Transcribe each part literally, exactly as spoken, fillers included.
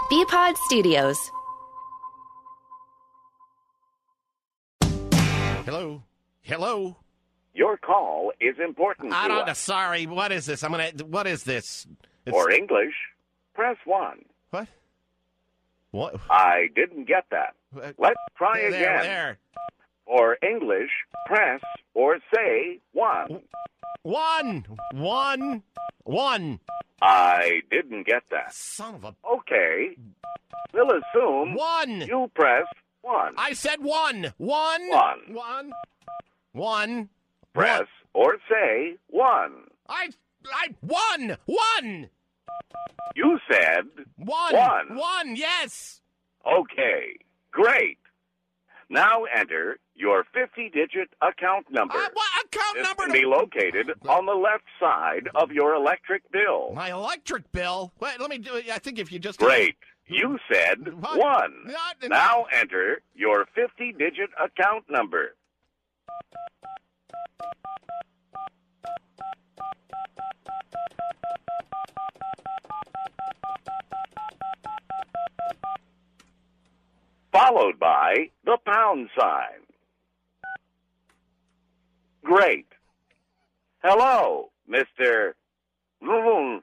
B-Pod Studios. Hello? Hello? Your call is important I to don't. us. Sorry. What is this? I'm gonna. What is this? It's, For English, press one. what? What? I didn't get that. Let's try there, again. There. For English, press or say one. One. One. One. I didn't get that. Son of a. Okay. We'll assume One. you press one. I said one. One. One. One. One. Press One. or say one. I. I. One. One. You said One. One. One. Yes. okay. Great. Now enter your fifty-digit account number. Uh, what account This number? can to- be located on the left side of your electric bill. My electric bill. Wait. Let me do it. I think if you just. Great. You said What? one. Not- Now enter your fifty-digit account number. Followed by the pound sign. Great. Hello, Mister Vroom.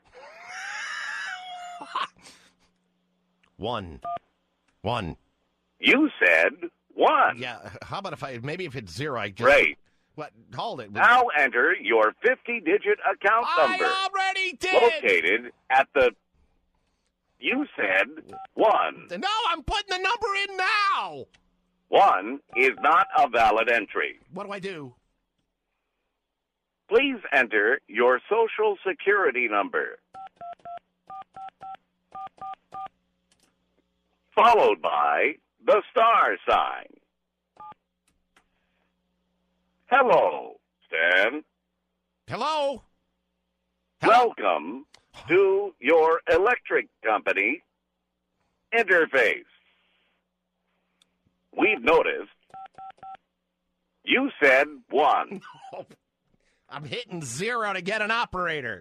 One. One. You said one. Yeah. How about if I maybe if it's zero, I just. Great. What? Hold it. Now enter your fifty-digit account number. I already did. Located at the... You said one. No, I'm putting the number in now. One is not a valid entry. What do I do? Please enter your social security number. Followed by the star sign. Hello, Stan. Hello? Hello? Welcome to your electric company interface. We've noticed you said one. I'm hitting zero to get an operator.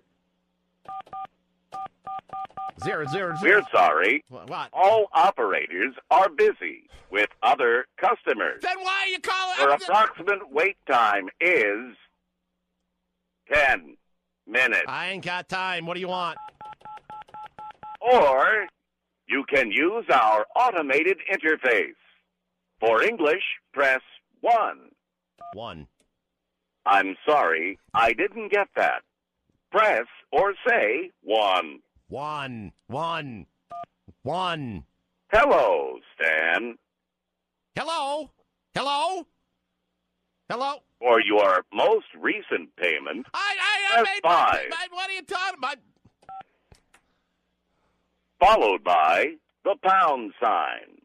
Zero, zero, zero. We're sorry. Wh- What? All operators are busy with other customers. Then why are you calling? Your approximate wait time is ten minutes. I ain't got time. What do you want? Or you can use our automated interface. For English, press one. One. I'm sorry, I didn't get that. Press or say one. One. One. One. Hello, Stan. Hello? Hello? Hello? For your most recent payment, I, I, I Press made my, five. my, what are you talking about? followed by the pound sign.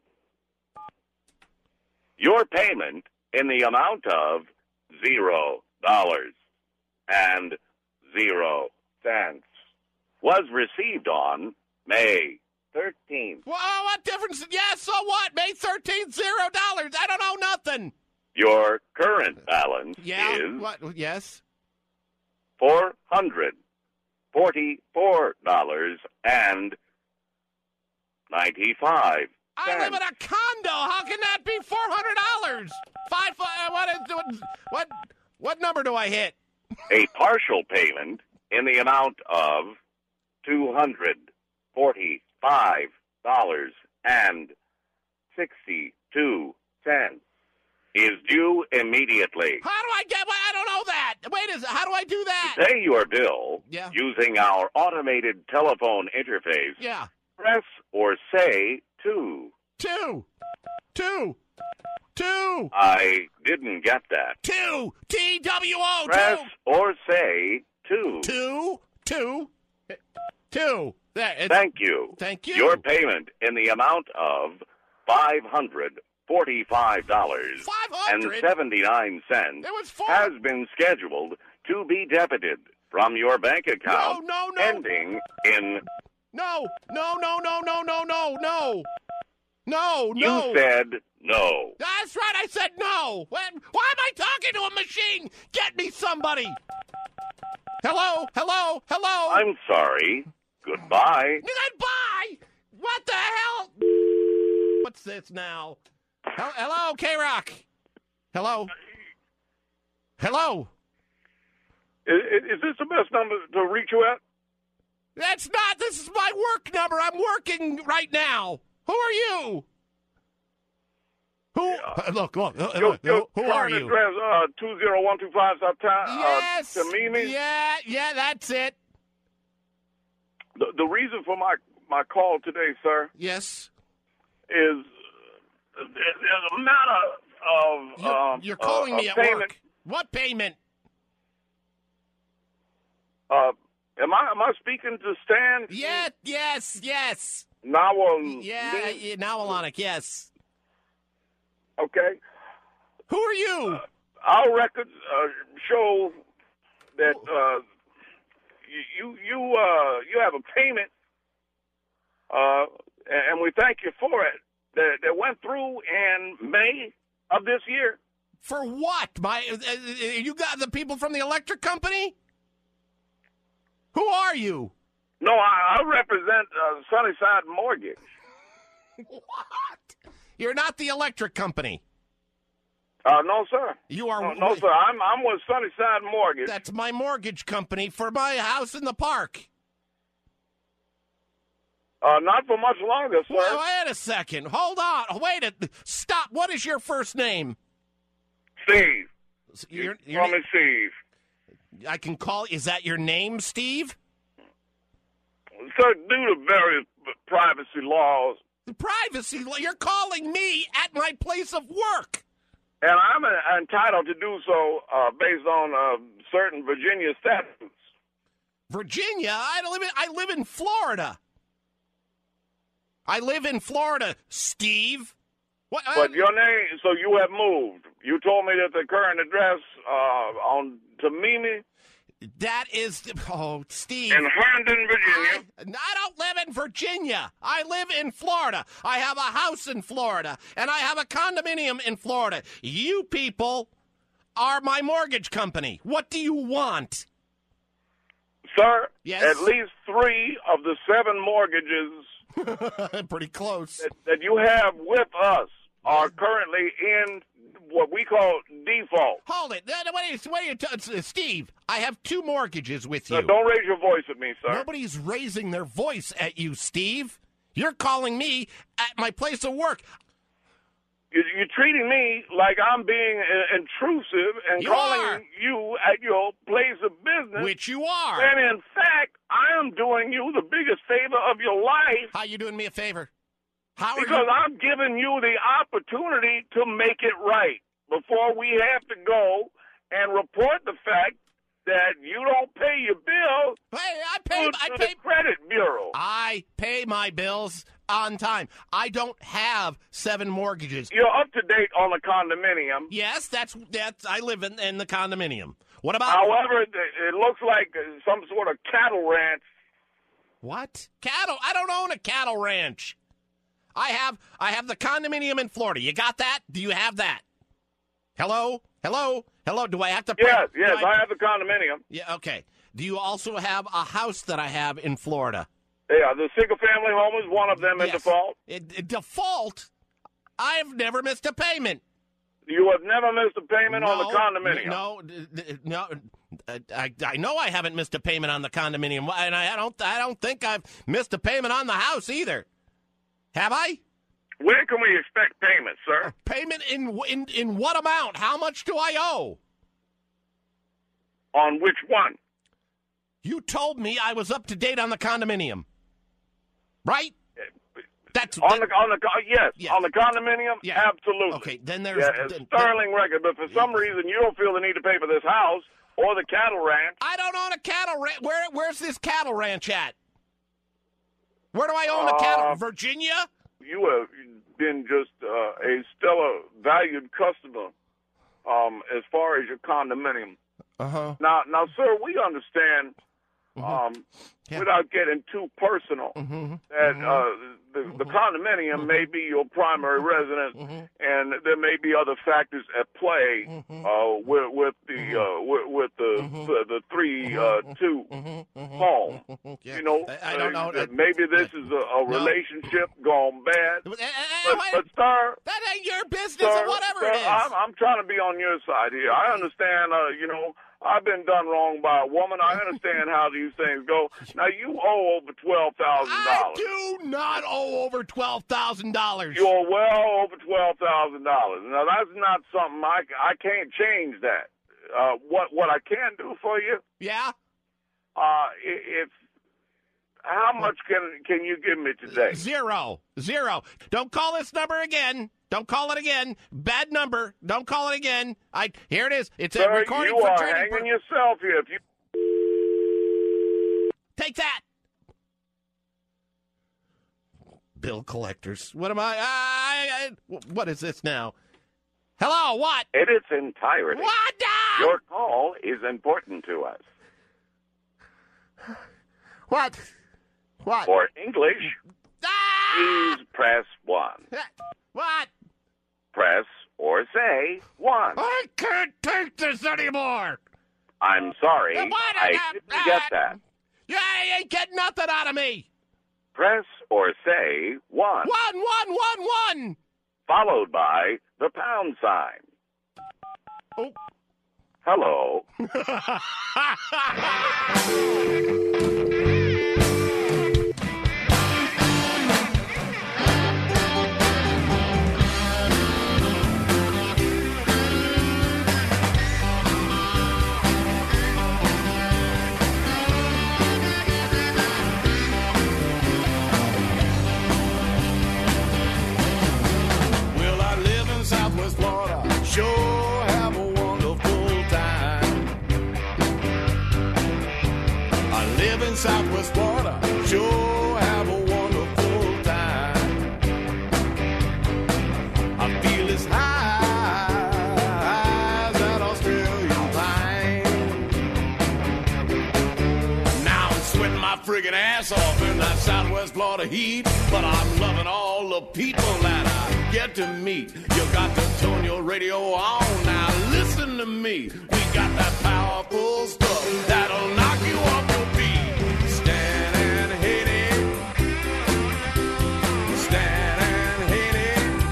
Your payment in the amount of zero dollars and zero cents was received on May thirteenth. Well, what difference? Yeah, so what? May thirteenth, zero dollars. I don't know nothing. Your current balance Yeah? is What? Yes? four hundred forty-four dollars and ninety-five I cents. live in a condo. How can that be four hundred dollars? Five, five, what, is, what, what, what number do I hit? A partial payment in the amount of two hundred forty-five dollars and sixty-two cents is due immediately. How do I get, I don't know that. Wait a second, how do I do that? Pay your bill Yeah. using our automated telephone interface. Yeah. Press or say two. Two. Two. Two. I didn't get that. Two. T W O. Press Two. or say two. Two. Two. Two. There. It's, Thank you. Thank you. Your payment in the amount of five hundred forty-five dollars five and hundred. seventy-nine cents It was four. has been scheduled to be debited from your bank account No, no, no. ending in... No. No, no, no, no, no, no, no. No, You no. said no. That's right, I said no. When, why am I talking to a machine? Get me somebody. Hello, hello, hello. I'm sorry. Goodbye. Goodbye. What the hell? What's this now? Hel- Hello, K-Rock. Hello. Hello. Is, is this the best number to reach you at? That's not. This is my work number. I'm working right now. Who are you? Who? Uh, look, look. Uh, Your, look, your who are current you? address, uh, two zero one two five South Town, Yes. uh, Tamimi. Yeah, yeah, that's it. The, the reason for my, my call today, sir, Yes. is uh, there's a matter of You're, um, you're calling uh, me of at payment. work. What payment? Uh, am I am I speaking to Stan? Yeah, yes, yes. Nawal. Yeah, yeah now Alonic, yes. Okay. Who are you? Uh, our records uh, show that uh, you you uh, you have a payment, uh, and we thank you for it. That, that went through in May of this year. For what? My, uh, uh, you got the people from the electric company? Who are you? No, I, I represent uh, Sunnyside Mortgage. What? You're not the electric company. Uh, no, sir. You are. No, no, sir. I'm I'm with Sunnyside Mortgage. That's my mortgage company for my house in the park. Uh, not for much longer, sir. Wait, wait a second. Hold on. Wait a stop. What is your first name? Steve. Your, You your call na- me Steve. I can call. Is that your name, Steve? Sir, due to various privacy laws, The privacy. law- You're calling me at my place of work. and I'm uh, entitled to do so uh, based on uh, certain Virginia statutes. Virginia. I live in. I live in Florida. I live in Florida, Steve. What? But um, your name, so you have moved. You told me that the current address uh, on Tamimi that is. Oh, Steve. in Herndon, Virginia. I, I don't live in Virginia. I live in Florida. I have a house in Florida, and I have a condominium in Florida. You people are my mortgage company. What do you want? Sir, Yes? at least three of the seven mortgages Pretty close. that, that you have with us are currently in what we call default. Hold it. Uh, What are you, what are you t- uh, Steve, I have two mortgages with you. Now, don't raise your voice at me, sir. Nobody's raising their voice at you, Steve. You're calling me at my place of work. You- You're treating me like I'm being uh, intrusive and You calling are. you at your place of business. Which you are. And in fact, I am doing you the biggest favor of your life How you doing me a favor? How are because you? I'm giving you the opportunity to make it right before we have to go and report the fact that you don't pay your bills Hey, I pay. to I the pay. credit bureau. I pay my bills on time. I don't have seven mortgages. You're up to date on the condominium. Yes, that's that's. I live in, in the condominium. What about However, it it looks like uh, some sort of cattle ranch. what cattle? I don't own a cattle ranch. I have I have the condominium in Florida. You got that? Do you have that? Hello, hello, hello. Do I have to? Yes, do yes, I have the condominium. Yeah. Okay. Do you also have a house that I have in Florida? Yeah, the single family home is one of them in Yes. default. It, it- default. I've never missed a payment. You have never missed a payment on the No, condominium. No, d- d- no. uh, I, I know I haven't missed a payment on the condominium, and I don't. I don't think I've missed a payment on the house either. Have I? When can we expect payment, sir? Payment in in in what amount? How much do I owe? On which one? You told me I was up to date on the condominium, right? That's On that- the on the co- yes, Yeah. on the condominium, Yeah. absolutely. okay. Then there's Yeah, it's then- sterling record, but for some reason you don't feel the need to pay for this house or the cattle ranch. I don't own a cattle ranch. Where where's this cattle ranch at? Where do I own the Uh, cattle? Virginia? You have been just uh, a stellar valued customer um, as far as your condominium. Uh huh. Now, now, sir, we understand um, Yeah. without getting too personal, Mm-hmm. that mm-hmm. uh, the, the condominium may be your primary residence, Mm-hmm. and there may be other factors at play Mm-hmm. uh, with, with the uh, with, with the Mhm. the, the three uh, two Mm-hmm. Mm-hmm. home. Mm-hmm. Yeah. You know, I, I don't know. uh, maybe this is a, a No. relationship gone bad. Uh, uh, But, wait, but sir, that ain't your business sir, or whatever sir, it is. I'm, I'm trying to be on your side here. I understand. Uh, you know, I've been done wrong by a woman. I understand how these things go. Now you owe over twelve thousand I dollars. do not owe over twelve thousand dollars. You owe well over twelve thousand dollars. Now that's not something I, I can't change that. Uh, what what I can do for you? Yeah? Uh, i- if how much can can you give me today? Zero. Zero. Don't call this number again. Don't call it again. Bad number. Don't call it again. I Here it is. It's a Sir, recording you for are training. hanging yourself here. If you Take that. Bill collectors. What am I? I, I what is this now? Hello, what? In its entirety. What? Ah! Your call is important to us. What? What? For English, Ah! please press one. What? Press or say one. I can't take this anymore. I'm sorry, What? I Uh, didn't uh, get that. You ain't getting nothing out of me. Press or say one, One, one, one, one. followed by the pound sign. Oh. Hello. Well, I live in Southwest Florida. Sure have a wonderful time. I live in Southwest Florida. Sure have a wonderful time. I feel as high as that Australian pine. Now I'm sweating my friggin' ass off in that Southwest Florida heat, but I'm loving all the people that I get to meet. You got to turn your radio on now. Listen to me. We got that powerful stuff that'll knock you off your feet. Stand and hit it. Stand and hit it.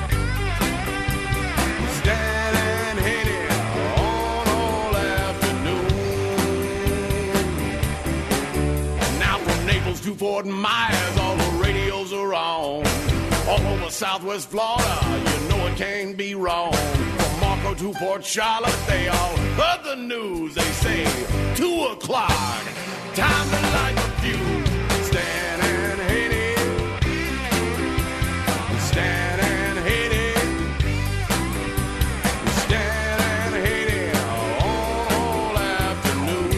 Stand and hit it on all afternoon. Now from Naples to Fort Myers, all the radios are on. All over Southwest Florida, you know it can't be wrong. From Marco to Port Charlotte, they all heard the news. They say two o'clock, time to light the fuse. Stand and hit it. Stand and hit it. Stand and hit it all afternoon.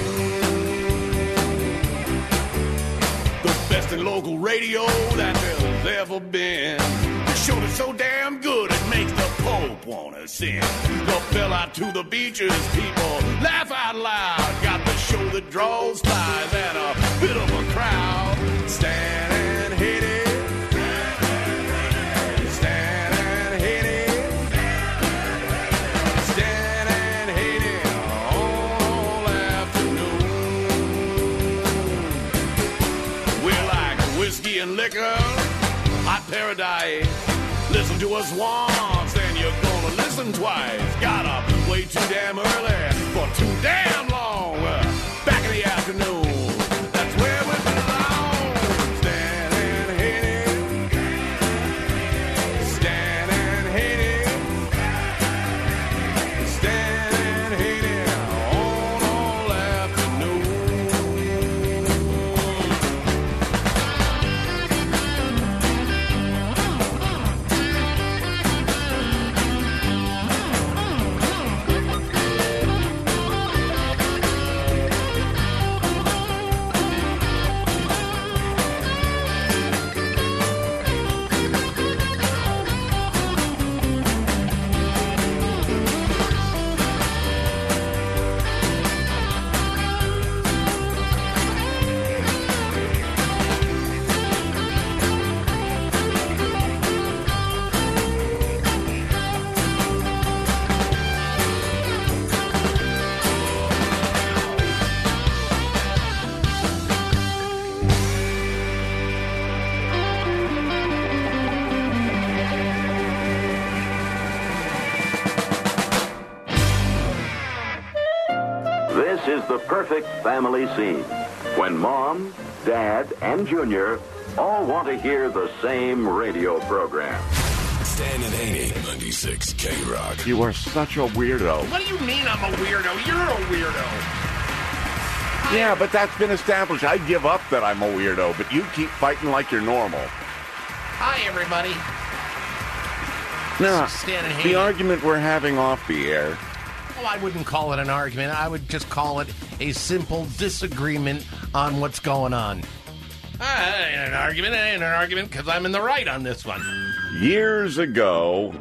The best in local radio that there's ever been. The show that's so damn good it makes the Pope wanna sing. The fella to the beaches, people laugh out loud. Got the show that draws flies and a bit of a crowd. Stand and hit it. Stand and hit it. Stand and hit it all afternoon. We're like whiskey and liquor, hot paradise. Listen to us once, then you're gonna listen twice. Got up way too damn early for too damn long. Uh, back in the afternoon, that's where we belong. Stand and hit it. Stand and hit it. Stand and hit it on all afternoon. the perfect family scene when Mom, Dad, and Junior all want to hear the same radio program. Stan and Haney, ninety-six K-Rock. You are such a weirdo. What do you mean I'm a weirdo? You're a weirdo. Yeah, but that's been established. I give up that I'm a weirdo, but you keep fighting like you're normal. Hi, everybody. No, Stan and Haney. the argument we're having off the air. Well, I wouldn't call it an argument. I would just call it a simple disagreement on what's going on. Uh, it ain't an argument. It ain't an argument because I'm in the right on this one. Years ago,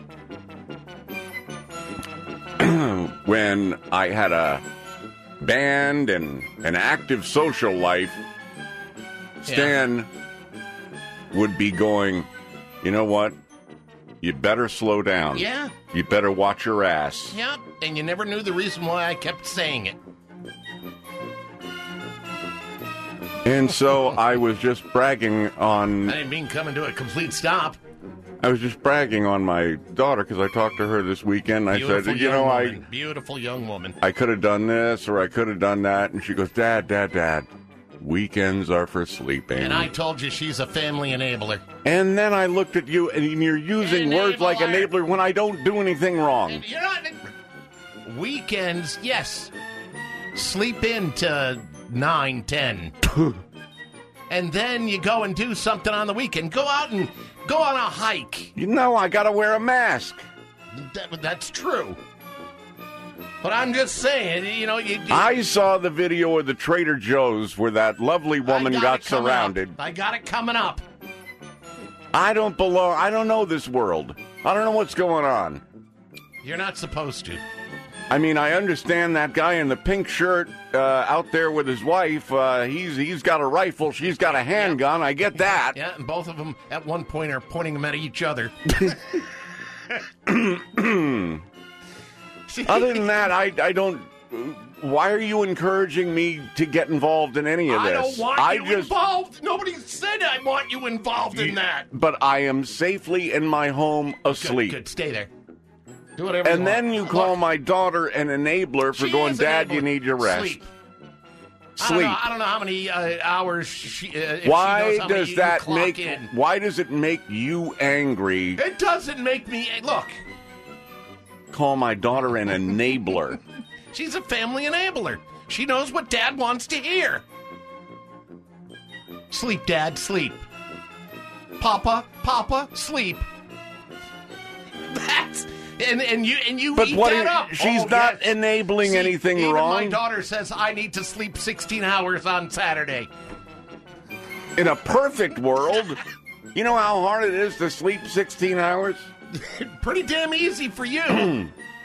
when I had a band and an active social life, Stan yeah. would be going, you know what? You better slow down. Yeah. You better watch your ass. Yep. And you never knew the reason why I kept saying it. And so I was just bragging on... I didn't mean coming to a complete stop. I was just bragging on my daughter because I talked to her this weekend. I Beautiful said, you know, woman. I... Beautiful young woman. I could have done this or I could have done that. And she goes, Dad, Dad, Dad, weekends are for sleeping. And I told you she's a family enabler. And then I looked at you and you're using Enabler. words like enabler when I don't do anything wrong. And you're not... Weekends, yes. Sleep in to nine, ten. And then you go and do something on the weekend. Go out and go on a hike. You know, I got to wear a mask. That, that's true. But I'm just saying, you know... You, you, I saw the video of the Trader Joe's where that lovely woman got, got surrounded. Up. I got it coming up. I don't belong... I don't know this world. I don't know what's going on. You're not supposed to. I mean, I understand that guy in the pink shirt uh, out there with his wife. Uh, he's he's got a rifle. She's got a handgun. I get that. Yeah, and both of them at one point are pointing them at each other. Other than that, I I don't. Why are you encouraging me to get involved in any of this? I don't want I you just, involved. Nobody said I want you involved in that. But I am safely in my home asleep. Good, good. Stay there. Do whatever and you then want. you call Look, my daughter an enabler for she going, is Dad, enabler. you need your rest. Sleep. Sleep. I don't know, I don't know how many uh, hours she, uh, if why she knows how does many you that clock make? in. Why does it make you angry? It doesn't make me... Look. Call my daughter an enabler. She's a family enabler. She knows what Dad wants to hear. Sleep, Dad, sleep. Papa, Papa, sleep. That's... And and you and you but eat what that are, up. she's Oh, not yes. enabling See, anything even wrong. My daughter says I need to sleep sixteen hours on Saturday. In a perfect world, you know how hard it is to sleep sixteen hours? Pretty damn easy for you.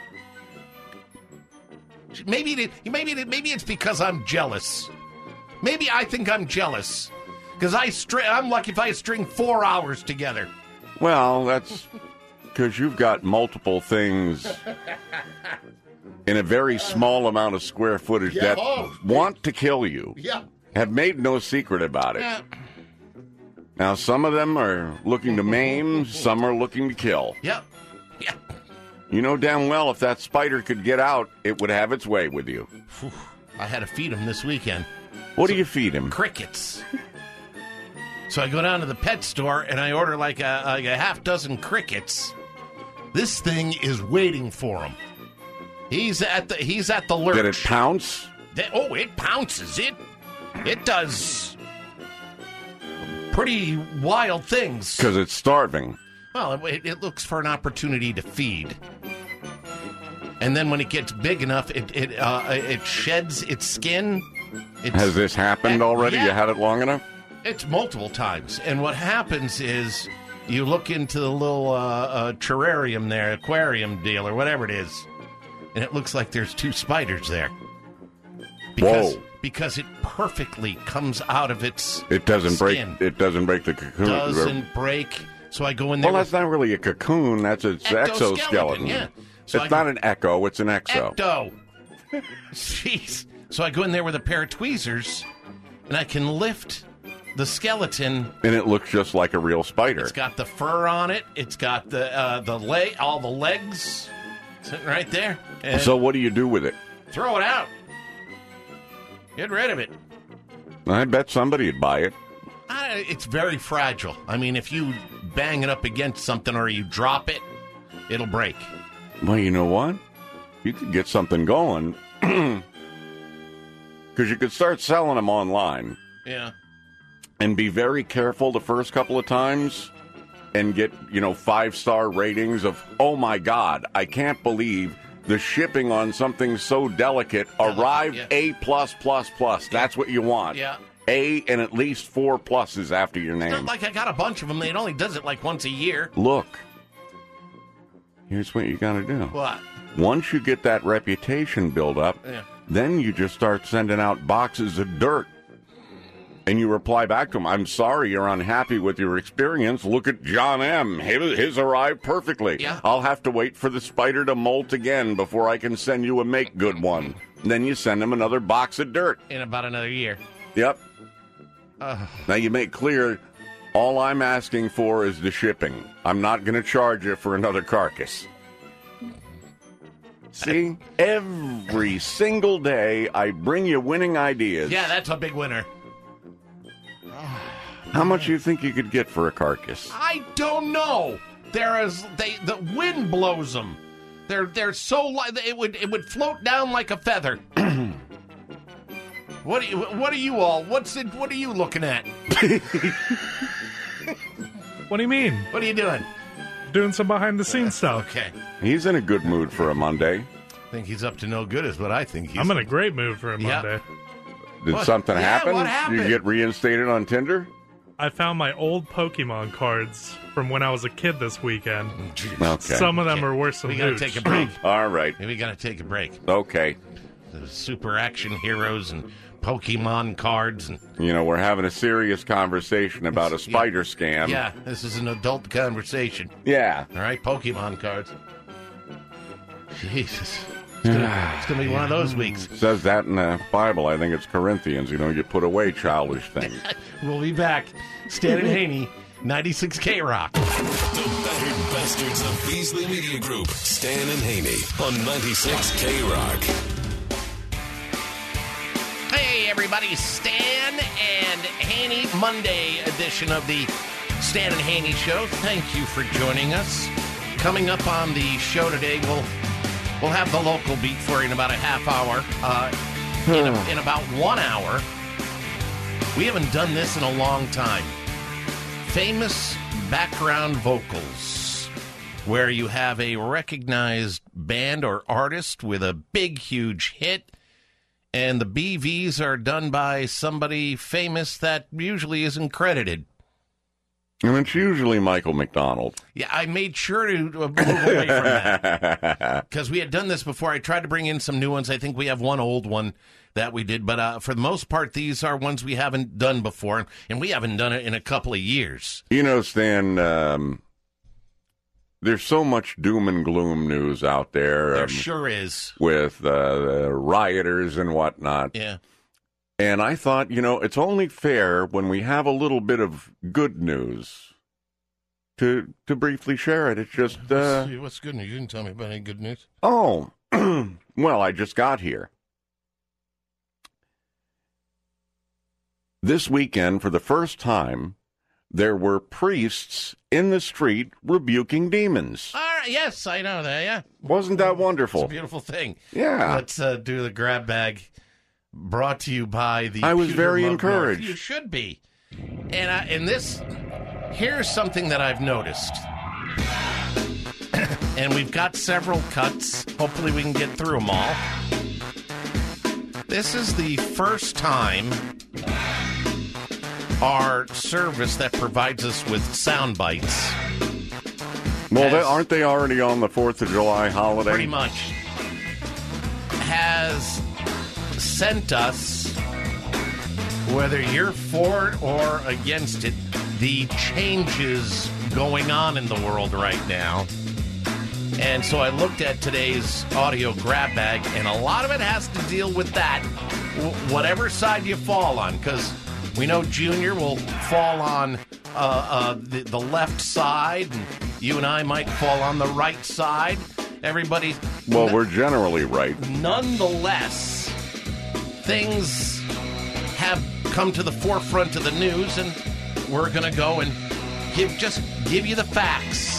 maybe it, maybe it, maybe it's because I'm jealous. Maybe I think I'm jealous because I string. I'm lucky if I string four hours together. Well, that's because you've got multiple things in a very small amount of square footage Yeah, that oh. want to kill you. Yeah. Have made no secret about it. Yeah. Now, some of them are looking to maim, some are looking to kill. Yep. Yeah. You know damn well if that spider could get out, it would have its way with you. Whew. I had to feed him this weekend. What do you feed him? Crickets. So I go down to the pet store and I order like a, like a half dozen crickets. This thing is waiting for him. He's at the he's at the lurch. Did it pounce? That, oh, it pounces. It it does pretty wild things. Because it's starving. Well, it, it looks for an opportunity to feed. And then when it gets big enough, it it uh, it sheds its skin. It's, Has this happened already? Yeah. You had it long enough? It's multiple times. And what happens is you look into the little uh, uh, terrarium there, aquarium deal, or whatever it is, and it looks like there's two spiders there. Because, Whoa. Because it perfectly comes out of its It doesn't skin. break. It doesn't break the cocoon. Doesn't break. So I go in there. Well, with that's not really a cocoon. That's its ectoskeleton, exoskeleton. yeah. So it's I not an echo. It's an exo. Ecto. Jeez. So I go in there with a pair of tweezers, and I can lift the skeleton. And it looks just like a real spider. It's got the fur on it. It's got the uh, the leg, all the legs sitting right there. And So what do you do with it? throw it out. Get rid of it. I bet somebody'd buy it. Uh, it's very fragile. I mean, if you bang it up against something or you drop it, it'll break. Well, you know what? You could get something going. Because you could start selling them online. Yeah. And be very careful the first couple of times and get, you know, five-star ratings of, oh, my God, I can't believe the shipping on something so delicate arrived yeah. A plus plus plus. That's what you want. Yeah. A and at least four pluses after your name. It's not like I got a bunch of them. It only does it like once a year. Look, here's what you got to do. What? Once you get that reputation built up, Yeah. then you just start sending out boxes of dirt. And you reply back to them, I'm sorry you're unhappy with your experience. Look at John M. His, his arrived perfectly. Yeah. I'll have to wait for the spider to molt again before I can send you a make good one. And then you send him another box of dirt. In about another year. Yep. Uh. Now you make clear, all I'm asking for is the shipping. I'm not going to charge you for another carcass. See? Every single day I bring you winning ideas. Yeah, that's a big winner. How much do you think you could get for a carcass? I don't know. There is they the wind blows them. They're they're so light it would it would float down like a feather. What are you what are you all? What's it what are you looking at? What do you mean? What are you doing? Doing some behind the scenes stuff. Okay. He's in a good mood for a Monday. I think he's up to no good is what I think he's I'm in a great mood for a Yeah. Monday. Did What? something Yeah, happen? what happened? You get reinstated on Tinder? I found my old Pokemon cards from when I was a kid this weekend. Okay. Some of them Okay. are worse than We gotta hooch. take a break. All right. We gotta take a break. Okay. The super action heroes and Pokemon cards and You know, we're having a serious conversation about a spider scam. yeah, this is an adult conversation. Yeah. All right, Pokemon cards. Jesus. It's gonna, it's gonna be one of those weeks. Says that in the Bible. I think it's Corinthians. You know, you put away childish things. We'll be back. Stan and Haney, ninety-six K Rock. The Battered Bastards of Beasley Media Group. Stan and Haney on ninety-six K Rock. Hey, everybody. Stan and Haney, Monday edition of the Stan and Haney Show. Thank you for joining us. Coming up on the show today, we'll we'll have the local beat for you in about a half hour. Uh, in, a, in about one hour, we haven't done this in a long time. Famous background vocals, where you have a recognized band or artist with a big, huge hit, and the B Vs are done by somebody famous that usually isn't credited. And it's usually Michael McDonald. Yeah, I made sure to move away from that. Because we had done this before. I tried to bring in some new ones. I think we have one old one that we did. But uh, for the most part, these are ones we haven't done before. And we haven't done it in a couple of years. You know, Stan, um, there's so much doom and gloom news out there. There um, sure is. With uh, the rioters and whatnot. Yeah. And I thought, you know, it's only fair when we have a little bit of good news to to briefly share it. It's just, uh, What's, what's good news? You didn't tell me about any good news. oh, well, I just got here. This weekend, for the first time, there were priests in the street rebuking demons. All right, yes, I know that, yeah. Wasn't that wonderful? It's a beautiful thing. Yeah. Let's uh, do the grab bag. Brought to you by the. I was Pewter very Mug encouraged. North. You should be. And I, and this, here's something that I've noticed. And we've got several cuts. Hopefully we can get through them all. This is the first time our service that provides us with sound bites. Well, they, has- aren't they already on the fourth of July holiday? Pretty much. Has sent us, whether you're for it or against it, the changes going on in the world right now. And so I looked at today's audio grab bag, and a lot of it has to deal with that, w- whatever side you fall on, because we know Junior will fall on uh, uh, the, the left side, and you and I might fall on the right side. Everybody... Well, we're generally right. Nonetheless, things have come to the forefront of the news, and we're going to go and give just give you the facts.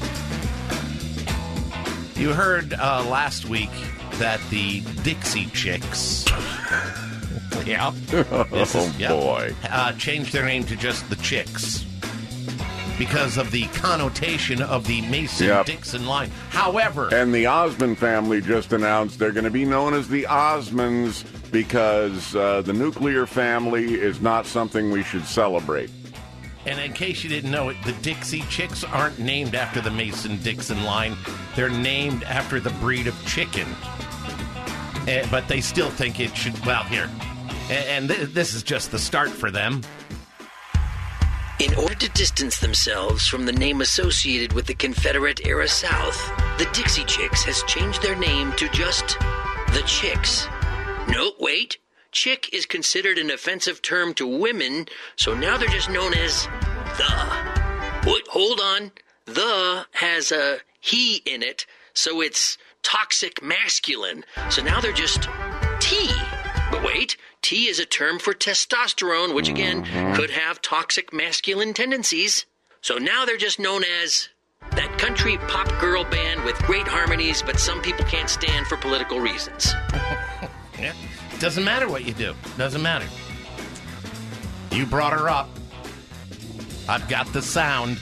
You heard uh, last week that the Dixie Chicks, yeah, this Oh, is- yep, boy. uh, changed their name to just the Chicks because of the connotation of the Mason-Dixon line. However, And the Osmond family just announced they're going to be known as the Osmonds because uh, the nuclear family is not something we should celebrate. and in case you didn't know it, the Dixie Chicks aren't named after the Mason-Dixon line. They're named after the breed of chicken. Eh, but they still think it should, well, here. A- And th- this is just the start for them. In order to distance themselves from the name associated with the Confederate-era South, the Dixie Chicks has changed their name to just the Chicks. No, wait. Chick is considered an offensive term to women, so now they're just known as the. Wait, hold on. The has a he in it, so it's toxic masculine. So now they're just T. But wait, T is a term for testosterone, which again could have toxic masculine tendencies. So now they're just known as that country pop girl band with great harmonies, but some people can't stand for political reasons. Yeah. Doesn't matter what you do. Doesn't matter. You brought her up. I've got the sound.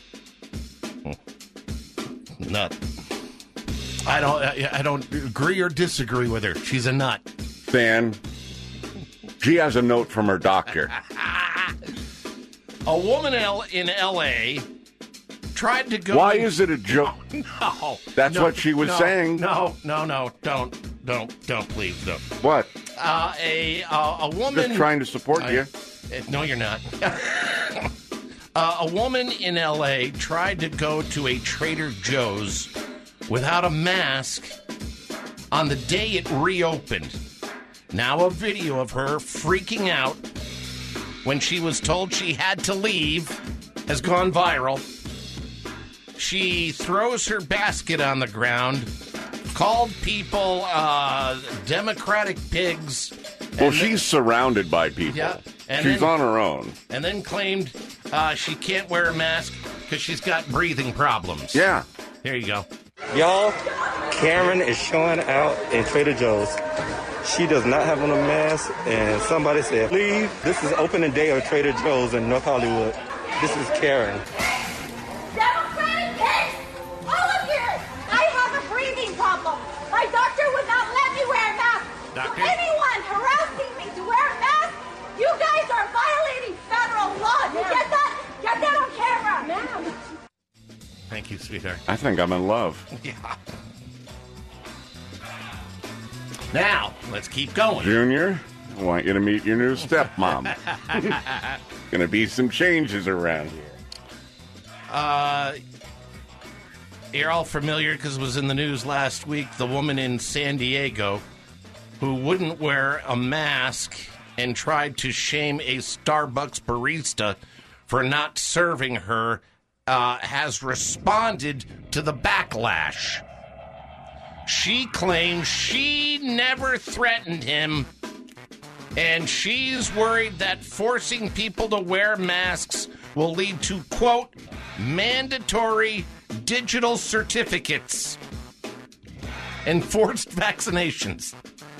Nut. I don't. I, I don't agree or disagree with her. She's a nut. Stan, she has a note from her doctor. A woman L- in L A tried to go. Why is it a joke? No. That's no, what she was no, saying. No, no, no. Don't, don't, don't. Please, don't. What? Uh, a uh, a woman. Just trying to support I- you. Uh, no, you're not. uh, a woman in L A tried to go to a Trader Joe's without a mask on the day it reopened. Now a video of her freaking out when she was told she had to leave has gone viral. She throws her basket on the ground, called people uh, Democratic pigs. Well, and she's then- surrounded by people. Yeah, and she's then- on her own. and then claimed uh, she can't wear a mask because she's got breathing problems. Yeah. Here you go. Y'all, Karen is showing out in Trader Joe's. She does not have on a mask, and somebody said, leave. This is opening day of Trader Joe's in North Hollywood. This is Karen. Democratic pigs! All of you! I have a breathing problem. My doctor would not let me wear a mask. Doctor? So anyone harassing me to wear a mask, you guys are violating federal law. You get that? Get that on camera. Ma'am. Thank you, sweetheart. I think I'm in love. Yeah. Now, let's keep going. Junior, I want you to meet your new stepmom. Gonna be some changes around here. Uh, you're all familiar because it was in the news last week. The woman in San Diego who wouldn't wear a mask and tried to shame a Starbucks barista for not serving her uh, has responded to the backlash. She claims she never threatened him, and she's worried that forcing people to wear masks will lead to, quote, mandatory digital certificates and forced vaccinations.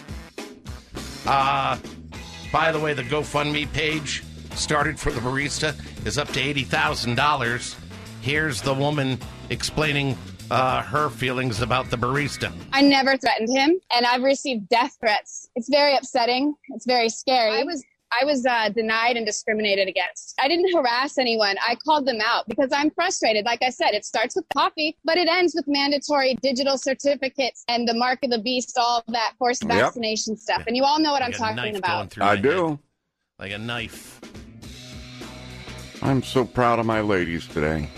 Uh, by the way, the GoFundMe page started for the barista is up to eighty thousand dollars. Here's the woman explaining uh, her feelings about the barista. I never threatened him, and I've received death threats. It's very upsetting. It's very scary. I was I was uh, denied and discriminated against. I didn't harass anyone. I called them out because I'm frustrated. Like I said, it starts with coffee, but it ends with mandatory digital certificates and the mark of the beast, all of that forced Yep. vaccination stuff. And you all know what Like I'm a talking knife going about. through I my do. head. Like a knife. I'm so proud of my ladies today.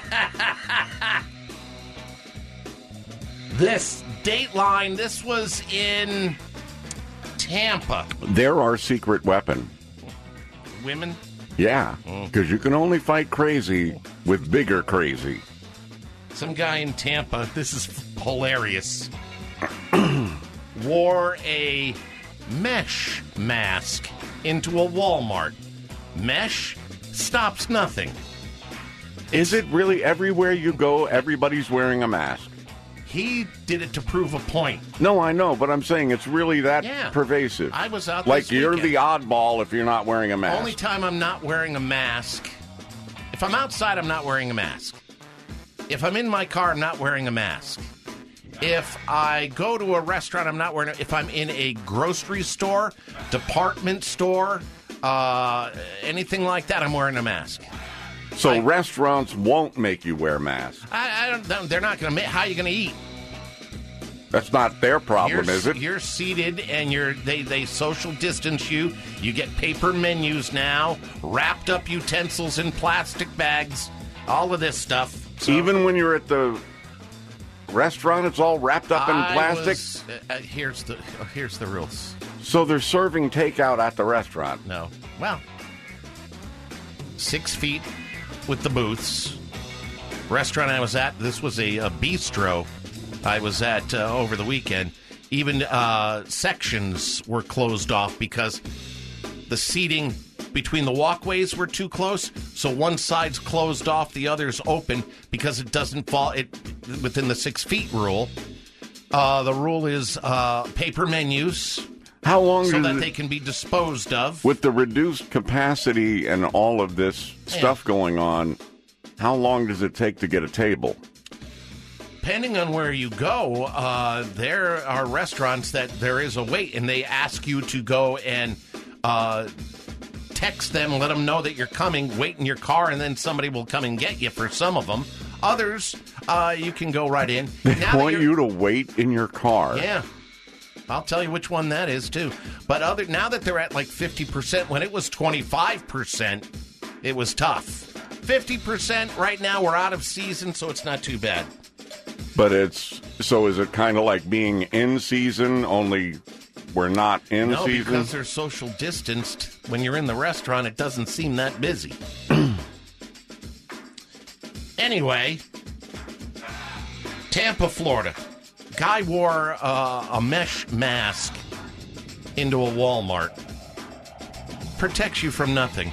This Dateline, this was in Tampa. They're our secret weapon. Women? Yeah, because you can only fight crazy with bigger crazy. Some guy in Tampa, this is hilarious, wore a mesh mask into a Walmart. Mesh stops nothing. Is it really everywhere you go, everybody's wearing a mask? He did it to prove a point. No, I know, but I'm saying it's really that Yeah. pervasive. I was out Like this you're weekend. the oddball if you're not wearing a mask. Only time I'm not wearing a mask, if I'm outside, I'm not wearing a mask. If I'm in my car, I'm not wearing a mask. If I go to a restaurant, I'm not wearing it. If I'm in a grocery store, department store, uh, anything like that, I'm wearing a mask. So I- restaurants won't make you wear masks. I, I don't. They're not going to make. How are you going to eat? That's not their problem, you're, is it? You're seated and you're they they social distance you. You get paper menus now, wrapped up utensils in plastic bags, all of this stuff. So Even when you're at the restaurant, it's all wrapped up in I plastic. was- uh, uh, here's the uh, here's the rules. So they're serving takeout at the restaurant. No, well, six feet with the booths. Restaurant I was at, this was a, a bistro I was at uh, over the weekend. Even uh, sections were closed off because the seating between the walkways were too close. So one side's closed off, the other's open because it doesn't fall it within the six feet rule. Uh, the rule is uh, paper menus. How long so does that it- they can be disposed of. With the reduced capacity and all of this stuff going on, how long does it take to get a table? Depending on where you go, uh, there are restaurants that there is a wait, and they ask you to go and uh, text them, let them know that you're coming, wait in your car, and then somebody will come and get you for some of them. Others, uh, you can go right in. They Now that want you're- you to wait in your car. Yeah. I'll tell you which one that is, too. But other now that they're at like fifty percent, when it was twenty-five percent, it was tough. fifty percent right now, we're out of season, so it's not too bad. But it's so is it kind of like being in season, only we're not in no, season? because they're social distanced. When you're in the restaurant, it doesn't seem that busy. Anyway, Tampa, Florida. Guy wore uh, a mesh mask into a Walmart. Protects you from nothing.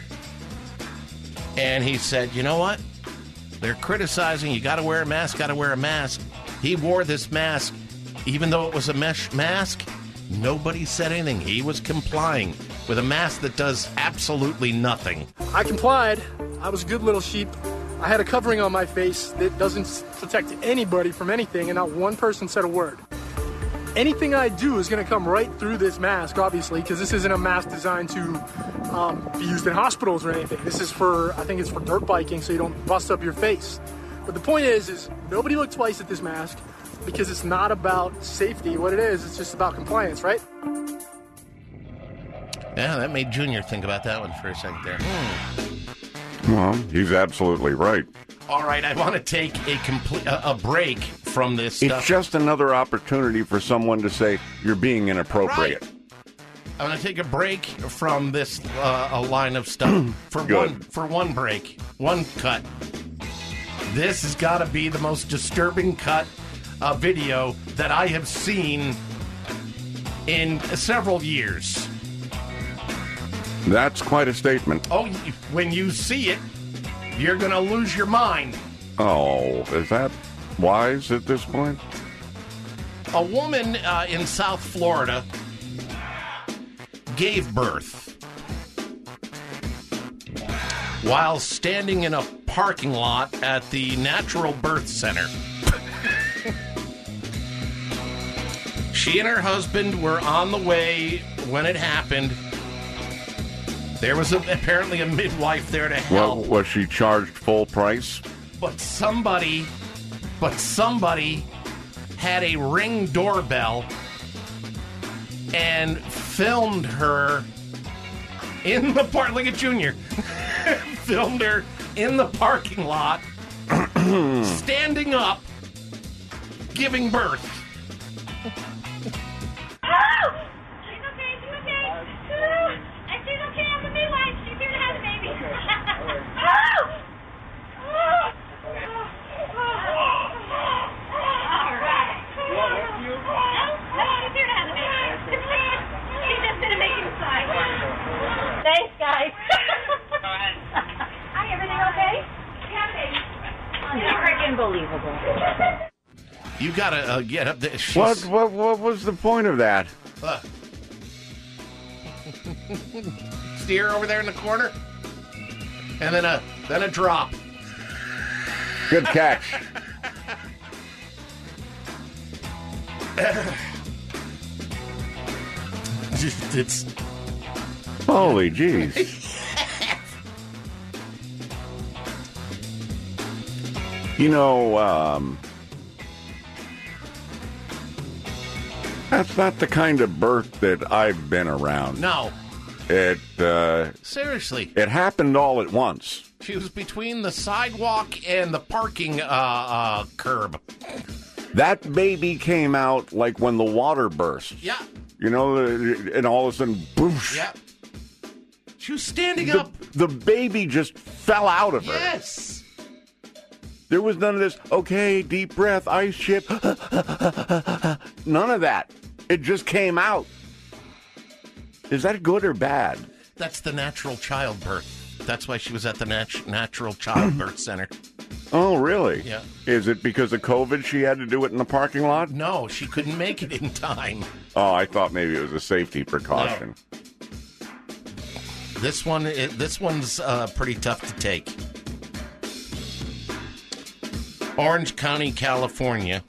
And he said, you know what? They're criticizing, you got to wear a mask, got to wear a mask. He wore this mask, even though it was a mesh mask. Nobody said anything. He was complying with a mask that does absolutely nothing. I complied. I was a good little sheep. I had a covering on my face that doesn't protect anybody from anything, and not one person said a word. Anything I do is going to come right through this mask, obviously, because this isn't a mask designed to um, be used in hospitals or anything. This is for, I think it's for dirt biking, so you don't bust up your face. But the point is, is nobody looked twice at this mask because it's not about safety. What it is, it's just about compliance, right? Yeah, that made Junior think about that one for a second there. Hmm. Well, he's absolutely right. All right, I want to take a complete a, a break from this stuff. It's just another opportunity for someone to say you're being inappropriate. Right. I'm going to take a break from this uh, a line of stuff for Good. one for one break, one cut. This has got to be the most disturbing cut uh, video that I have seen in several years. That's quite a statement. Oh, when you see it, you're going to lose your mind. Oh, is that wise at this point? A woman uh, in South Florida gave birth while standing in a parking lot at the Natural Birth Center. She and her husband were on the way when it happened. There was a, apparently a midwife there to help. Well, was she charged full price? But somebody, but somebody had a Ring doorbell and filmed her in the park. Look at Junior. Filmed her in the parking lot, standing up, giving birth. Oh! She's okay, she's okay. Oh, and she's okay, I'm the midwife. She's here to have the baby. Oh! Oh! All right. You want rescue? No, no, she's here to have the baby. She's just gonna make him cry. Unbelievable. You gotta uh, get up there. She's, What, what what was the point of that? Uh, steer over there in the corner, and then a then a drop. Good catch. It's holy jeez. You know, um, that's not the kind of birth that I've been around. No. It, uh... Seriously. It happened all at once. She was between the sidewalk and the parking uh, uh, curb. That baby came out like when the water burst. Yeah. You know, and all of a sudden, boosh. Yeah. She was standing the, up. The baby just fell out of her. Yes. There was none of this, okay, deep breath, ice ship. None of that. It just came out. Is that good or bad? That's the natural childbirth. That's why she was at the nat- Natural Childbirth Center. Oh, really? Yeah. Is it because of COVID she had to do it in the parking lot? No, she couldn't make it in time. Oh, I thought maybe it was a safety precaution. No. This one, it, this one's uh, pretty tough to take. Orange County, California,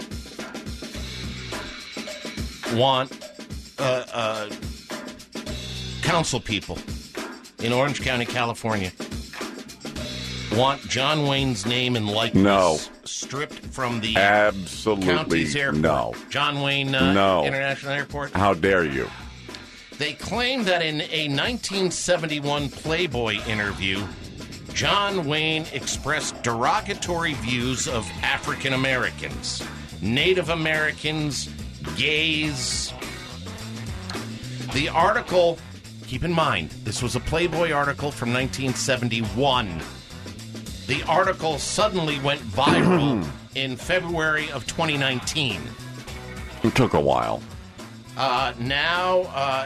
want uh, uh, council people in Orange County, California, want John Wayne's name and likeness no. stripped from the Absolutely county's airport. No. John Wayne uh, no. International Airport. How dare you? They claim that in a nineteen seventy-one Playboy interview, John Wayne expressed derogatory views of African Americans, Native Americans, gays. The article, keep in mind, this was a Playboy article from nineteen seventy-one. The article suddenly went viral in February of twenty nineteen. It took a while. Uh, now, uh,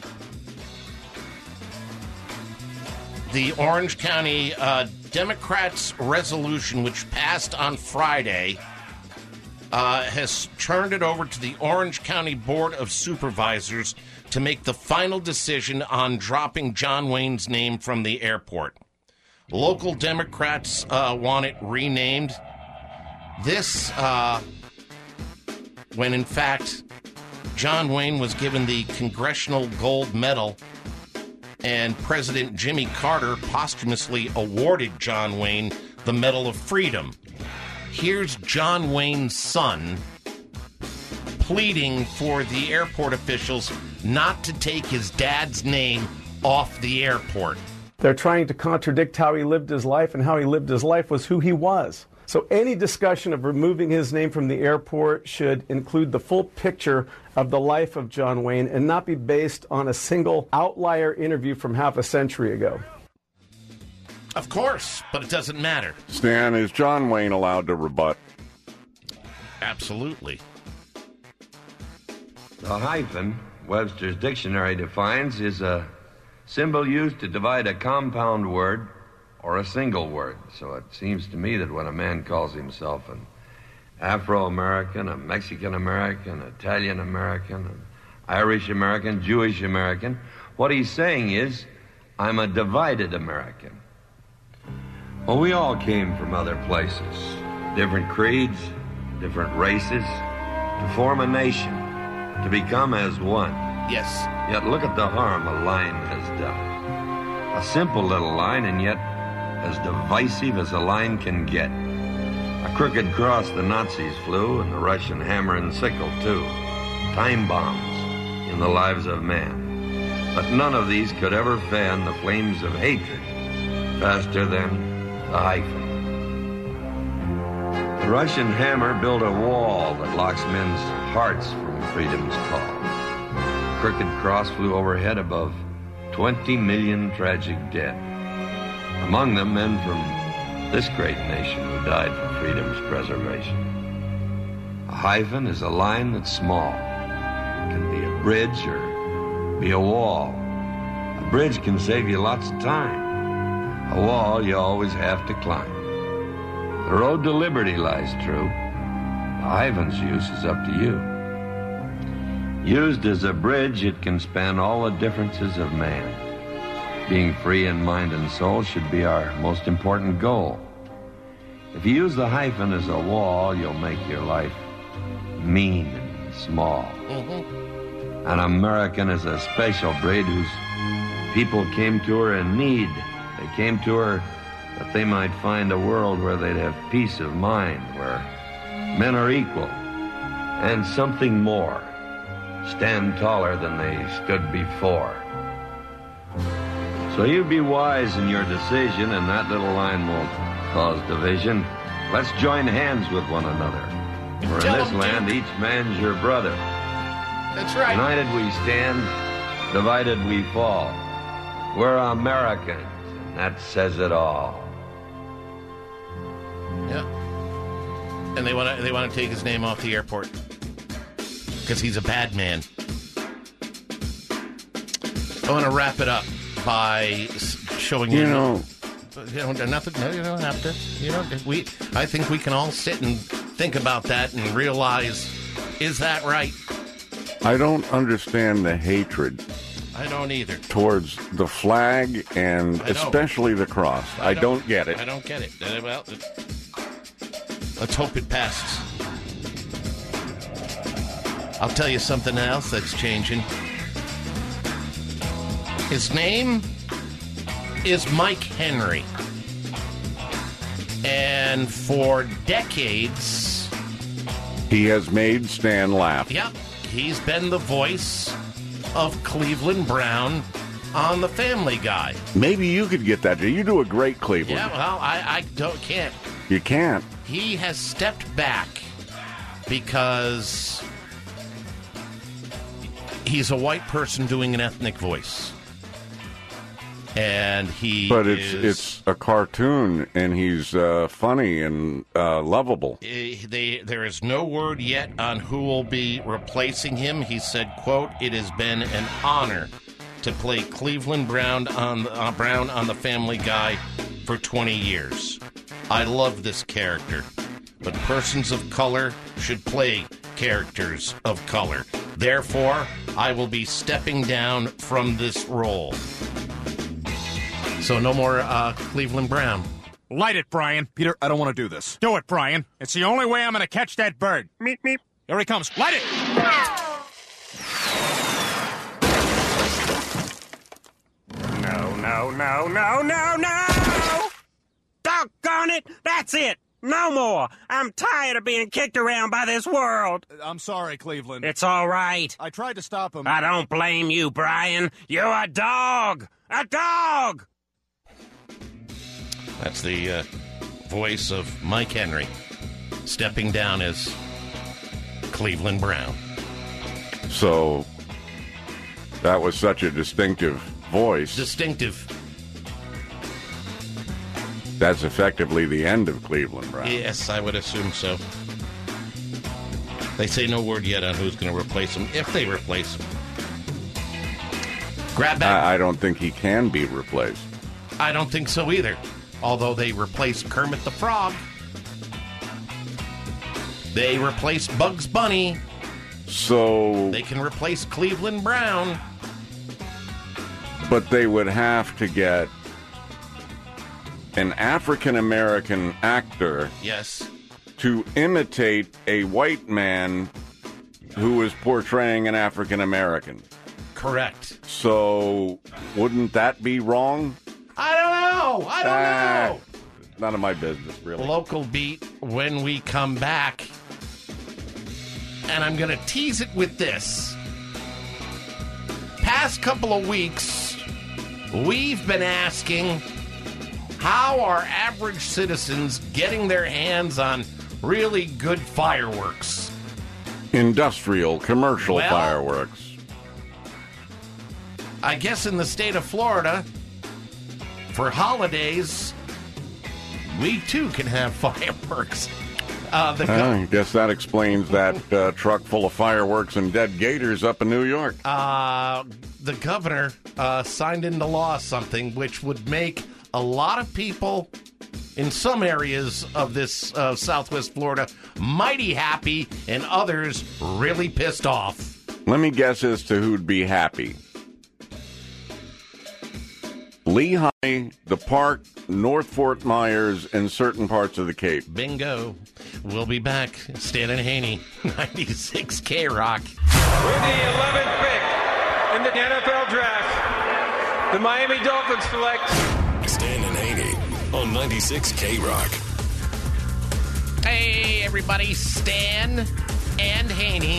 the Orange County uh, Democrats' resolution, which passed on Friday, uh, has turned it over to the Orange County Board of Supervisors to make the final decision on dropping John Wayne's name from the airport. Local Democrats uh, want it renamed. This, uh, when in fact, John Wayne was given the Congressional Gold Medal, and President Jimmy Carter posthumously awarded John Wayne the Medal of Freedom. Here's John Wayne's son pleading for the airport officials not to take his dad's name off the airport. They're trying to contradict how he lived his life, and how he lived his life was who he was. So any discussion of removing his name from the airport should include the full picture of the life of John Wayne and not be based on a single outlier interview from half a century ago. Of course, but it doesn't matter. Stan, is John Wayne allowed to rebut? Absolutely. The hyphen, Webster's dictionary defines, is a symbol used to divide a compound word or a single word. So it seems to me that when a man calls himself an Afro-American, a Mexican-American, Italian-American, an Irish-American, Jewish-American, what he's saying is, I'm a divided American. Well, we all came from other places, different creeds, different races, to form a nation, to become as one. Yes. Yet look at the harm a line has done. A simple little line, and yet as divisive as a line can get. A crooked cross the Nazis flew, and the Russian hammer and sickle, too. Time bombs in the lives of man. But none of these could ever fan the flames of hatred faster than the hyphen. The Russian hammer built a wall that locks men's hearts from freedom's call. The crooked cross flew overhead above twenty million tragic dead. Among them, men from this great nation who died for freedom's preservation. A hyphen is a line that's small. It can be a bridge or be a wall. A bridge can save you lots of time. A wall you always have to climb. The road to liberty lies true. The hyphen's use is up to you. Used as a bridge, it can span all the differences of man. Being free in mind and soul should be our most important goal. If you use the hyphen as a wall, you'll make your life mean and small. Mm-hmm. An American is a special breed whose people came to her in need. They came to her that they might find a world where they'd have peace of mind, where men are equal, and something more, stand taller than they stood before. So you be wise in your decision, and that little line won't cause division. Let's join hands with one another. For in this land, each man's your brother. That's right. United we stand, divided we fall. We're Americans, and that says it all. Yeah. And they want to they want to take his name off the airport because he's a bad man. I want to wrap it up by showing you. You know, you know, nothing. No, you don't have to. You know, we. I think we can all sit and think about that and realize, is that right? I don't understand the hatred. I don't either. Towards the flag and especially the cross. I, I don't, don't get it. I don't get it. Uh, well, it, let's hope it passes. I'll tell you something else that's changing. His name is Mike Henry. And for decades, he has made Stan laugh. Yep. He's been the voice of Cleveland Brown on The Family Guy. Maybe you could get that. You do a great Cleveland. Yeah, well, I, I don't can't. You can't. He has stepped back because he's a white person doing an ethnic voice. And he But it's is, it's a cartoon, and he's uh, funny and uh, lovable. They, there is no word yet on who will be replacing him. He said, quote, "It has been an honor to play Cleveland Brown on, uh, Brown on The Family Guy for twenty years. I love this character, but persons of color should play characters of color. Therefore, I will be stepping down from this role." So no more uh, Cleveland Brown. Light it, Brian. Peter, I don't want to do this. Do it, Brian. It's the only way I'm going to catch that bird. Meep, meep. Here he comes. Light it! No, no, no, no, no, no! Doggone it! That's it! No more! I'm tired of being kicked around by this world! I'm sorry, Cleveland. It's all right. I tried to stop him. I don't blame you, Brian. You're a dog! A dog! That's the uh, voice of Mike Henry stepping down as Cleveland Brown. So that was such a distinctive voice. Distinctive. That's effectively the end of Cleveland Brown. Yes, I would assume so. They say no word yet on who's going to replace him, if they replace him. Grab back. I, I don't think he can be replaced. I don't think so either. Although they replaced Kermit the Frog. They replaced Bugs Bunny. So... They can replace Cleveland Brown. But they would have to get an African-American actor... Yes. ...to imitate a white man who is portraying an African-American. Correct. So, wouldn't that be wrong? I don't know. I don't uh, know. None of my business, really. Local beat when we come back. And I'm going to tease it with this. Past couple of weeks, we've been asking how are average citizens getting their hands on really good fireworks? Industrial, commercial well, fireworks. I guess in the state of Florida, for holidays, we too can have fireworks. Uh, the uh, I guess that explains that uh, truck full of fireworks and dead gators up in New York. Uh, the governor uh, signed into law something which would make a lot of people in some areas of this uh, Southwest Florida, mighty happy, and others really pissed off. Let me guess as to who'd be happy. Lehigh, the Park, North Fort Myers, and certain parts of the Cape. Bingo. We'll be back. Stan and Haney, ninety-six K Rock. With the eleventh pick in the N F L Draft, the Miami Dolphins select Stan and Haney on ninety-six K Rock. Hey, everybody. Stan and Haney.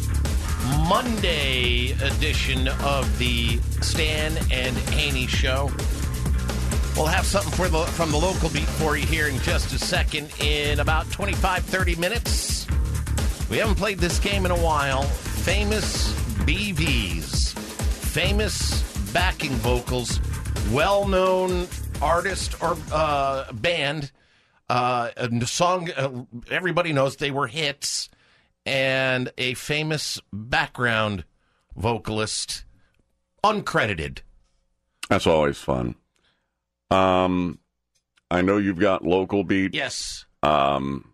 Monday edition of the Stan and Haney Show. We'll have something for the, from the local beat for you here in just a second, in about twenty-five, thirty minutes. We haven't played this game in a while. Famous B Vs. Famous backing vocals. Well-known artist or uh, band. Uh, a song uh, everybody knows, they were hits. And a famous background vocalist, uncredited. That's always fun. Um, I know you've got local beat. Yes. Um,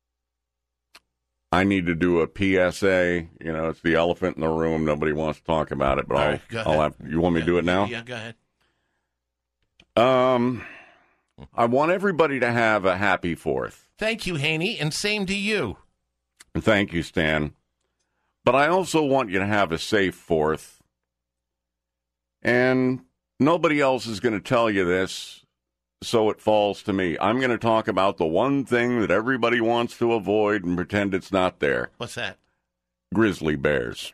I need to do a P S A. You know, it's the elephant in the room. Nobody wants to talk about it, but All I'll, right, go I'll ahead. have. You want me to do it now? Yeah, go ahead. Um, I want everybody to have a happy Fourth. Thank you, Haney, and same to you. And thank you, Stan. But I also want you to have a safe Fourth. And nobody else is going to tell you this, so it falls to me. I'm going to talk about the one thing that everybody wants to avoid and pretend it's not there. What's that? Grizzly bears.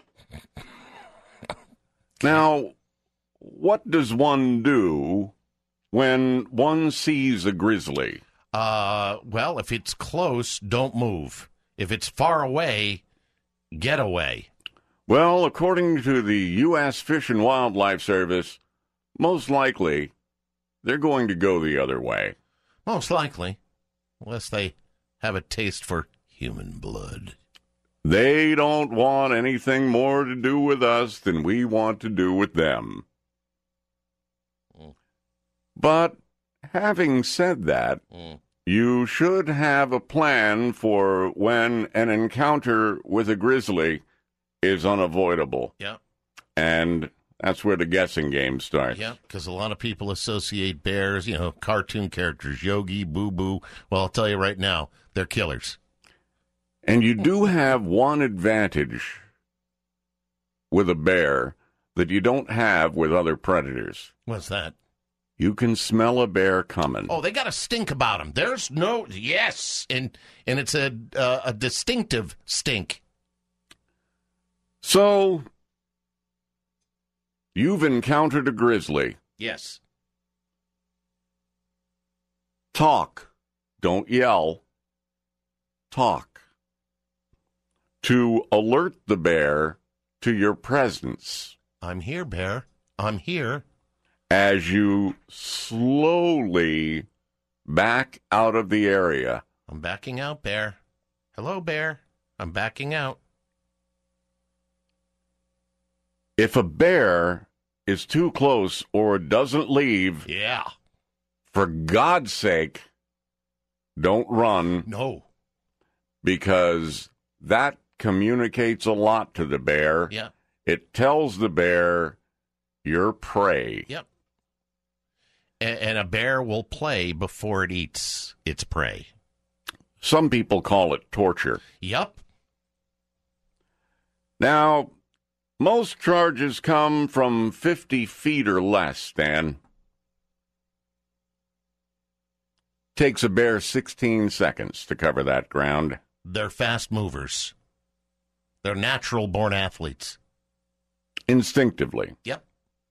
Now, what does one do when one sees a grizzly? Uh, well, if it's close, don't move. If it's far away, get away. Well, according to the U S Fish and Wildlife Service, most likely they're going to go the other way. Most likely, unless they have a taste for human blood. They don't want anything more to do with us than we want to do with them. Mm. But having said that, Mm. you should have a plan for when an encounter with a grizzly is unavoidable. Yeah. And that's where the guessing game starts. Yeah, because a lot of people associate bears, you know, cartoon characters, Yogi, Boo Boo. Well, I'll tell you right now, they're killers. And you do have one advantage with a bear that you don't have with other predators. What's that? You can smell a bear coming. Oh, they got a stink about them. There's no, yes, and and it's a uh, a distinctive stink. So, you've encountered a grizzly. Yes. Talk. Don't yell. Talk. To alert the bear to your presence. I'm here, bear. I'm here. As you slowly back out of the area. I'm backing out, bear. Hello, bear. I'm backing out. If a bear is too close or doesn't leave, yeah, for God's sake, don't run. No. Because that communicates a lot to the bear. Yeah. It tells the bear you're prey. Yep. And, and a bear will play before it eats its prey. Some people call it torture. Yep. Now, most charges come from fifty feet or less, Stan. Takes a bear sixteen seconds to cover that ground. They're fast movers. They're natural-born athletes. Instinctively. Yep.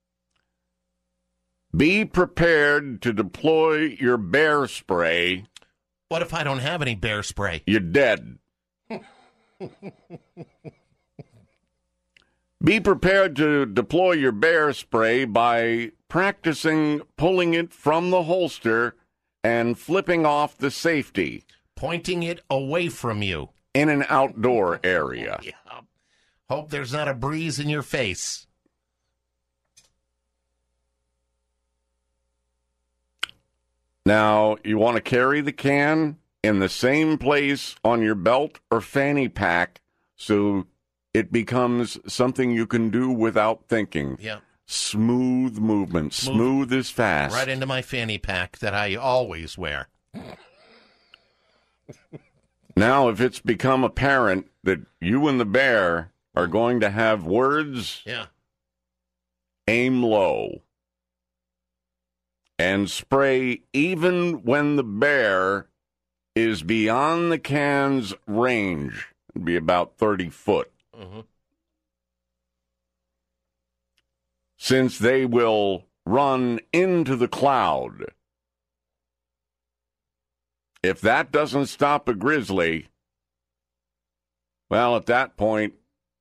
Be prepared to deploy your bear spray. What if I don't have any bear spray? You're dead. Be prepared to deploy your bear spray by practicing pulling it from the holster and flipping off the safety. Pointing it away from you. In an outdoor area. Yeah. Hope there's not a breeze in your face. Now, you want to carry the can in the same place on your belt or fanny pack so it becomes something you can do without thinking. Yeah. Smooth movement. Smooth, Smooth is fast. Right into my fanny pack that I always wear. Now, if it's become apparent that you and the bear are going to have words, yeah, aim low and spray even when the bear is beyond the can's range. It'd be about thirty foot. Mm-hmm. Since they will run into the cloud. If that doesn't stop a grizzly, well, at that point,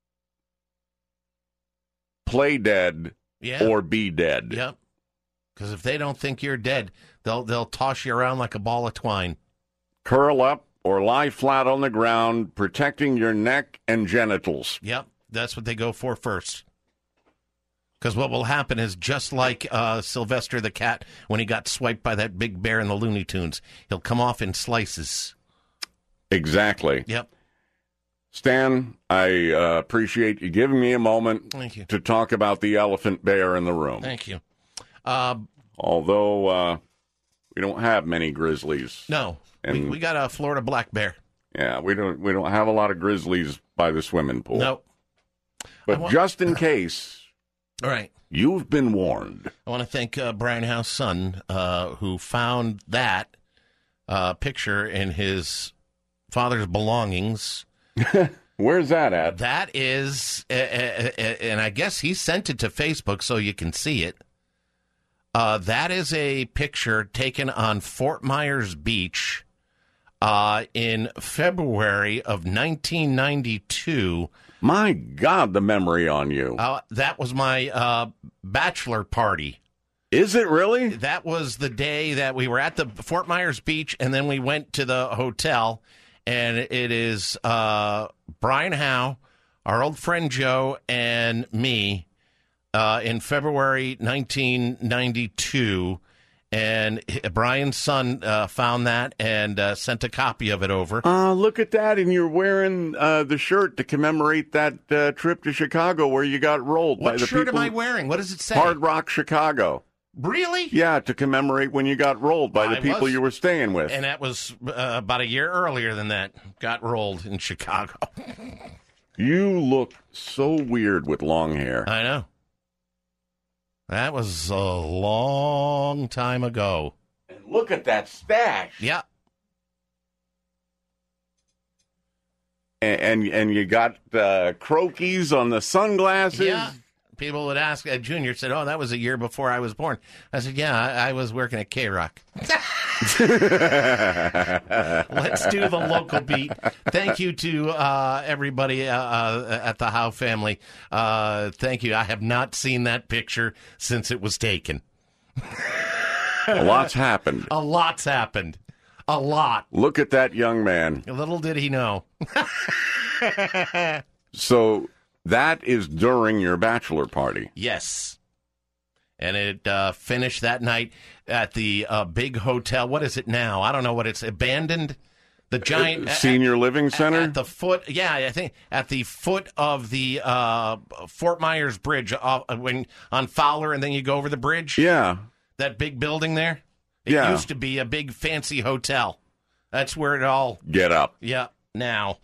play dead yeah. or be dead. Yep. Because if they don't think you're dead, they'll they'll toss you around like a ball of twine. Curl up or lie flat on the ground, protecting your neck and genitals. Yep, that's what they go for first. Because what will happen is just like uh, Sylvester the cat when he got swiped by that big bear in the Looney Tunes. He'll come off in slices. Exactly. Yep. Stan, I uh, appreciate you giving me a moment Thank you. to talk about the elephant bear in the room. Thank you. Uh, Although uh, we don't have many grizzlies. No, and, we, we got a Florida black bear. Yeah, we don't we don't have a lot of grizzlies by the swimming pool. Nope. But want- just in case... All right. You've been warned. I want to thank uh, Brian Howe's son, uh, who found that uh, picture in his father's belongings. Where's that at? That is, uh, uh, uh, and I guess he sent it to Facebook so you can see it. Uh, that is a picture taken on Fort Myers Beach uh, in February of nineteen ninety-two. My God, the memory on you. Uh, that was my uh, bachelor party. Is it really? That was the day that we were at the Fort Myers Beach, and then we went to the hotel, and it is uh, Brian Howe, our old friend Joe, and me uh, in February nineteen ninety-two. And Brian's son uh, found that and uh, sent a copy of it over. Uh, look at that. And you're wearing uh, the shirt to commemorate that uh, trip to Chicago where you got rolled what by the shirt people. am I wearing? What does it say? Hard Rock Chicago. Really? Yeah, to commemorate when you got rolled by the I people was, you were staying with. And that was uh, about a year earlier than that. Got rolled in Chicago. You look so weird with long hair. I know. That was a long time ago. And look at that stash. Yeah. And and, and you got uh, croquis on the sunglasses. Yeah. People would ask, uh, Junior said, oh, that was a year before I was born. I said, yeah, I, I was working at K-Rock. Let's do the local beat. Thank you to uh, everybody uh, uh, at the Howe family. Uh, thank you. I have not seen that picture since it was taken. A lot's happened. A lot's happened. A lot. Look at that young man. Little did he know. So that is during your bachelor party. Yes. And it uh, finished that night at the uh, big hotel. What is it now? I don't know what it's abandoned. The giant uh, senior at, living center at the foot. Yeah, I think at the foot of the uh, Fort Myers Bridge uh, when on Fowler, and then you go over the bridge. Yeah, that big building there. It yeah. used to be a big fancy hotel. That's where it all get up. Yeah, now.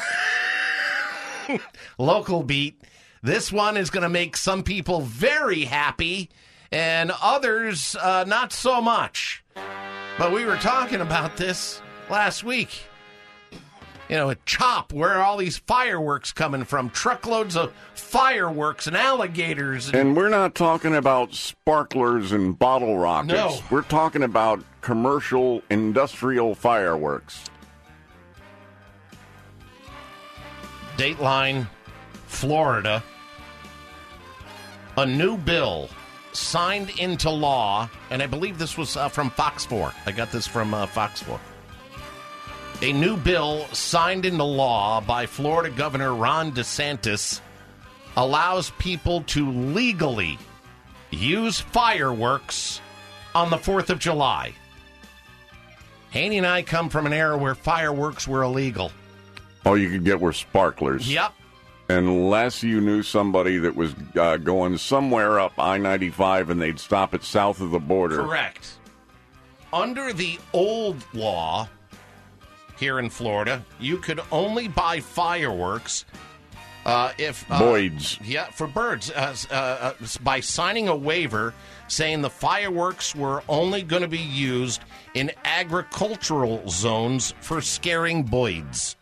Local beat. This one is going to make some people very happy and others uh, not so much. But we were talking about this last week. You know, at CHOP, where are all these fireworks coming from? Truckloads of fireworks and alligators. And, and we're not talking about sparklers and bottle rockets. No. We're talking about commercial, industrial fireworks. Dateline, Florida. A new bill signed into law, and I believe this was uh, from Fox four. I got this from uh, Fox four. A new bill signed into law by Florida Governor Ron DeSantis allows people to legally use fireworks on the fourth of July. Haney and I come from an era where fireworks were illegal. All you could get were sparklers. Yep. Unless you knew somebody that was uh, going somewhere up I ninety-five and they'd stop it south of the border. Correct. Under the old law here in Florida, you could only buy fireworks uh, if... Uh, Boyd's. Yeah, for birds. Uh, uh, by signing a waiver saying the fireworks were only going to be used in agricultural zones for scaring Boyds.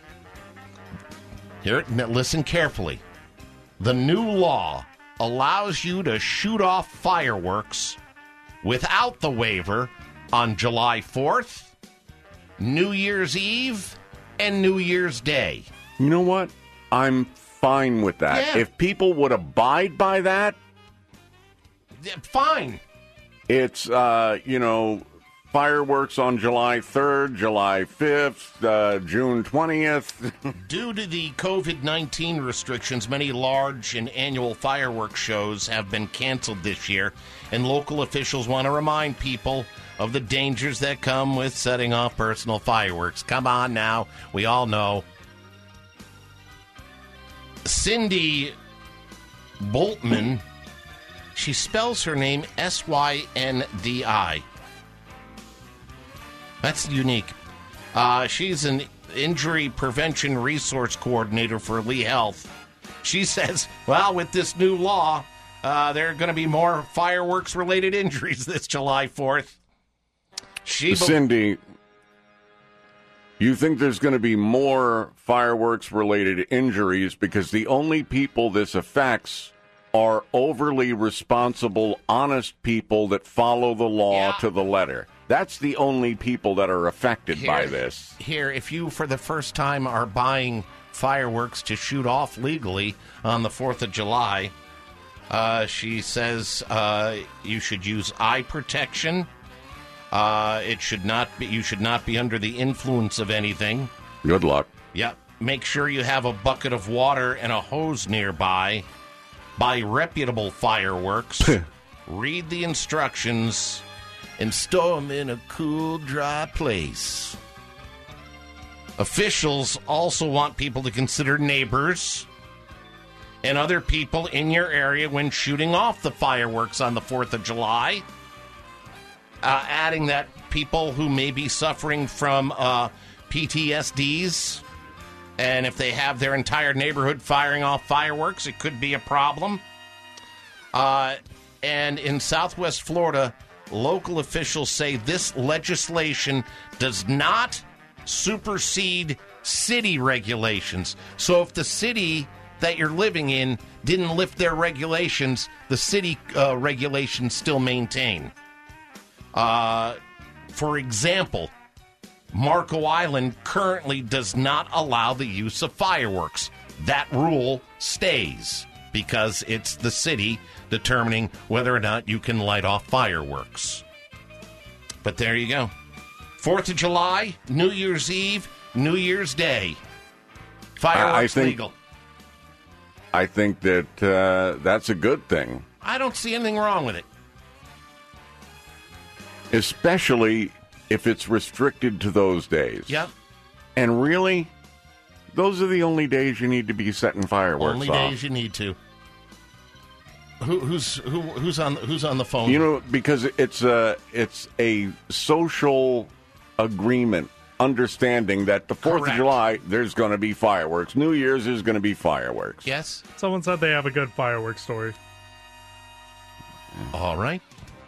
Here, listen carefully. The new law allows you to shoot off fireworks without the waiver on July fourth, New Year's Eve, and New Year's Day. You know what? I'm fine with that. Yeah. If people would abide by that, Yeah, fine. it's, uh, you know, fireworks on July third, July fifth, uh, June twentieth. Due to the covid nineteen restrictions, many large and annual fireworks shows have been canceled this year, and local officials want to remind people of the dangers that come with setting off personal fireworks. Come on now, we all know. Cindy Boltman, she spells her name S Y N D I. That's unique. Uh, she's an injury prevention resource coordinator for Lee Health. She says, well, with this new law, uh, there are going to be more fireworks-related injuries this July fourth. She Cindy, you think there's going to be more fireworks-related injuries because the only people this affects are overly responsible, honest people that follow the law Yeah. to the letter. That's the only people that are affected Here- by this. Here, if you, for the first time, are buying fireworks to shoot off legally on the fourth of July, uh, she says uh, you should use eye protection. Uh, it should not be. You should not be under the influence of anything. Good luck. Yep. Make sure you have a bucket of water and a hose nearby. Buy reputable fireworks. Read the instructions. And store them in a cool, dry place. Officials also want people to consider neighbors and other people in your area when shooting off the fireworks on the fourth of July. Uh, adding that people who may be suffering from uh, P T S Ds, and if they have their entire neighborhood firing off fireworks, it could be a problem. Uh, and in Southwest Florida, local officials say this legislation does not supersede city regulations. So if the city that you're living in didn't lift their regulations, the city uh, regulations still maintain. Uh, for example, Marco Island currently does not allow the use of fireworks. That rule stays because it's the city determining whether or not you can light off fireworks. But there you go. fourth of July, New Year's Eve, New Year's Day. Fireworks I think, legal. I think that uh, that's a good thing. I don't see anything wrong with it. Especially if it's restricted to those days. Yep. And really, those are the only days you need to be setting fireworks Only off. days you need to. Who, who's who, who's on who's on the phone? You know, because it's a it's a social agreement, understanding that the Fourth of Correct. July there's going to be fireworks. New Year's is going to be fireworks. Yes. Someone said they have a good fireworks story. All right.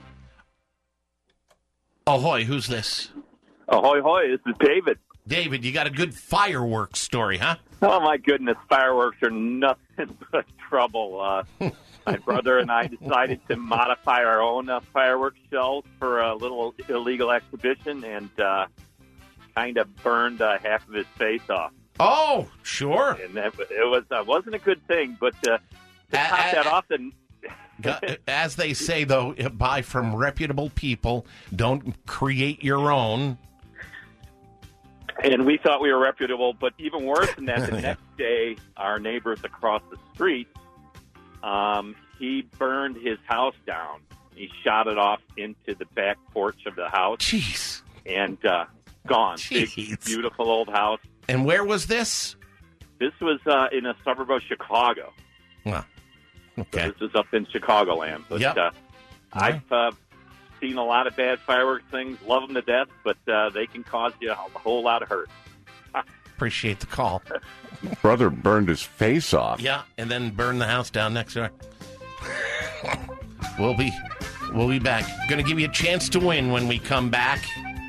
Ahoy! Who's this? Ahoy, hoy! This is David. David, you got a good fireworks story, huh? Oh my goodness, fireworks are nothing but trouble. Uh, my brother and I decided to modify our own uh, fireworks shells for a little illegal exhibition, and uh, kind of burned uh, half of his face off. Oh, sure. And that, it was uh, wasn't a good thing, but uh, to top uh, that off, and As they say, though, buy from reputable people. Don't create your own. And we thought we were reputable, but even worse than that, the next day, our neighbors across the street, um, he burned his house down. He shot it off into the back porch of the house. Jeez. and uh, gone. Jeez. Big, beautiful old house. And where was this? This was uh, in a suburb of Chicago. Well, okay. So this is up in Chicagoland. But Yep. uh, I've uh, seen a lot of bad fireworks things, love them to death, but uh, they can cause you a whole lot of hurt. Appreciate the call. Brother burned his face off. Yeah, and then burn the house down next door. we'll be we'll be back. Going to give you a chance to win when we come back.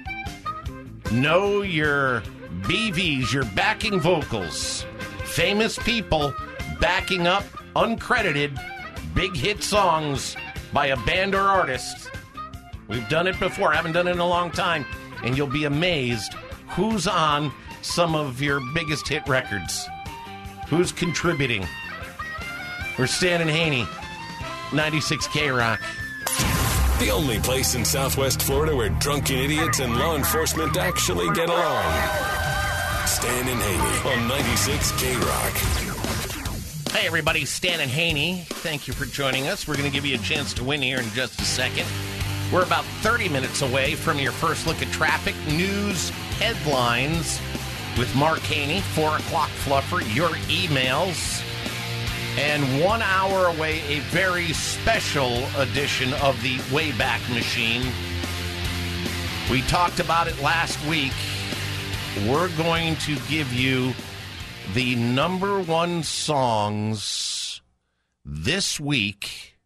Know your B Vs, your backing vocals. Famous people backing up uncredited big hit songs by a band or artist. We've done it before. Haven't done it in a long time. And you'll be amazed who's on some of your biggest hit records. Who's contributing? We're Stan and Haney, ninety-six K Rock. The only place in Southwest Florida where drunken idiots and law enforcement actually get along. Stan and Haney on ninety-six K Rock. Hey, everybody, Stan and Haney. Thank you for joining us. We're going to give you a chance to win here in just a second. We're about thirty minutes away from your first look at traffic, news, headlines with Mark Haney, four o'clock fluffer, your emails, and one hour away, a very special edition of the Wayback Machine. We talked about it last week. We're going to give you the number one songs this week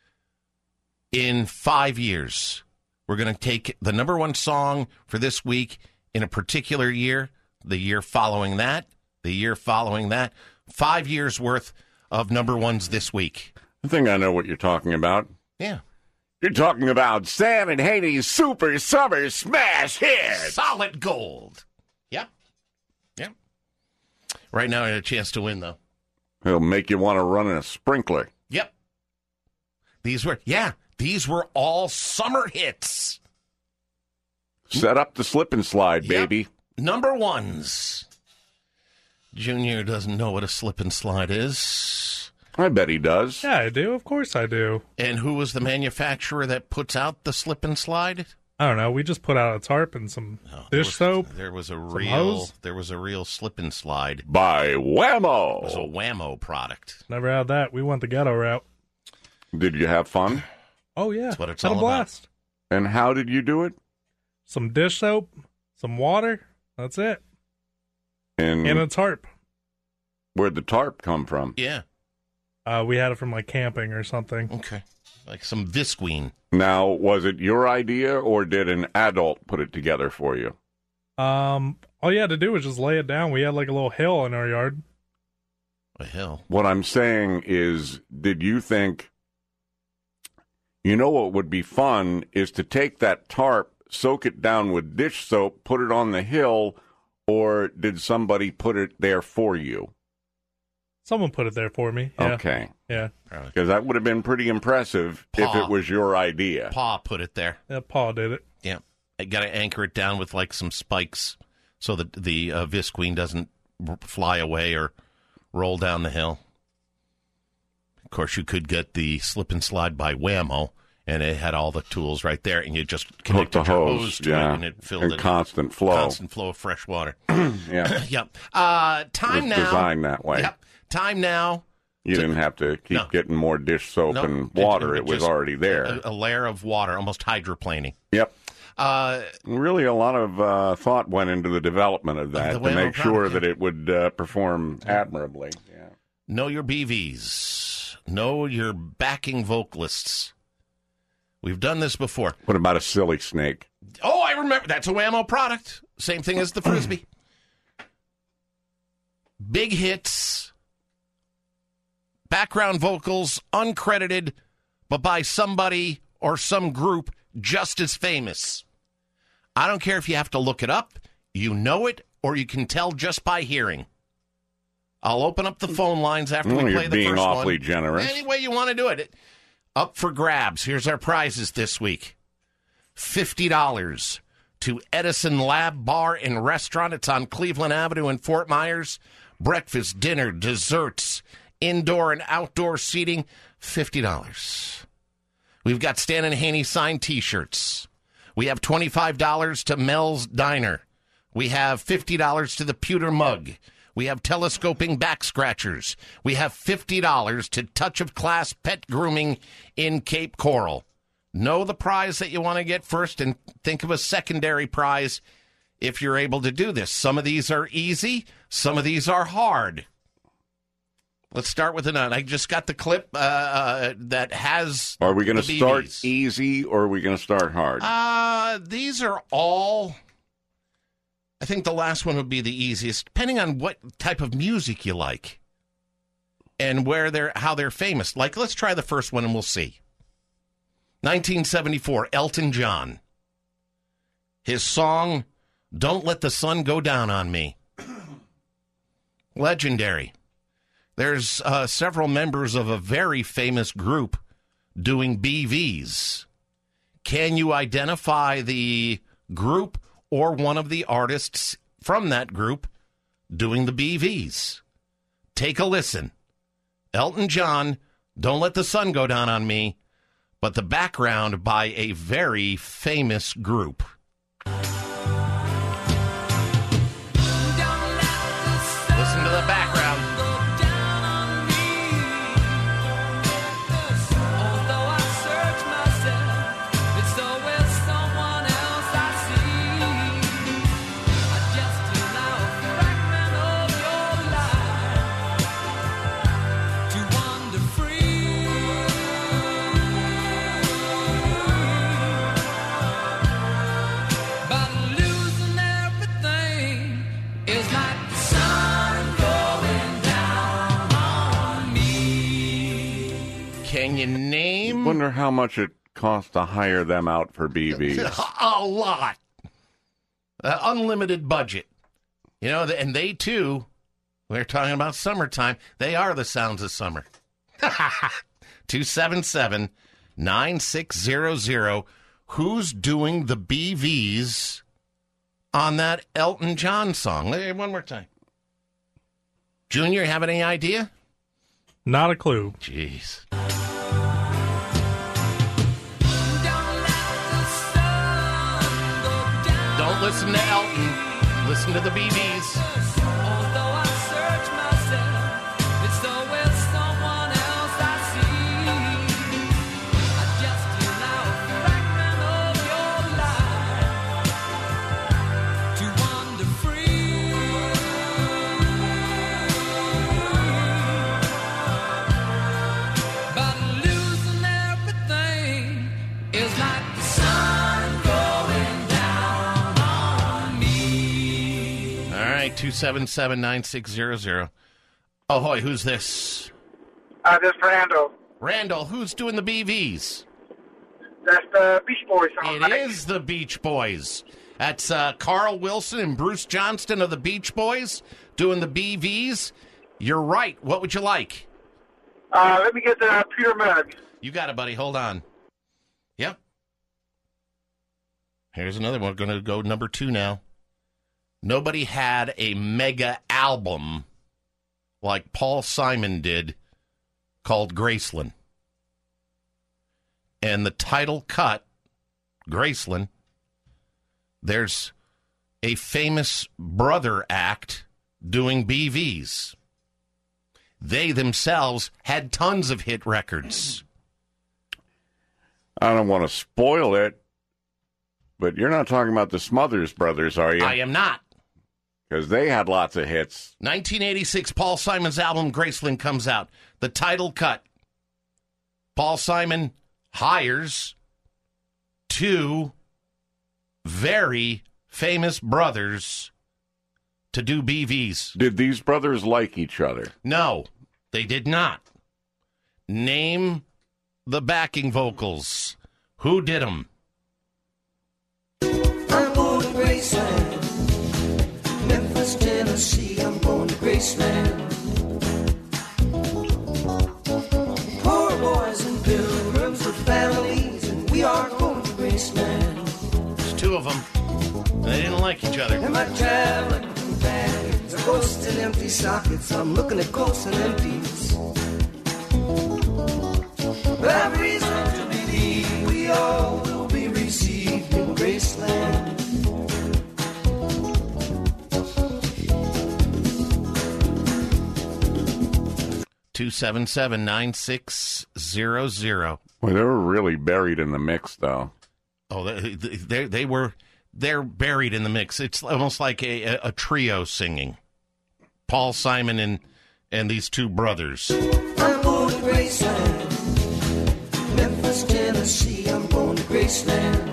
in five years. We're going to take the number one song for this week in a particular year, the year following that, the year following that, five years worth of number ones this week. I think I know what you're talking about. Yeah. You're talking about Stan and Haney's Super Summer Smash Hit. Solid gold. Yep. Yep. Right now, I had a chance to win, though. It'll make you want to run in a sprinkler. Yep. These were, yeah, these were all summer hits. Set up the slip and slide, Yep. baby. Number ones. Junior doesn't know what a slip and slide is. I bet he does. Yeah, I do. Of course I do. And who was the manufacturer that puts out the slip and slide? I don't know. We just put out a tarp and some dish was, soap. There was a some real hose. there was a real slip and slide by Whammo. It was a Whammo product. Never had that. We went the ghetto route. Did you have fun? Oh yeah, That's what it's had all a blast. About. And how did you do it? Some dish soap, some water. That's it. And, and a tarp. Where'd the tarp come from? Yeah. Uh, we had it from like camping or something. Okay. Like some Visqueen. Now, was it your idea or did an adult put it together for you? Um, all you had to do was just lay it down. We had like a little hill in our yard. A hill? What I'm saying is, did you think, you know what would be fun is to take that tarp, soak it down with dish soap, put it on the hill, or did somebody put it there for you? Someone put it there for me. Yeah. Okay. Yeah. Because that would have been pretty impressive Pa. if it was your idea. Pa put it there. Yeah, Pa did it. Yeah. I got to anchor it down with like some spikes so that the uh, Visqueen doesn't r- fly away or roll down the hill. Of course, you could get the slip and slide by Whammo, and it had all the tools right there, and you just connected Hook the your hose, hose to yeah, it, and it filled and it. constant flow. Constant flow of fresh water. Yeah. Yep. Uh, time It was now. designed that way. Yep. Time now. You to- didn't have to keep No. getting more dish soap No, and it- water. it It was just- already there. A, a layer of water, almost hydroplaning. Yep. Uh, Really, a lot of uh, thought went into the development of that the to Whammo make sure product, that it would uh, perform admirably. Yeah. know your B Vs. Know your backing vocalists. We've done this before. What about a silly snake? Oh, I remember. That's a Whammo product. Same thing as the Frisbee. Big hits. Background vocals, uncredited, but by somebody or some group just as famous. I don't care if you have to look it up. You know it, or you can tell just by hearing. I'll open up the phone lines after Well, we you're play the being first one. awfully generous. Any way you want to do it. Up for grabs. Here's our prizes this week. fifty dollars to Edison Lab Bar and Restaurant. It's on Cleveland Avenue in Fort Myers. Breakfast, dinner, desserts, indoor and outdoor seating, fifty dollars. We've got Stan and Haney signed T-shirts. We have twenty-five dollars to Mel's Diner. We have fifty dollars to the Pewter Mug. We have telescoping back scratchers. We have fifty dollars to Touch of Class Pet Grooming in Cape Coral. Know the prize that you want to get first and think of a secondary prize if you're able to do this. Some of these are easy. Some of these are hard. Let's start with an. I just got the clip uh, uh, that has. Are we going to the start B Bs. easy or are we going to start hard? Uh, these are all. I think the last one would be the easiest, depending on what type of music you like and where they're, how they're famous. Like, let's try the first one and we'll see. nineteen seventy-four, Elton John. His song, "Don't Let the Sun Go Down on Me." Legendary. There's uh, several members of a very famous group doing B Vs. Can you identify the group or one of the artists from that group doing the B Vs? Take a listen. Elton John, "Don't Let the Sun Go Down on Me," but the background by a very famous group. Listen to the background. Can you name? Wonder how much it costs to hire them out for B Vs. A lot. Uh, unlimited budget. You know, and they too, we're talking about summertime, they are the sounds of summer. two seven seven, nine six zero zero. Who's doing the B Vs on that Elton John song? Hey, one more time. Junior, have any idea? Not a clue. Jeez. Don't listen to Elton. Listen to the B Bs. two seven seven, nine six zero zero. Oh, hoy, who's this? Uh, this is Randall. Randall, who's doing the B Vs? That's the Beach Boys song. It right? is the Beach Boys. That's uh, Carl Wilson and Bruce Johnston of the Beach Boys doing the B Vs. You're right. What would you like? Uh, let me get the Pewter Mug. You got it, buddy. Hold on. Yep. Here's another one. We're going to go number two now. Nobody had a mega album like Paul Simon did called Graceland. And the title cut, Graceland, there's a famous brother act doing B Vs. They themselves had tons of hit records. I don't want to spoil it, but you're not talking about the Smothers Brothers, are you? I am not. Because they had lots of hits. nineteen eighty-six, Paul Simon's album Graceland comes out. The title cut. Paul Simon hires two very famous brothers to do B Vs. Did these brothers like each other? No, they did not. Name the backing vocals. Who did them? I'm going to Graceland. Memphis, Tennessee, I'm going to Graceland. Poor boys and pilgrims with families, and we are going to Graceland. There's two of them. And they didn't like each other. Am I traveling companions, ghosts and empty sockets? I'm looking at ghosts and empties. But I have reason to believe we all will be received in Graceland. two seven seven, nine six zero zero. Well, they were really buried in the mix, though. Oh, they, they, they were, they're buried in the mix. It's almost like a, a trio singing. Paul Simon and, and these two brothers. I'm going to Graceland, Memphis, Tennessee. I'm going to Graceland.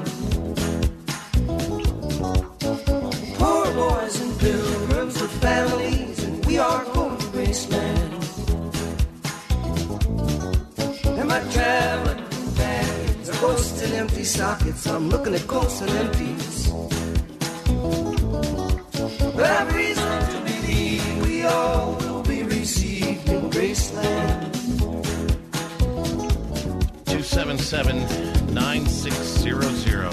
Poor boys and pilgrims with families, and we are going to Graceland. Am I traveling bags, ghosts and empty sockets? I'm looking at ghosts and empties. But I've reason to believe we all will be received in Graceland. two seven seven, nine six zero zero.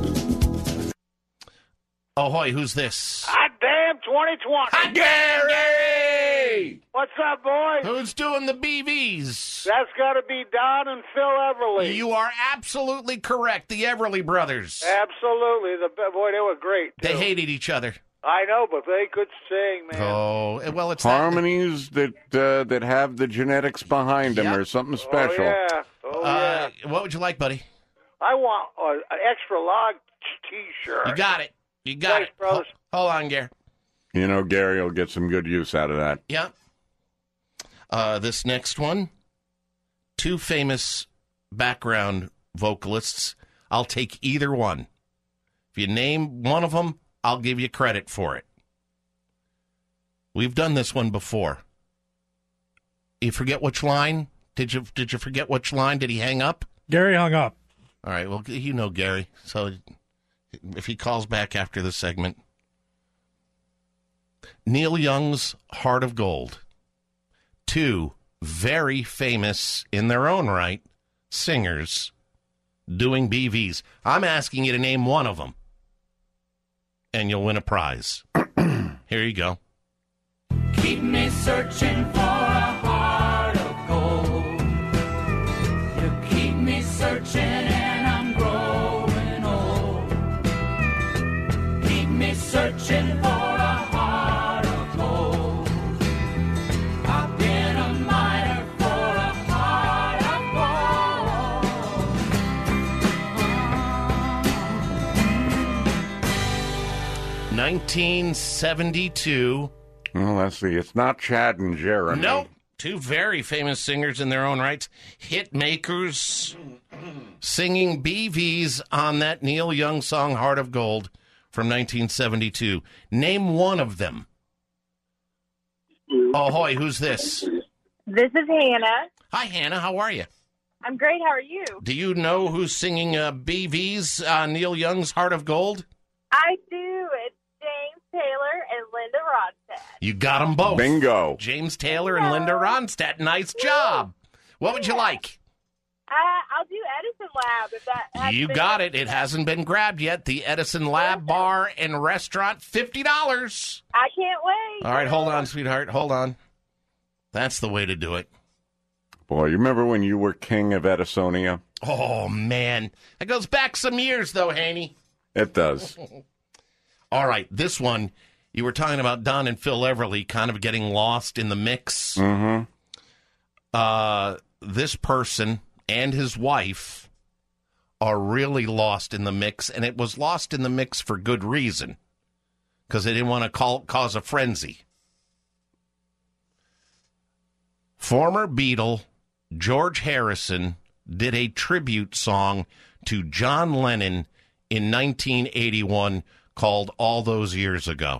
Ahoy, who's this? Hot damn twenty twenty. Hot Gary! What's up, boys? Who's doing the B Vs? That's got to be Don and Phil Everly. You are absolutely correct. The Everly brothers. Absolutely. The boy, they were great, too. They hated each other. I know, but they could sing, man. Oh, well, it's harmonies that that, uh, that have the genetics behind them Yep. or something special. Oh, yeah. Oh, Uh, yeah. what would you like, buddy? I want uh, an extra large T-shirt. You got it. You got Thanks, it. brothers. Hold, hold on, Gary. You know, Gary will get some good use out of that. Yeah. Uh, this next one, two famous background vocalists. I'll take either one. If you name one of them, I'll give you credit for it. We've done this one before. You forget which line? Did you did you forget which line? Did he hang up? Gary hung up. All right, well, you know Gary, so if he calls back after the segment. Neil Young's Heart of Gold. Two very famous, in their own right, singers doing B Vs. I'm asking you to name one of them, and you'll win a prize. Here you go. Keep me searching for a heart of gold. You keep me searching and I'm growing old. Keep me searching for a heart of gold. I've been a miner for a heart of gold. nineteen seventy-two. Well, let's see. It's not Chad and Jeremy. Nope. Two very famous singers in their own rights. Hit makers singing B Vs on that Neil Young song, Heart of Gold, from nineteen seventy-two. Name one of them. Ahoy, who's this? This is Hannah. Hi, Hannah. How are you? I'm great. How are you? Do you know who's singing uh, B Vs on Neil Young's Heart of Gold? I do. It's James Taylor and Linda Ronstadt. You got them both. Bingo. James Taylor and Linda Ronstadt. Nice job. What would you like? Uh, I'll do Edison Lab if that has You been- got it. It hasn't been grabbed yet. The Edison Lab Bar and Restaurant, fifty dollars. I can't wait. All right, hold on, sweetheart. Hold on. That's the way to do it. Boy, you remember when you were king of Edisonia? Oh, man. That goes back some years, though, Haney. It does. All right, this one, you were talking about Don and Phil Everly kind of getting lost in the mix. Mm-hmm. Uh, this person and his wife are really lost in the mix, and it was lost in the mix for good reason, because they didn't want to call, cause a frenzy. Former Beatle George Harrison did a tribute song to John Lennon in nineteen eighty-one called All Those Years Ago.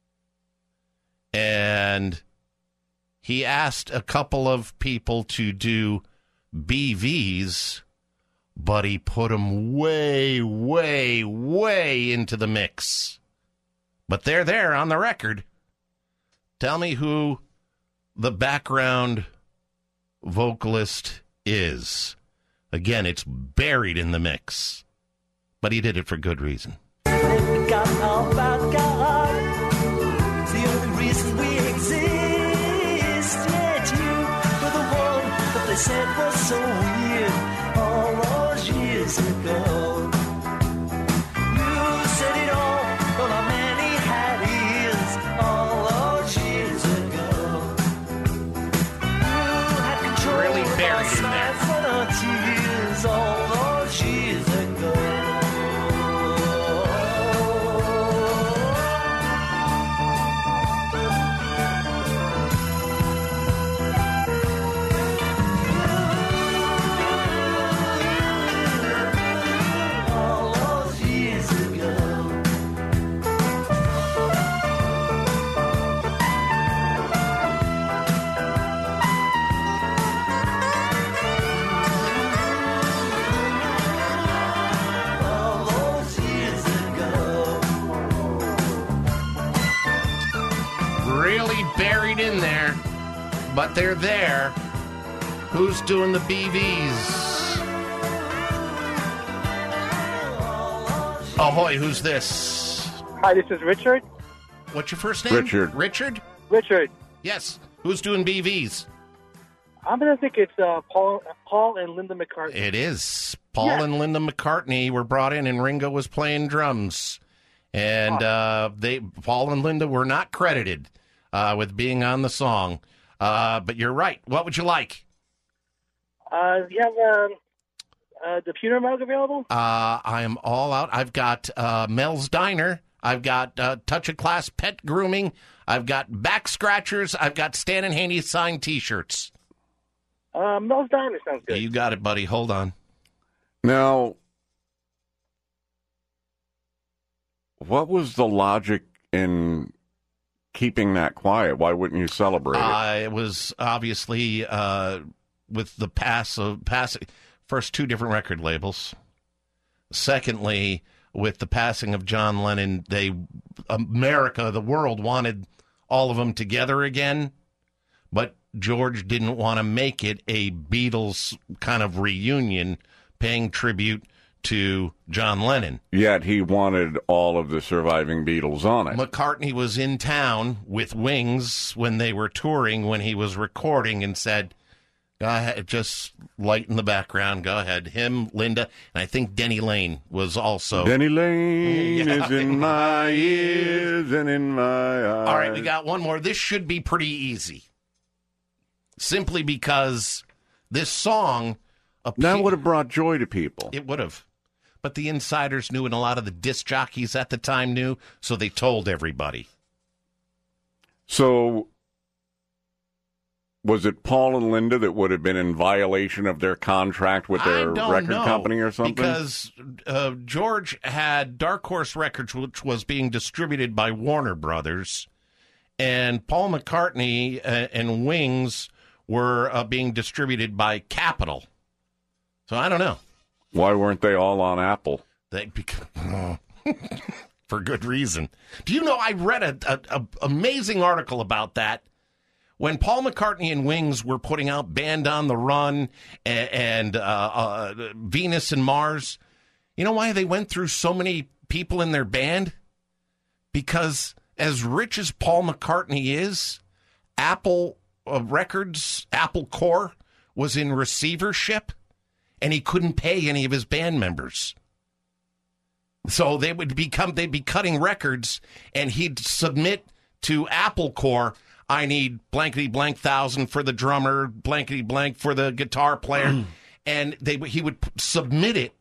And he asked a couple of people to do B Vs, but he put them way, way, way into the mix. But they're there on the record. Tell me who the background vocalist is. Again, it's buried in the mix. But he did it for good reason. God, all about God. It's the only reason we exist. Yet you were the one that they said was so weird all those years ago. You said it all, though not many had ears all those years ago. You had really buried in there, but they're there. Who's doing the B Vs? Ahoy, who's this? Hi, this is Richard. What's your first name? Richard. Richard? Richard. Yes. Who's doing B Vs? I'm going to think it's uh, Paul Paul and Linda McCartney. It is. Paul Yeah. and Linda McCartney were brought in, and Ringo was playing drums. And uh, they, Paul and Linda were not credited uh, with being on the song. Uh, but you're right. What would you like? Uh, you have um, uh, the pewter mug available? Uh, I am all out. I've got uh, Mel's Diner. I've got uh, Touch of Class Pet Grooming. I've got Back Scratchers. I've got Stan and Haney signed T-shirts. Uh, Mel's Diner sounds good. You got it, buddy. Hold on. Now, what was the logic in keeping that quiet? Why wouldn't you celebrate it? Uh, it was obviously uh, with the pass of passing first two different record labels. Secondly, with the passing of John Lennon, they America, the world wanted all of them together again, but George didn't want to make it a Beatles kind of reunion, paying tribute to John Lennon. Yet he wanted all of the surviving Beatles on it. McCartney was in town with Wings when they were touring, when he was recording, and said, go ahead, just light in the background, go ahead. Him, Linda, and I think Denny Lane was also. Denny Lane Yeah. is in my ears and in my eyes. All right, we got one more. This should be pretty easy. Simply because this song... That would have brought joy to people. It would have. But the insiders knew, and a lot of the disc jockeys at the time knew, so they told everybody. So, was it Paul and Linda that would have been in violation of their contract with their I don't record know, company or something? Because uh, George had Dark Horse Records, which was being distributed by Warner Brothers, and Paul McCartney uh, and Wings were uh, being distributed by Capitol. So I don't know. Why weren't they all on Apple? They because, for good reason. Do you know, I read a, a, a amazing article about that. When Paul McCartney and Wings were putting out Band on the Run and, and uh, uh, Venus and Mars, you know why they went through so many people in their band? Because as rich as Paul McCartney is, Apple uh, Records, Apple Corps, was in receivership, and he couldn't pay any of his band members. So they would become, they'd be cutting records, and he'd submit to Apple Corps, I need blankety blank thousand for the drummer, blankety blank for the guitar player, and they he would submit it,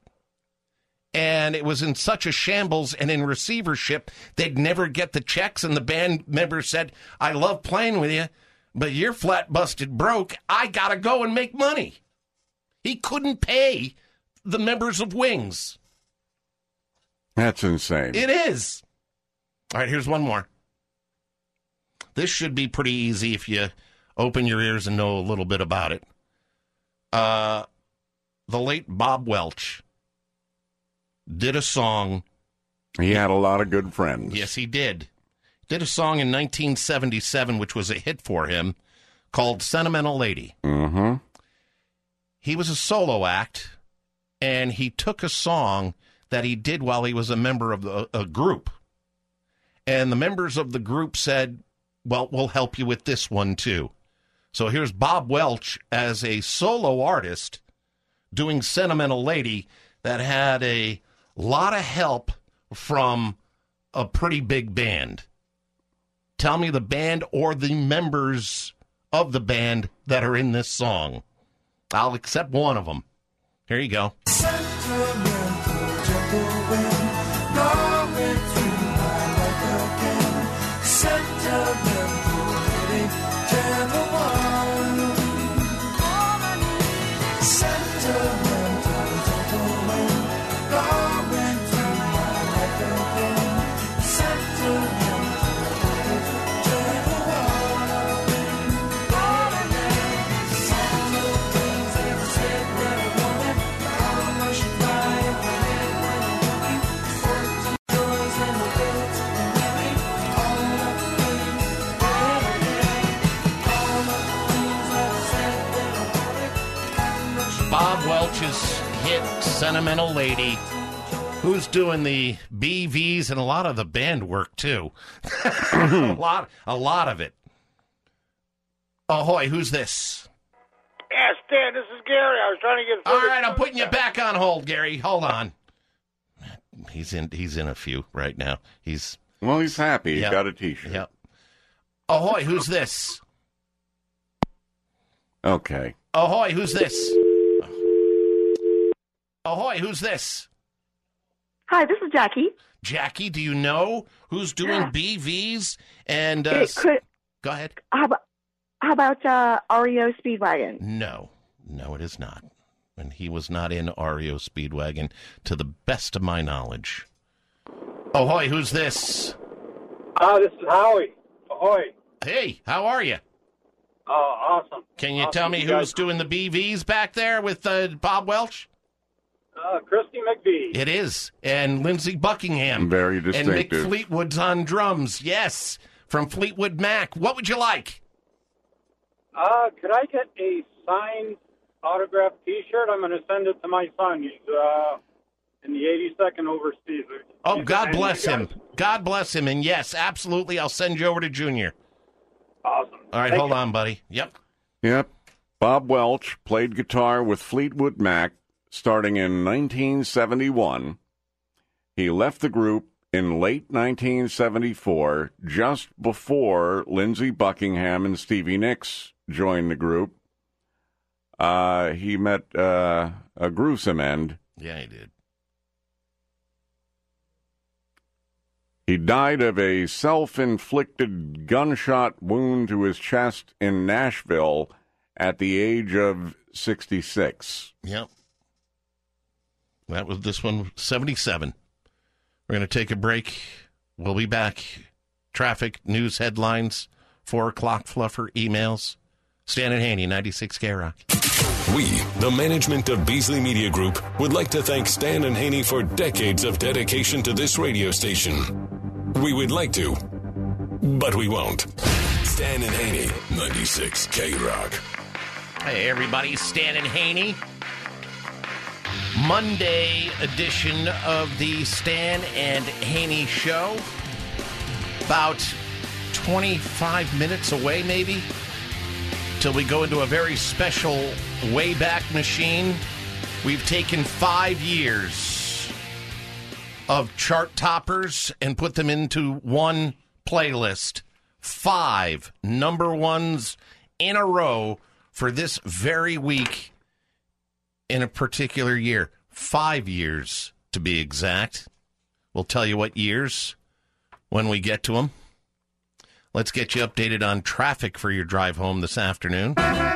and it was in such a shambles and in receivership, they'd never get the checks, and the band members said, I love playing with you, but you're flat busted broke, I gotta go and make money. He couldn't pay the members of Wings. That's insane. It is. All right, here's one more. This should be pretty easy if you open your ears and know a little bit about it. Uh, the late Bob Welch did a song. He had a lot of good friends. Yes, he did. Did a song in nineteen seventy-seven, which was a hit for him, called Sentimental Lady. Mm-hmm. He was a solo act, and he took a song that he did while he was a member of the, a group. And the members of the group said, well, we'll help you with this one, too. So here's Bob Welch as a solo artist doing Sentimental Lady that had a lot of help from a pretty big band. Tell me the band or the members of the band that are in this song. I'll accept one of them. Here you go. Bob Welch's hit Sentimental Lady. Who's doing the B Vs and a lot of the band work, too? a lot a lot of it. Ahoy, who's this? Yeah, Stan, this is Gary. I was trying to get... All right, I'm putting you back on hold, Gary. Hold on. He's in He's in a few right now. He's... Well, he's happy. He's Yep. got a T-shirt. Yep. Ahoy, who's this? Okay. Ahoy, who's this? Ahoy, who's this? Hi, this is Jackie. Jackie, do you know who's doing B Vs? And uh, It could, go ahead. how about how about uh, R E O Speedwagon? No, no, it is not. And he was not in R E O Speedwagon, to the best of my knowledge. Ahoy, who's this? Ah, this is Howie. Ahoy. Hey, how are you? Oh, awesome. Can you Awesome. tell me You who's guys- doing the B Vs back there with uh, Bob Welch? Uh, Christy McVie. It is. And Lindsey Buckingham. Very And Mick distinctive. Fleetwood's on drums. Yes, from Fleetwood Mac. What would you like? Uh, could I get a signed autographed T-shirt? I'm going to send it to my son. He's uh, in the eighty-second overseas. Oh, He's God a- bless him. God bless him. And yes, absolutely, I'll send you over to Junior. Awesome. All right, Thank hold you. on, buddy. Yep. Yep. Bob Welch played guitar with Fleetwood Mac starting in nineteen seventy-one. He left the group in late nineteen seventy-four, just before Lindsey Buckingham and Stevie Nicks joined the group. Uh, he met uh, a gruesome end. Yeah, he did. He died of a self-inflicted gunshot wound to his chest in Nashville at the age of sixty-six. Yep. That was this one, seventy-seven. We're going to take a break. We'll be back. Traffic, news headlines, four o'clock fluffer, emails. Stan and Haney, ninety-six K Rock. We, the management of Beasley Media Group, would like to thank Stan and Haney for decades of dedication to this radio station. We would like to, but we won't. Stan and Haney, ninety-six K Rock. Hey, everybody, Stan and Haney. Monday edition of the Stan and Haney Show. About twenty-five minutes away, maybe, till we go into a very special Wayback Machine. We've taken five years of chart toppers and put them into one playlist. Five number ones in a row for this very week in a particular year. Five years, to be exact. We'll tell you what years when we get to them. Let's get you updated on traffic for your drive home this afternoon.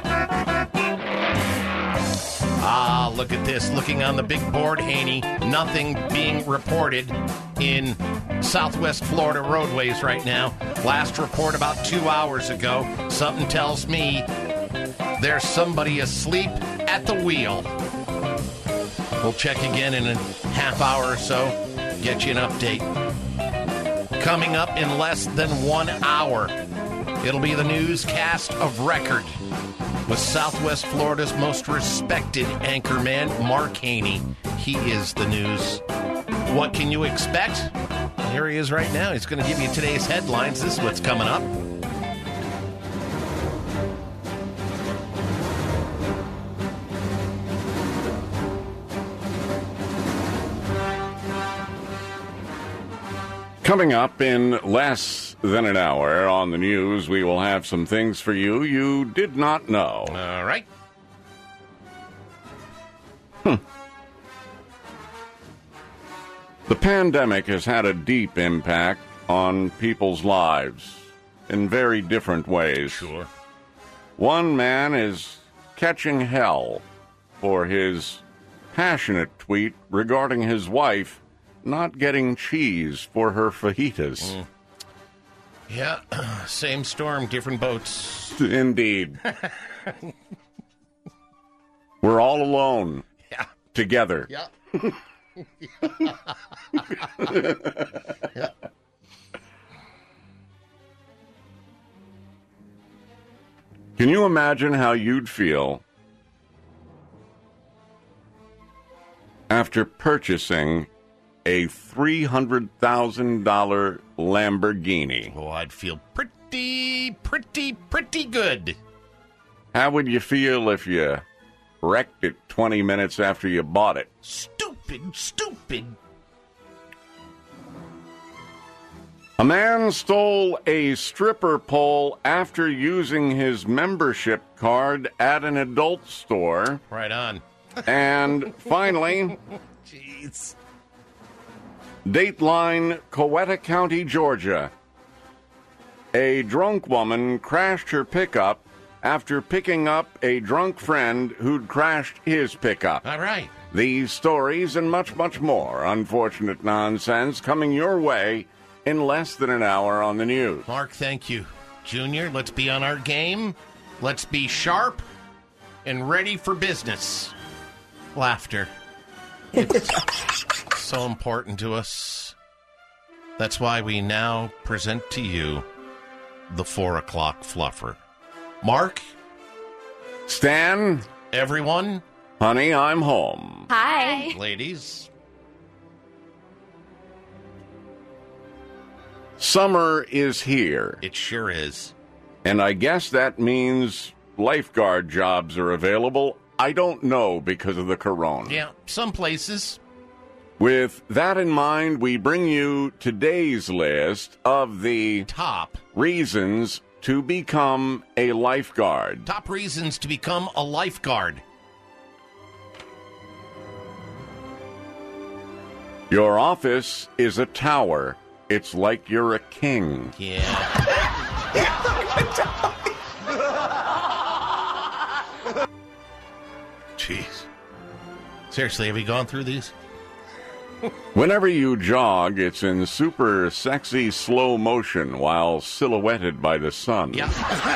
Ah, look at this. Looking on the big board, Haney, nothing being reported in Southwest Florida roadways right now. Last report about two hours ago. Something tells me there's somebody asleep at the wheel. We'll check again in a half hour or so, get you an update. Coming up in less than one hour, it'll be the newscast of record with Southwest Florida's most respected anchorman, Mark Haney. He is the news. What can you expect? Here he is right now. He's going to give you today's headlines. This is what's coming up. Coming up in less than an hour on the news, we will have some things for you you did not know. All right. Hmm. The pandemic has had a deep impact on people's lives in very different ways. Sure. One man is catching hell for his passionate tweet regarding his wife not getting cheese for her fajitas. Mm. Yeah, same storm, different boats. Indeed. We're all alone. Yeah. Together. Yeah. Yeah. Can you imagine how you'd feel after purchasing a three hundred thousand dollars Lamborghini? Oh, I'd feel pretty, pretty, pretty good. How would you feel if you wrecked it twenty minutes after you bought it? Stupid, stupid. A man stole a stripper pole after using his membership card at an adult store. Right on. And finally, jeez. Dateline, Coweta County, Georgia. A drunk woman crashed her pickup after picking up a drunk friend who'd crashed his pickup. All right. These stories and much, much more unfortunate nonsense coming your way in less than an hour on the news. Mark, thank you. Junior, let's be on our game. Let's be sharp and ready for business. Laughter. It's so important to us. That's why we now present to you the four o'clock fluffer. Mark? Stan? Everyone? Honey, I'm home. Hi. Ladies? Summer is here. It sure is. And I guess that means lifeguard jobs are available. I don't know because of the corona. Yeah, some places. With that in mind, we bring you today's list of the top reasons to become a lifeguard. Top reasons to become a lifeguard. Your office is a tower. It's like you're a king. Yeah. Jeez. Seriously, have you gone through these? Whenever you jog, it's in super sexy slow motion while silhouetted by the sun. Yeah.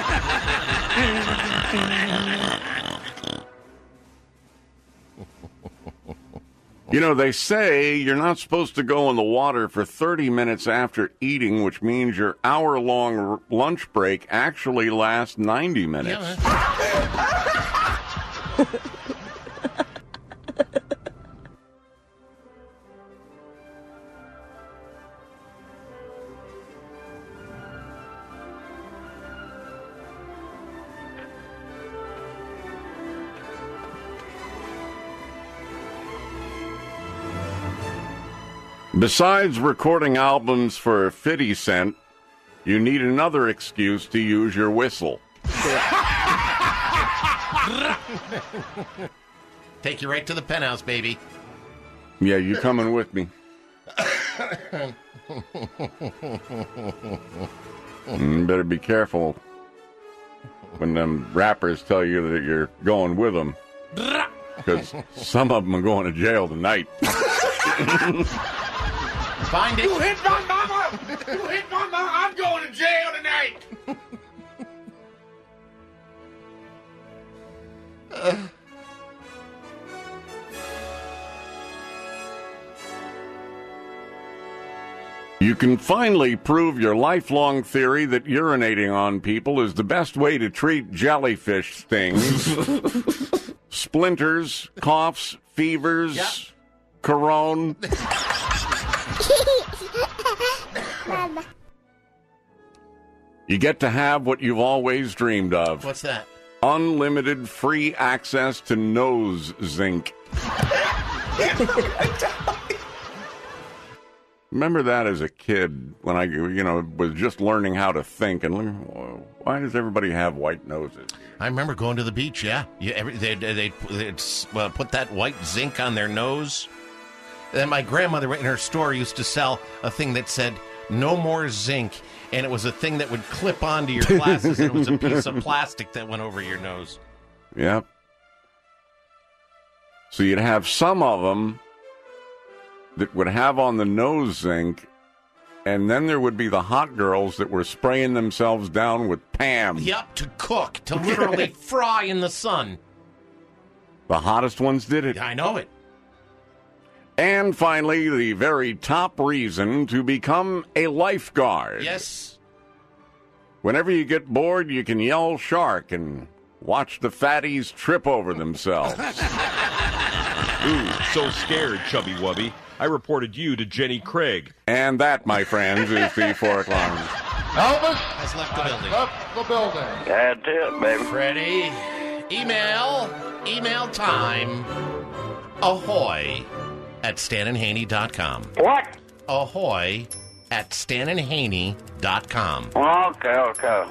You know, they say you're not supposed to go in the water for thirty minutes after eating, which means your hour-long r- lunch break actually lasts ninety minutes. Yeah. Besides recording albums for fifty cent, you need another excuse to use your whistle. Take you right to the penthouse, baby. Yeah, you coming with me. You better be careful when them rappers tell you that you're going with them, because some of them are going to jail tonight. Find it. You hit my mama! You hit my mama! I'm going to jail tonight! uh. You can finally prove your lifelong theory that urinating on people is the best way to treat jellyfish stings, splinters, coughs, fevers, yep. corona. You get to have what you've always dreamed of. What's that? Unlimited free access to nose zinc. Remember that as a kid when I, you know, was just learning how to think and why does everybody have white noses? I remember going to the beach. Yeah, yeah. Every, they they they they'd, uh, put that white zinc on their nose. And my grandmother in her store used to sell a thing that said "No more zinc," and it was a thing that would clip onto your glasses, and it was a piece of plastic that went over your nose. Yep. So you'd have some of them that would have on the nose zinc, and then there would be the hot girls that were spraying themselves down with Pam. Yep, to cook, to literally fry in the sun. The hottest ones did it. I know it. And finally, the very top reason to become a lifeguard. Yes. Whenever you get bored, you can yell shark and watch the fatties trip over themselves. Ooh, so scared, Chubby Wubby. I reported you to Jenny Craig. And that, my friends, is the four o'clock. Elvis has left the building. Left the building. That's it, baby. Freddie, email, email time. Ahoy at stan and haney dot com. What? Ahoy at stan and haney dot com. Okay, okay.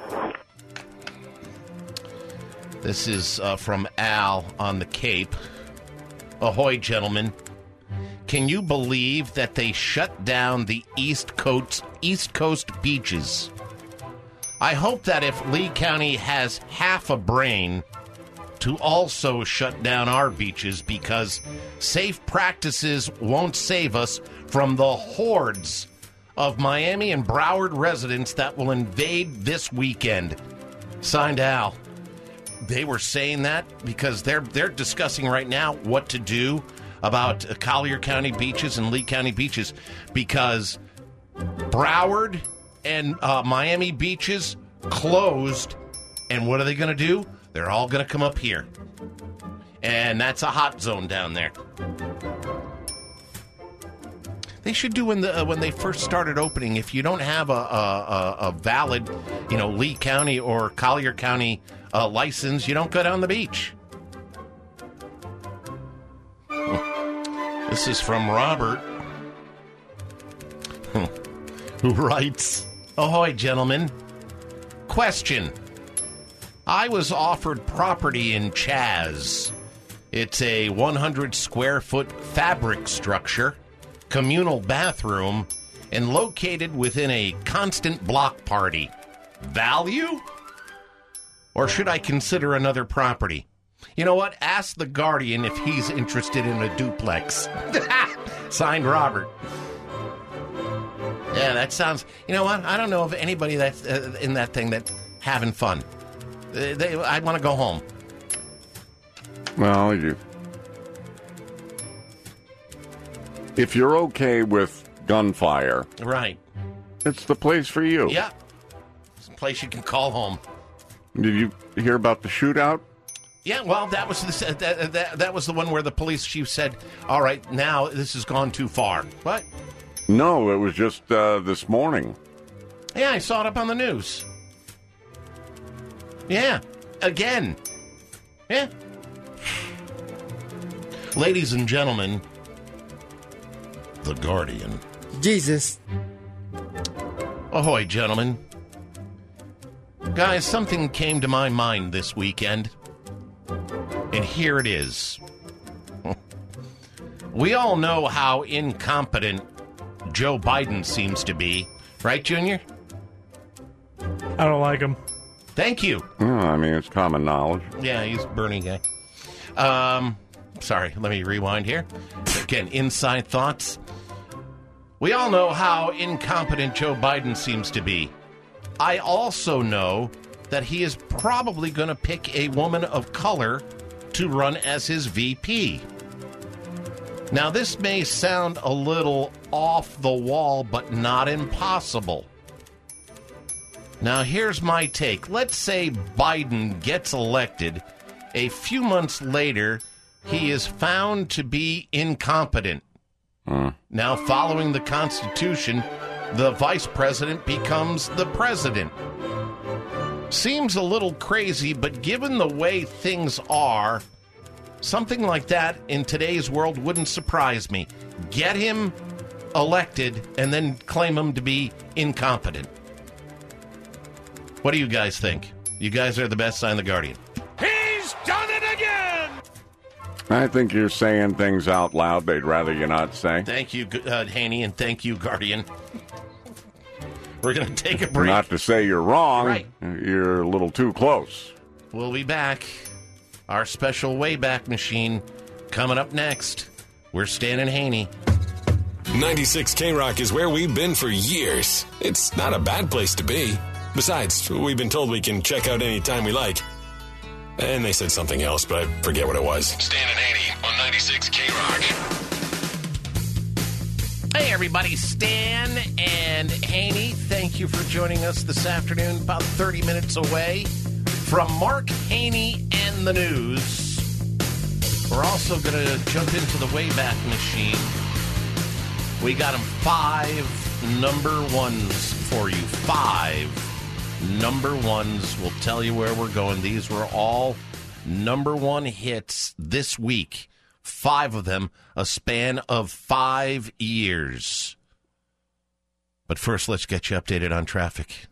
This is uh, from Al on the Cape. Ahoy, gentlemen. Can you believe that they shut down the East Coast, East Coast beaches? I hope that if Lee County has half a brain to also shut down our beaches, because safe practices won't save us from the hordes of Miami and Broward residents that will invade this weekend. Signed, Al. They were saying that because they're they're discussing right now what to do about uh, Collier County beaches and Lee County beaches, because Broward and uh, Miami beaches closed, and what are they going to do? They're all going to come up here, and that's a hot zone down there. They should do when the uh, when they first started opening. If you don't have a a, a valid, you know, Lee County or Collier County uh, license, you don't go down the beach. This is from Robert, who writes, Ahoy, gentlemen. Question. I was offered property in Chaz. It's a one hundred square foot fabric structure, communal bathroom, and located within a constant block party. Value? Or should I consider another property? You know what? Ask the Guardian if he's interested in a duplex. Signed, Robert. Yeah, that sounds... You know what? I don't know of anybody that's uh, in that thing that's having fun. Uh, they, I want to go home. Well, you... If you're okay with gunfire... Right. It's the place for you. Yeah. It's a place you can call home. Did you hear about the shootout? Yeah, well, that was the, that, that, that was the one where the police chief said, all right, now this has gone too far. What? No, it was just uh, this morning. Yeah, I saw it up on the news. Yeah, again. Yeah. Ladies and gentlemen, the Guardian. Jesus. Ahoy, gentlemen. Guys, something came to my mind this weekend, and here it is. We all know how incompetent Joe Biden seems to be. Right, Junior? I don't like him. Thank you. Oh, I mean, it's common knowledge. Yeah, he's a Bernie guy. Um, sorry, let me rewind here. Again, inside thoughts. We all know how incompetent Joe Biden seems to be. I also know that he is probably going to pick a woman of color to run as his V P. Now, this may sound a little off the wall, but not impossible. Now, here's my take. Let's say Biden gets elected. A few months later, he is found to be incompetent. Hmm. Now, following the Constitution, the vice president becomes the president. Seems a little crazy, but given the way things are, something like that in today's world wouldn't surprise me. Get him elected and then claim him to be incompetent. What do you guys think? You guys are the best. Sign the Guardian. He's done it again! I think you're saying things out loud they'd rather you not say. Thank you, uh, Haney, and thank you, Guardian. We're going to take a break. Not to say you're wrong. Right. You're a little too close. We'll be back. Our special Wayback Machine coming up next. We're Stan and Haney. ninety-six K-Rock is where we've been for years. It's not a bad place to be. Besides, we've been told we can check out any time we like. And they said something else, but I forget what it was. Stan and Haney on ninety-six K-Rock. Hey, everybody. Stan and Haney, thank you for joining us this afternoon, about thirty minutes away from Mark Haney and the News. We're also going to jump into the Wayback Machine. We got them five number ones for you. Five number ones. We'll tell you where we're going. These were all number one hits this week. Five of them, a span of five years. But first, let's get you updated on traffic.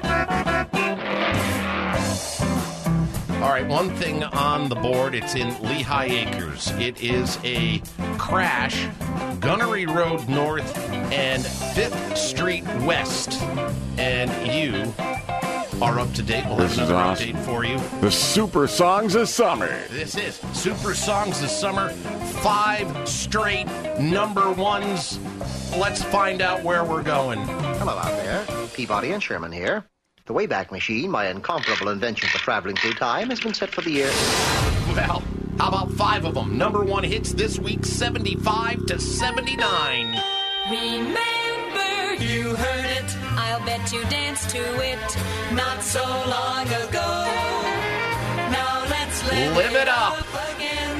All right, one thing on the board, it's in Lehigh Acres. It is a crash, Gunnery Road North and fifth Street West. And you are up to date. We'll have This is another awesome. update for you. The Super Songs of Summer. This is Super Songs this summer. Five straight number ones. Let's find out where we're going. Hello out there. Peabody and Sherman here. The Wayback Machine, my incomparable invention for traveling through time, has been set for the year. Well, how about five of them? Number one hits this week, seventy-five to seventy-nine. Remember, you heard it. I'll bet you danced to it not so long ago. Now let's live, Live it up. again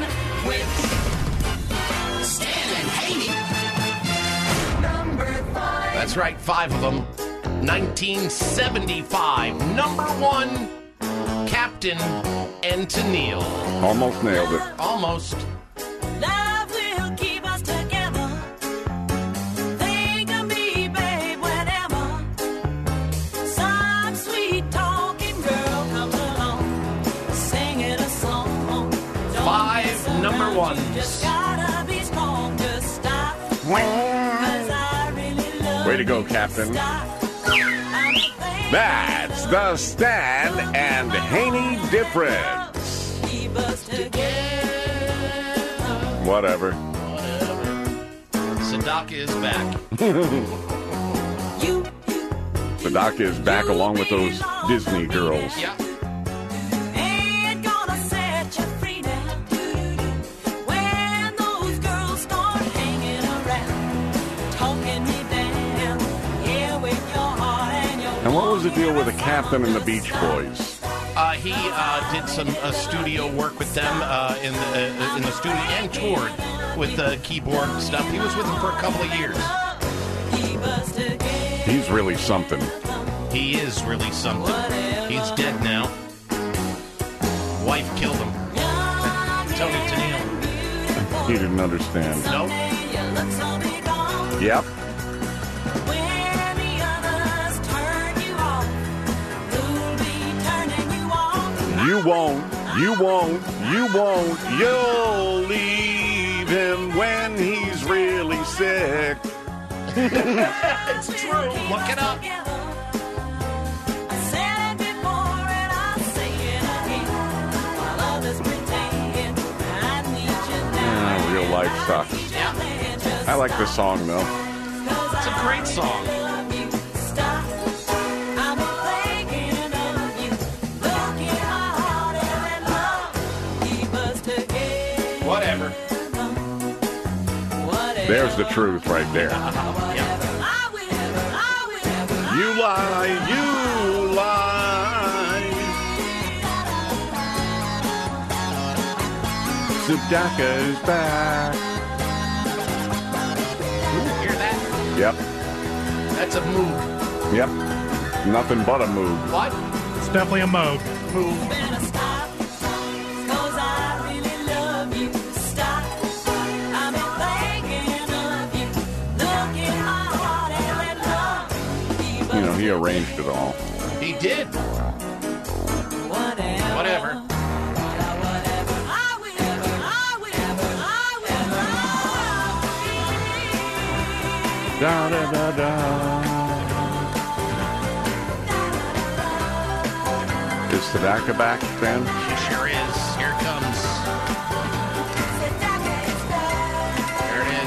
with Stan and Haney. Number five. That's right, five of them. nineteen seventy-five, number one, Captain and Tennille. Almost nailed it. Almost. Love will keep us together. Think of me, babe, whenever some sweet talking girl comes along, singing a song. Don't Five number ones. Just gotta be strong to stop. 'Cause I really love Way to go, Captain. That's the Stan and Haney difference. keep us together. Whatever. Sadaka is back. Sadaka is back along with those Disney girls. Yeah. Ain't gonna set you free now. When those girls start hanging around, talking me down, yeah, with your heart and your And what was the deal with the Captain and the Beach Boys? Uh, he uh, did some uh, studio work with them uh, in the uh, in the studio and toured with the keyboard stuff. He was with them for a couple of years. He's really something. He is really something. He's dead now. Wife killed him. Tony Tennille. He didn't understand. Nope. Yep. You won't, you won't, you won't, you'll leave him when he's really sick. It's true. Look it up. Ah, real life sucks. I like this song, though. It's a great song. Whatever. There's the truth right there. You lie, you lie. Sadaka's back. Ooh, hear that? Yep, That's a move. yep. Nothing but a move. What? It's definitely a move. Move. You know, he arranged it all. He did. Whatever. Da da da da. Is Sadaka back, Ben? She sure is. Here it comes. There it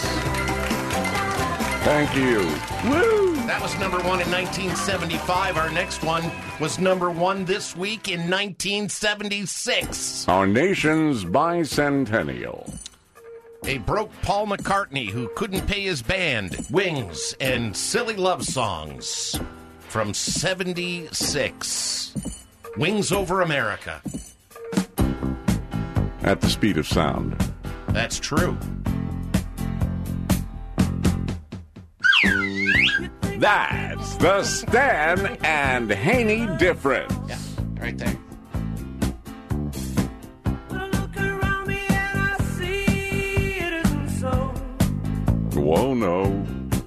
is. Thank you. Woo! That was number one in nineteen seventy-five. Our next one was number one this week in nineteen seventy-six. Our nation's bicentennial. A broke Paul McCartney who couldn't pay his band, Wings, and Silly Love Songs from seventy-six. Wings Over America. at the speed of sound. That's true. That's the Stan and Haney difference. Yeah, right there. Whoa, no.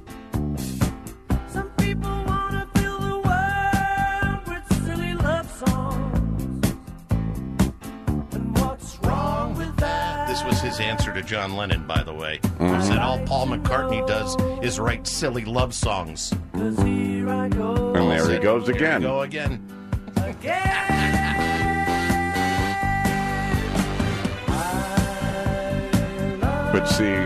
Some people wanna fill the world with silly love songs. And what's wrong with that? This was his answer to John Lennon, by the way. Mm-hmm. He said all Paul McCartney does is write silly love songs. Cause here I go. And there he goes Here again. we go again. But see,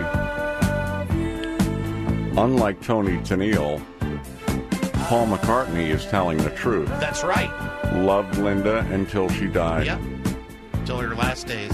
unlike Tony Tennille, Paul McCartney is telling the truth. That's right. Loved Linda until she died. Yep. Till her last days.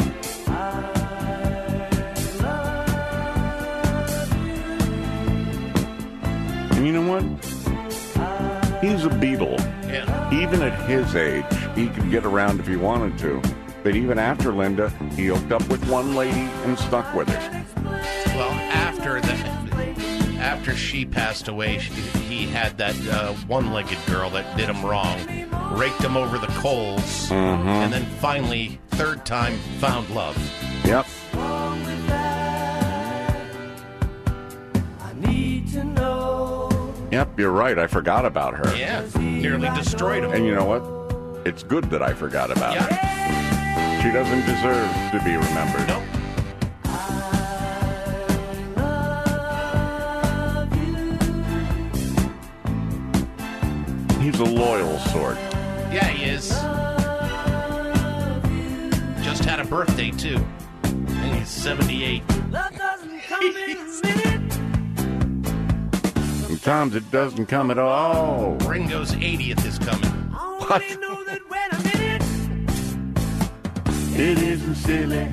And you know what? He's a Beatle. Yeah. Even at his age, he could get around if he wanted to. But even after Linda, he hooked up with one lady and stuck with her. Well, after that, after she passed away, she, he had that uh, one-legged girl that did him wrong, raked him over the coals, Mhm. and then finally, third time, found love. Yep. Yep, you're right. I forgot about her. Yeah, nearly destroyed him. And you know what? It's good that I forgot about her. She doesn't deserve to be remembered. Nope. He's a loyal sort. Yeah, he is. Just had a birthday, too. And he's seventy-eight. Sometimes it doesn't come at all. Ringo's eightieth is coming. What? It isn't silly.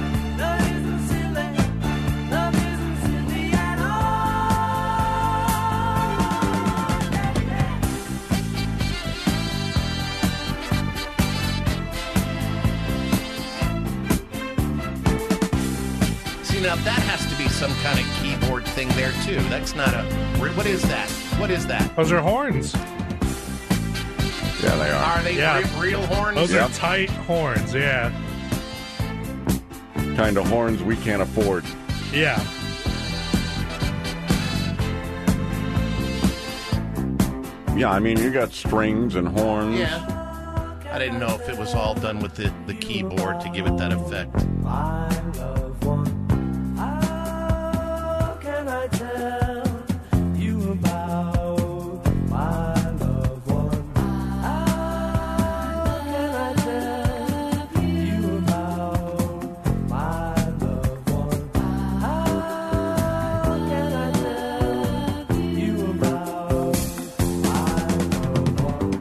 See, now that has to be some kind of keyboard thing there, too. That's not a... What is that? What is that? Those are horns. Yeah, they are. Are they Yeah. re- real horns? Those Yep. are tight horns, yeah. Kind of horns we can't afford. Yeah. Yeah, I mean, you got strings and horns. Yeah. I didn't know if it was all done with the, the keyboard to give it that effect. How can I tell you about my loved one? How can I tell you about my loved one? How can I tell you about my loved one?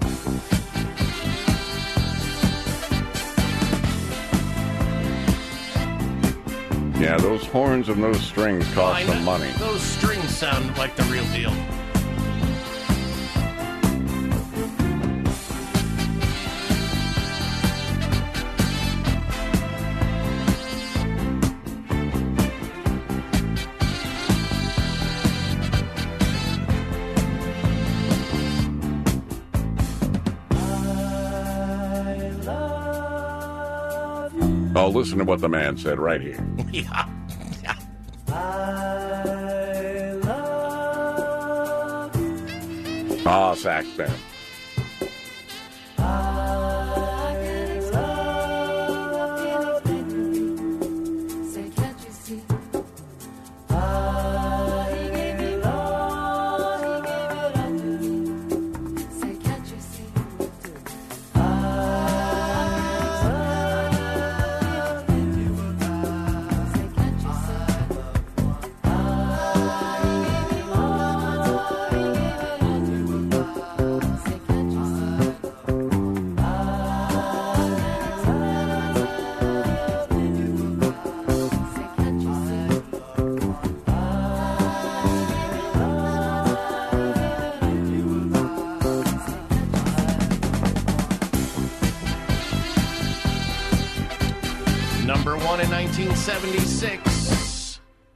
Yeah, those horns and those strings cost I some know. money. Those strings sound like the real deal. Oh, listen to what the man said right here. Yeah. Yeah. Ah, sax band. Number one in nineteen seventy-six.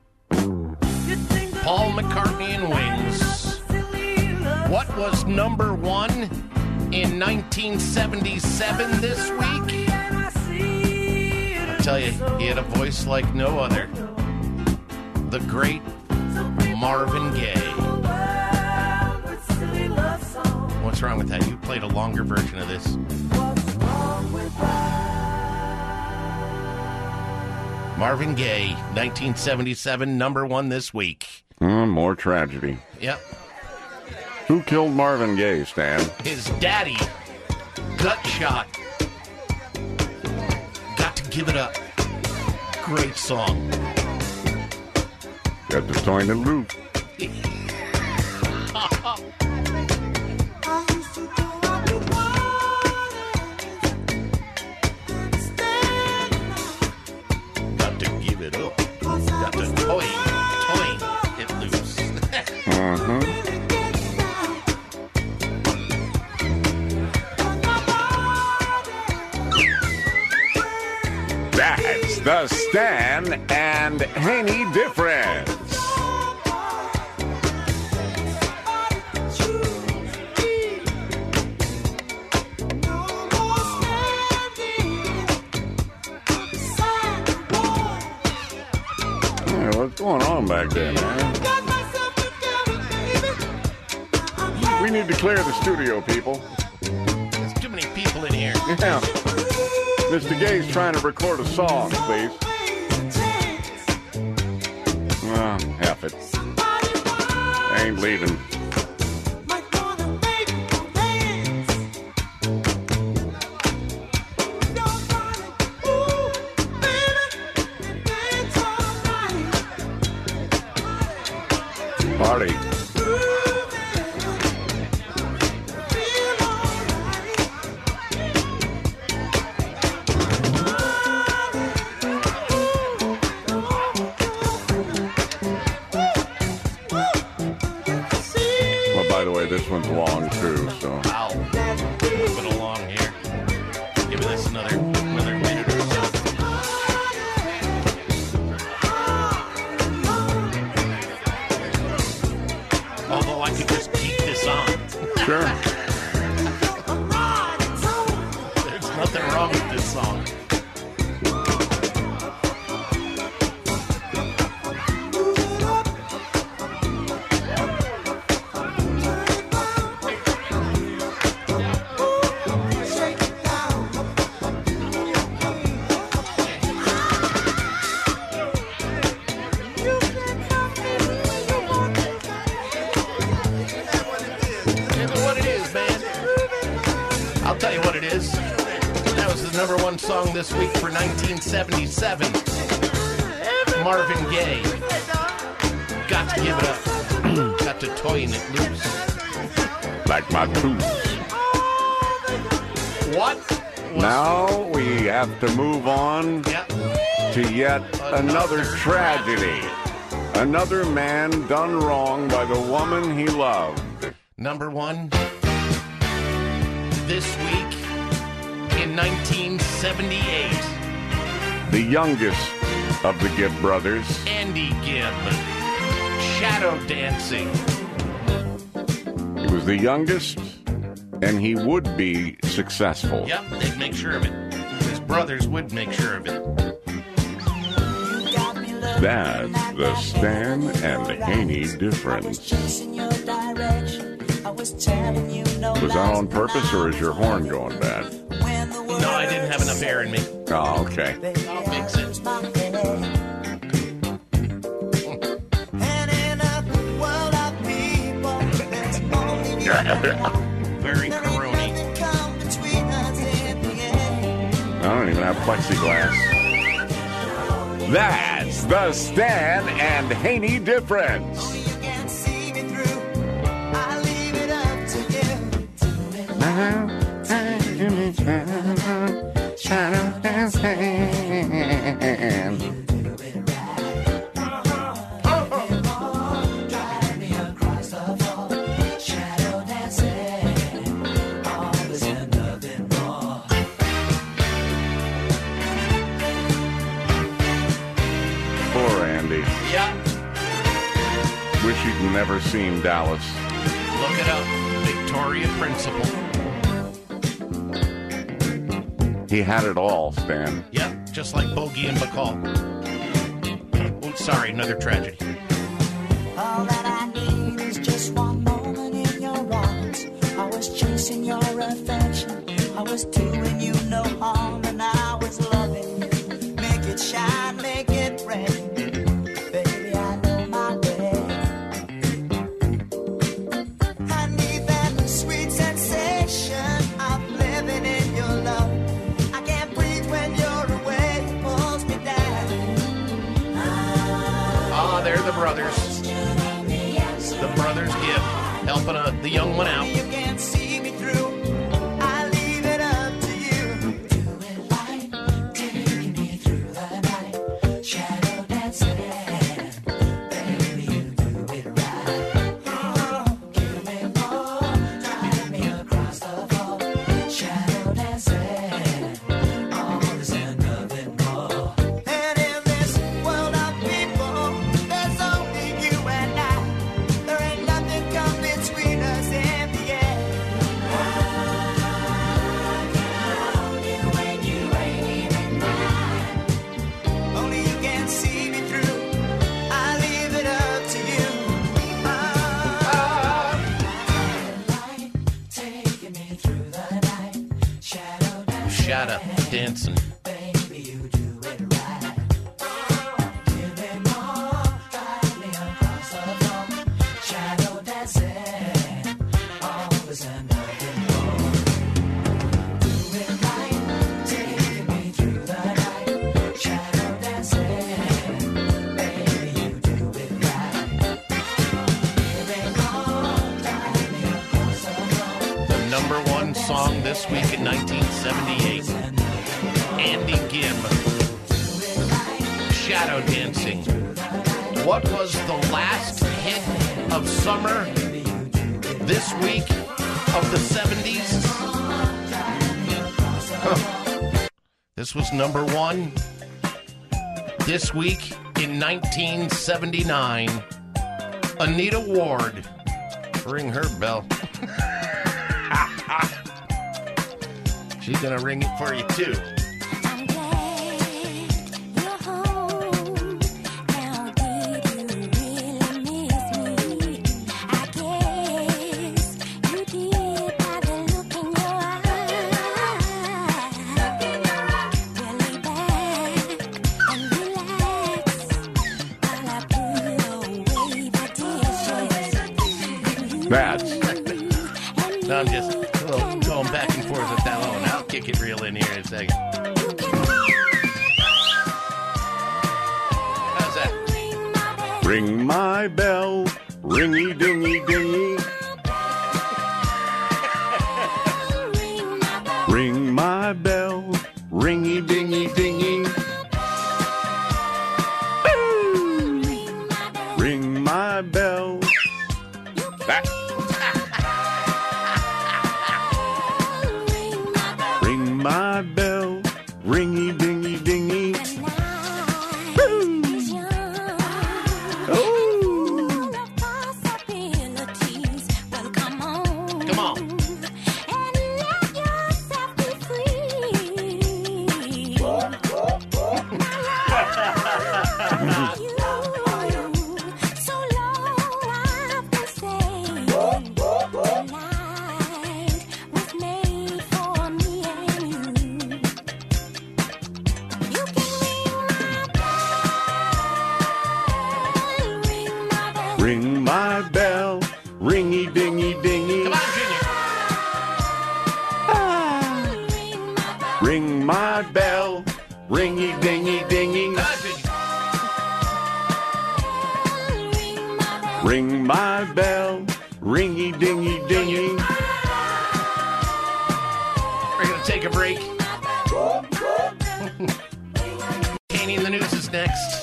Paul McCartney and Wings. What was number one in nineteen seventy-seven this week? I'll tell you, he had a voice like no other. The great Marvin Gaye. What's wrong with that? You played a longer version of this. Marvin Gaye, nineteen seventy-seven, number one this week. Mm, more tragedy. Yep. Who killed Marvin Gaye, Stan? His daddy. Gut shot. Got to give it up. Great song. Got the toy in the loop. Got to give it up. Got to toy, toy it loose. Uh-huh. That's the Stan and Haney difference. Hey, what's going on back there, man? We need to clear the studio, people. There's too many people in here. Yeah. Mister Gay's trying to record a song, please. Well, half it. I ain't leaving. Party. This one's long too, so. Wow. Move it along here. Give this another another minute or so. Although I could just keep this on. Sure. There's nothing wrong with this song. Number one song this week for nineteen seventy-seven. Marvin Gaye. Got to give it up. Got to toying it loose. Like my boots. What? Now we have to move on yep. to yet another tragedy. Another man done wrong by the woman he loved. Number one this week. In nineteen seventy-eight. The youngest of the Gibb brothers. Andy Gibb. Shadow Dancing. He was the youngest, and he would be successful. Yep, they'd make sure of it. His brothers would make sure of it. That's the Stan and Haney difference. Was that on purpose, or is your horn going bad? No, I didn't have enough air in me. Oh, okay. I'll fix it. Very corony. I don't even have plexiglass. That's the Stan and Haney difference. Shadow dancing. she'd never seen Dallas. Look it up. Victoria Principal. He had it all, Stan. Yep, just like Bogey and Bacall. Oh, sorry, another tragedy. All that I need is just one moment in your arms. I was chasing your affection. I was doing you no harm, and I was loving you. Make it shine, make it rain. Baby, I know my way. I need that sweet sensation of living in your love. I can't breathe when you're away. It pulls me down. Ah, they're the brothers. The brothers give, helping uh, the young one out. You can't see me through. I leave it up to you. Do it right, taking me through the night. Shadow dancing, baby, you do it right. Oh, give me more, drive me across the floor. Shadow dancing, all this and nothing more. And in this world of people, there's only you and I. There ain't nothing come between us in the end. I can hold you when you ain't even mine. Only you can see me through. I leave it up to you. Light taking me through the night. Shadow dancing. Shadow dancing. Baby, you do it right. Give me more, drive me across the floor. Shadow dancing, always and nothing more. Do it right, taking me through the night. Shadow dancing, baby, you do it right. Give me more, drive me across the floor. The number one song this week in nineteen seventy-eight. Andy Gibb. Shadow Dancing. What was the last hit of summer this week of the seventies? Huh. This was number one this week in nineteen seventy-nine. Anita Ward. Ring her bell. She's gonna ring it for you too. I'm glad you're home. Now, did you really miss me? I guess you did by the look in your eye. Really back and relax while I put away the dishes. That's No, I'm just a little going back and forth with that one. I'll kick it real in here in a second. How's that? Ring my bell, ringy dingy dingy. Ring my bell, ringy dingy dingy. Ring my bell. That. Ring my bell, ringy dingy dingy. Come on. Ring my bell, ringy dingy dingy. Come on, Junior. Ring my bell, ringy dingy dingy. Come on, Junior. Ring my bell, ringy dingy dingy. We're going to take a break. Haney in the News is next.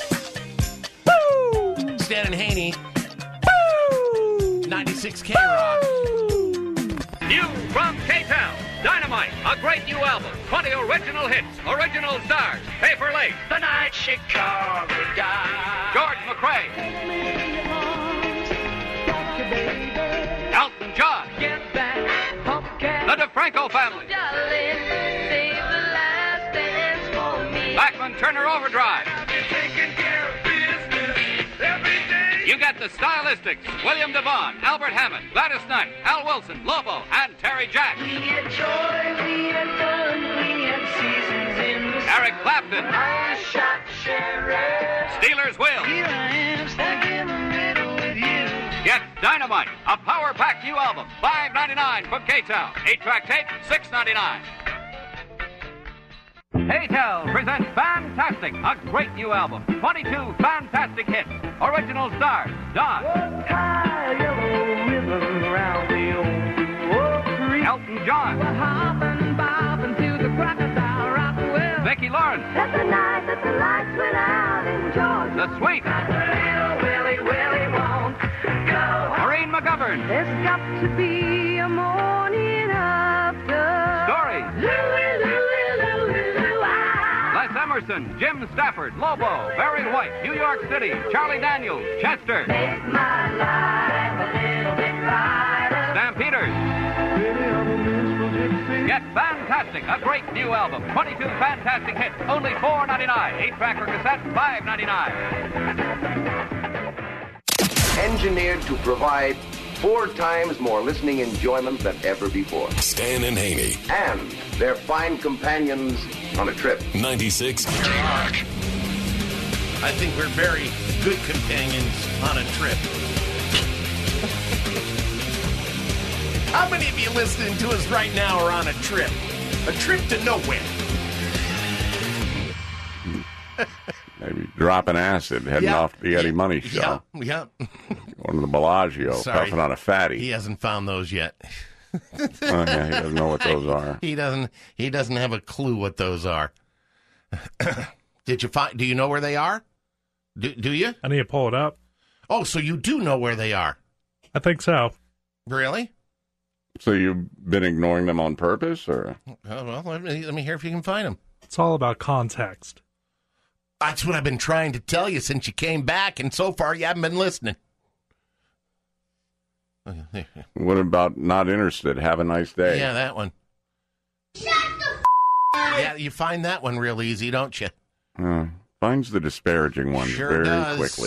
Stan and Haney. ninety-six K Rock. New from K-Town, Dynamite, a great new album, twenty original hits, original stars, Paper Lace, The Night Chicago Died, George McRae, Elton John. The DeFranco family. Bachman Turner Overdrive. You get the Stylistics, William DeVaughn, Albert Hammond, Gladys Knight, Al Wilson, Lobo, and Terry Jack. We had joy, we had fun, we had seasons in the Eric Clapton. I shot sheriff. Steelers Will. Here I am, stuck in the middle with you. Get Dynamite, a power-packed new album, five ninety-nine from K-Tel. eight-track tape, six ninety-nine. K-Tel presents Fantastic, a great new album. twenty-two fantastic hits. Original stars, Don. Elton John. We're hopping, bobbing to the crocodile rock well. Vicki Lawrence. That's the night that the lights went out in Georgia. The Sweet. Little Willie, Willie won't go. Maureen McGovern. There's got to be a morning after. Story. Louie, Louie, Louie, Louie. Les Emerson, Jim Stafford, Lobo, Barry White, New York City, Charlie Daniels, Chester. Make my life a little bit brighter. Stampeders. Get Fantastic, a great new album. twenty-two fantastic hits, only four ninety-nine. eight-track or cassette, five ninety-nine. Engineered to provide four times more listening enjoyment than ever before. Stan and Haney. And their fine companions on a trip. ninety-six I think we're very good companions on a trip. How many of you listening to us right now are on a trip? A trip to nowhere. Maybe dropping acid, heading Yeah. off the Eddie Money show. Yeah, yeah. Going to the Bellagio, Sorry. puffing on a fatty. He hasn't found those yet. Oh, yeah, he doesn't know what those are. He doesn't. He doesn't have a clue what those are. Did you find? Do you know where they are? Do, do you? I need to pull it up. Oh, so you do know where they are? I think so. Really? So you've been ignoring them on purpose, or? Oh, well, let me, let me hear if you can find them. It's all about context. That's what I've been trying to tell you since you came back, and so far you haven't been listening. What about not interested? Have a nice day. Yeah, that one. Shut the f*** Yeah, you find that one real easy, don't you? Uh, finds the disparaging ones Sure very does. quickly.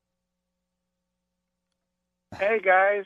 Hey, guys.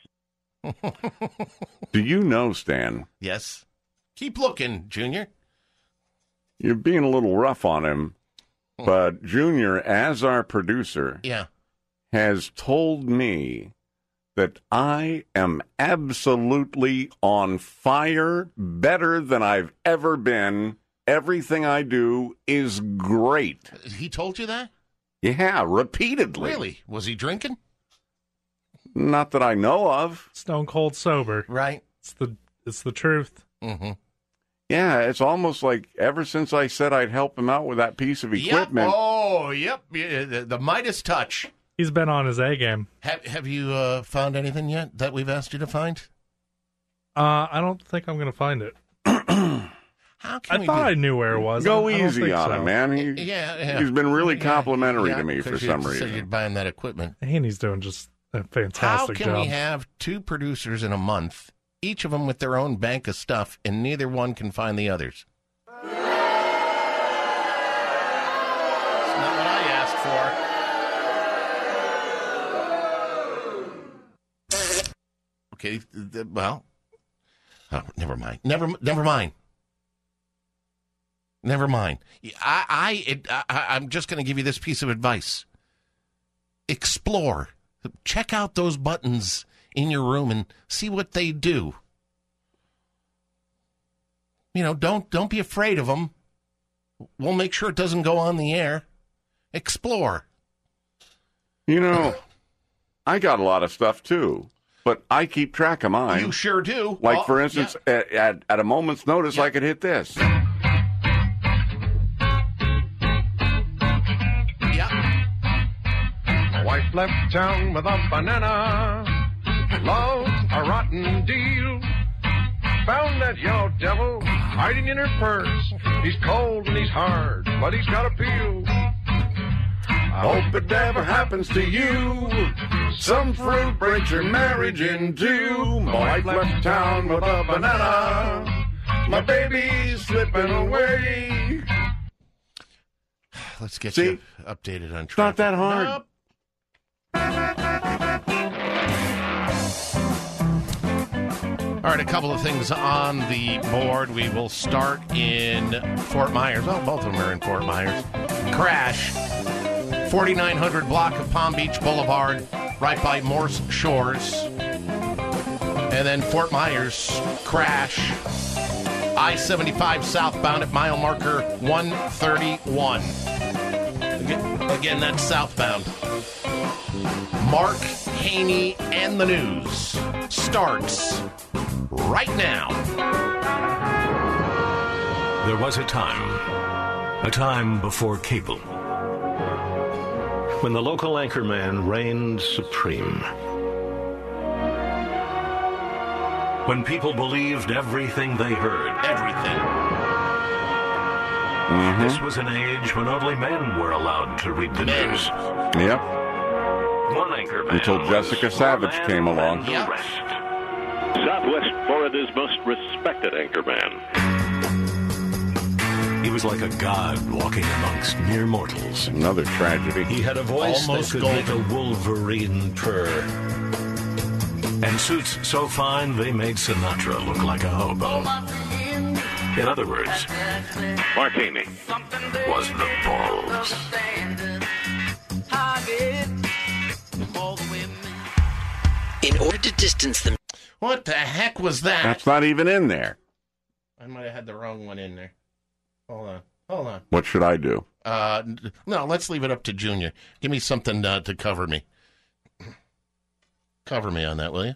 Do you know, Stan? Yes. Keep looking, Junior. You're being a little rough on him, but Junior, as our producer, Yeah. has told me that I am absolutely on fire, better than I've ever been. Everything I do is great. He told you that? Yeah, repeatedly. Really? Was he drinking? Not that I know of. Stone cold sober. Right. It's the it's the truth. Mm-hmm. Yeah, it's almost like ever since I said I'd help him out with that piece of equipment. Yep. Oh, yep. Yeah, The, the Midas touch. He's been on his A game. Have Have you uh, found anything yet that we've asked you to find? Uh, I don't think I'm going to find it. How can I we thought do- I knew where it was. Go I, I don't easy think on so. him, man. He, Yeah, yeah. He's been really Yeah, complimentary yeah, to me for 'cause you some said reason. you're buying that equipment. And he's doing just a How fantastic can job. we have two producers in a month, each of them with their own bank of stuff, and neither one can find the others? It's not what I asked for. Okay, th- th- well, oh, never mind. Never, never mind. Never mind. I, I, it, I I'm just going to give you this piece of advice. Explore. Check out those buttons in your room and see what they do. You know, don't don't be afraid of them. We'll make sure it doesn't go on the air. Explore. You know, I got a lot of stuff too, but I keep track of mine. You sure do. Like, Oh, for instance, at, at, at a moment's notice, I could hit this. My wife left town with a banana. Love's a rotten deal. Found that yellow devil hiding in her purse. He's cold and he's hard, but he's got appeal. Hope it never happens to you. Some fruit breaks your marriage in two. My wife left town with a banana. My baby's slipping away. Let's get See? you updated on traffic. It's not that hard. Nope. All right, a couple of things on the board. We will start in Fort Myers. Well, both of them are in Fort Myers. Crash. forty-nine hundred block of Palm Beach Boulevard, right by Morse Shores. And then Fort Myers, crash. I seventy-five southbound at mile marker one thirty-one. Again, again, that's southbound. Mark Haney and the news starts right now. There was a time, a time before cable, when the local anchorman reigned supreme. When people believed everything they heard. Everything. Mm-hmm. This was an age when only men were allowed to read the Men. news. Yep. One anchorman Until Jessica was Savage more man came along. than the Yep. rest. Southwest Florida's most respected anchorman. He was like a god walking amongst mere mortals. Another tragedy. He had a voice Almost that could make a wolverine purr. And suits so fine they made Sinatra look like a hobo. In other words, Mark Haney was the balls. In order to distance them. What the heck was that? That's not even in there. I might have had the wrong one in there. Hold on. Hold on. What should I do? Uh, no, let's leave it up to Junior. Give me something uh, to cover me. Cover me on that, will you?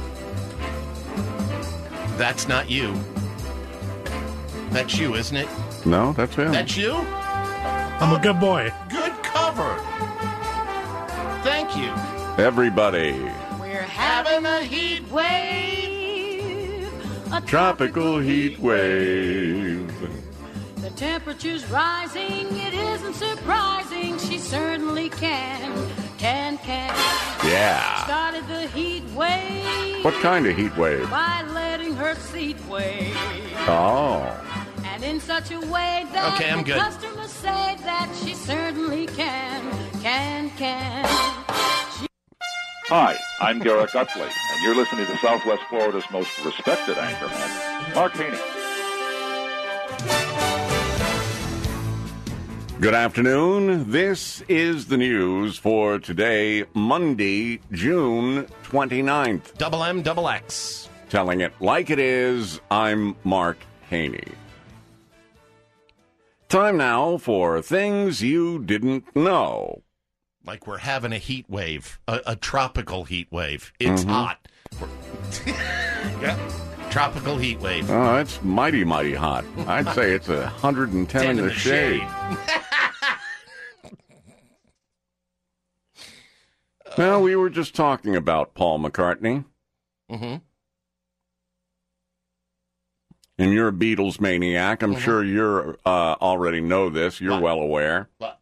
That's not you. That's you, isn't it? No, that's him. That's you? I'm a good boy. Good cover. Thank you. Everybody. We're having a heat wave. A Tropical heat wave. The temperature's rising. It isn't surprising. She certainly can. Can, can. Yeah. Started the heat wave. What kind of heat wave? By letting her seat wave. Oh. And in such a way that Okay, I'm the good. customers say that she certainly can. Can, can. She- Hi, I'm Garrett Gutley, and you're listening to Southwest Florida's most respected anchorman, Mark Haney. Good afternoon. This is the news for today, Monday, June twenty-ninth. Double M, double X. Telling it like it is, I'm Mark Haney. Time now for things you didn't know. Like we're having a heat wave, a, a tropical heat wave. It's Mhm. hot. Yeah. Tropical heat wave. Oh, it's mighty, mighty hot. I'd say it's one hundred ten, ten in the, shade. Well, we were just talking about Paul McCartney. Mm-hmm. And you're a Beatles maniac. I'm Mhm. sure you uh, already know this. You're What? well aware. What?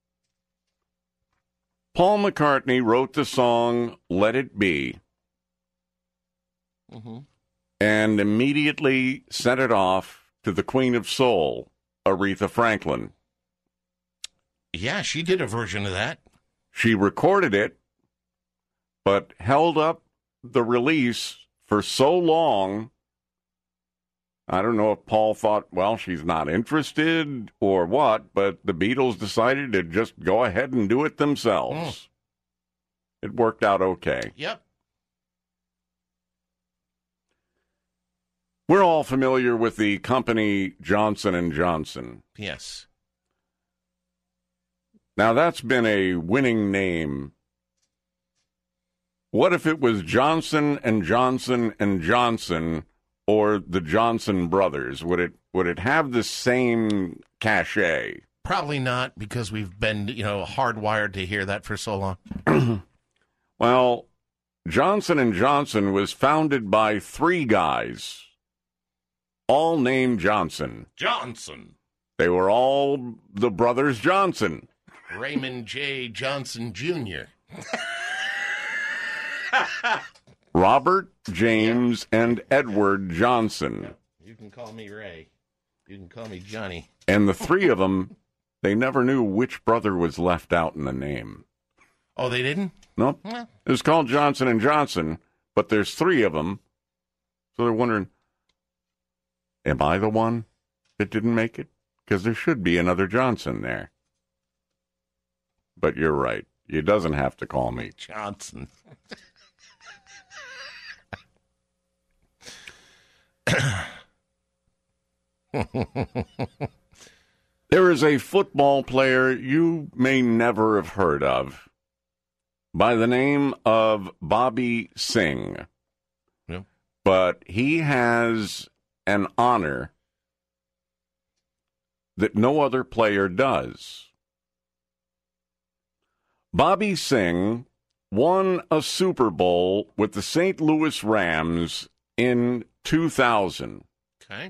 Paul McCartney wrote the song Let It Be Mm-hmm. and immediately sent it off to the Queen of Soul, Aretha Franklin. Yeah, she did a version of that. She recorded it, but held up the release for so long. I don't know if Paul thought, well, she's not interested or what, but the Beatles decided to just go ahead and do it themselves. Mm. It worked out okay. Yep. We're all familiar with the company Johnson and Johnson. Yes. Now, that's been a winning name. What if it was Johnson and Johnson and Johnson or the Johnson brothers? Would it would it have the same cachet? Probably not, because we've been, you know, hardwired to hear that for so long. Well, Johnson and Johnson was founded by three guys, all named Johnson. Johnson. They were all the brothers Johnson. Raymond J. Johnson Junior Robert, James, and Edward Johnson. You can call me Ray. You can call me Johnny. And the three of them, they never knew which brother was left out in the name. Oh, they didn't? Nope. Well. It was called Johnson and Johnson, but there's three of them. So they're wondering, am I the one that didn't make it? Because there should be another Johnson there. But you're right. It doesn't have to call me Johnson. There is a football player you may never have heard of by the name of Bobby Singh. Yep. But he has an honor that no other player does. Bobby Singh won a Super Bowl with the Saint Louis Rams in two thousand. Okay.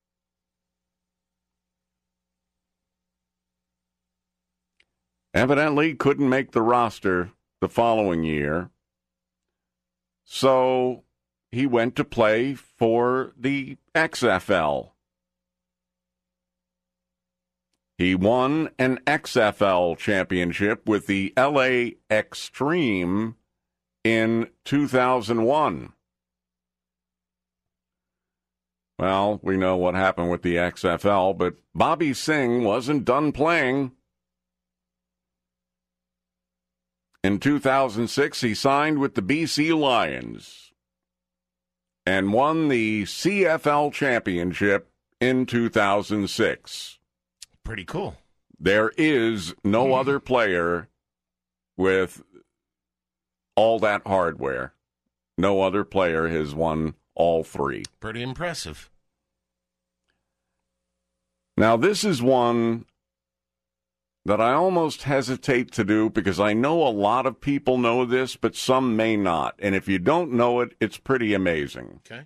Evidently couldn't make the roster the following year, so he went to play for the X F L. He won an X F L championship with the L A Extreme in two thousand one. Well, we know what happened with the X F L, but Bobby Singh wasn't done playing. In two thousand six, he signed with the B C Lions and won the C F L championship in two thousand six. Pretty cool. There is no other player with all that hardware. No other player has won all three. Pretty impressive. Now, this is one that I almost hesitate to do because I know a lot of people know this, but some may not. And if you don't know it, it's pretty amazing. Okay.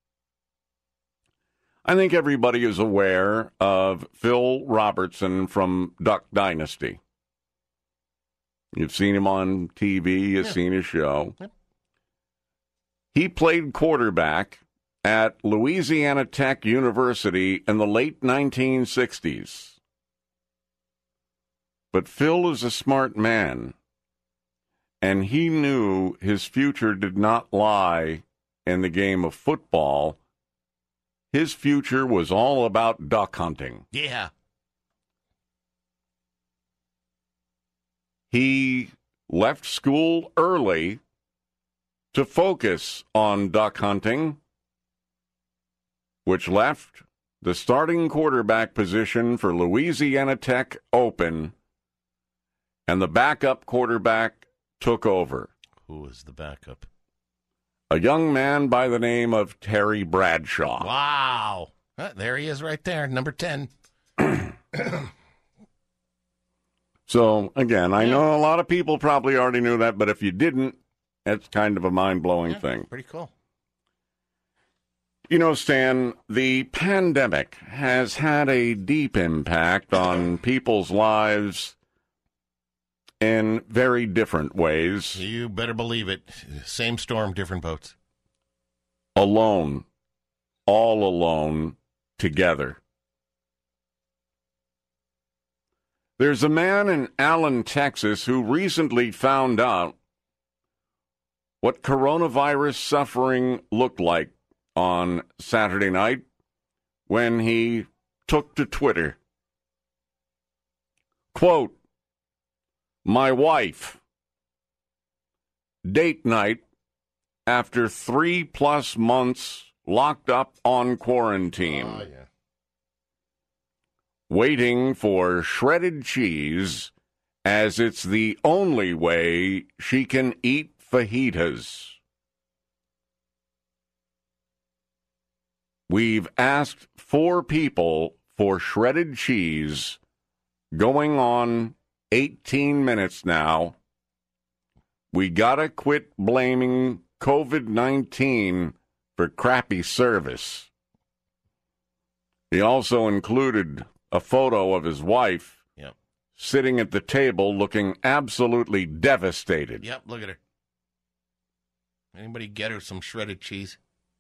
I think everybody is aware of Phil Robertson from Duck Dynasty. You've seen him on T V, you've yeah. seen his show. Yeah. He played quarterback at Louisiana Tech University in the late nineteen sixties. But Phil is a smart man, and he knew his future did not lie in the game of football. His future was all about duck hunting. Yeah. He left school early to focus on duck hunting, which left the starting quarterback position for Louisiana Tech open, and the backup quarterback took over. Who was the backup? A young man by the name of Terry Bradshaw. Wow. Uh, there he is right there, number ten. So, again, I know a lot of people probably already knew that, but if you didn't, it's kind of a mind-blowing yeah, thing. Pretty cool. You know, Stan, the pandemic has had a deep impact on people's lives in very different ways. You better believe it. Same storm, different boats. Alone. All alone. Together. There's a man in Allen, Texas, who recently found out what coronavirus suffering looked like on Saturday night when he took to Twitter. Quote, "My wife, date night after three plus months locked up on quarantine. Oh, yeah. Waiting for shredded cheese as it's the only way she can eat fajitas. We've asked four people for shredded cheese going on eighteen minutes now. We gotta quit blaming covid nineteen for crappy service." He also included a photo of his wife yep. sitting at the table looking absolutely devastated. Yep, look at her. Anybody get her some shredded cheese?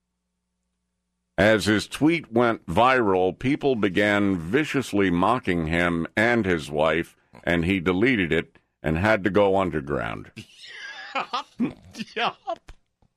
As his tweet went viral, people began viciously mocking him and his wife, and he deleted it and had to go underground. Yup.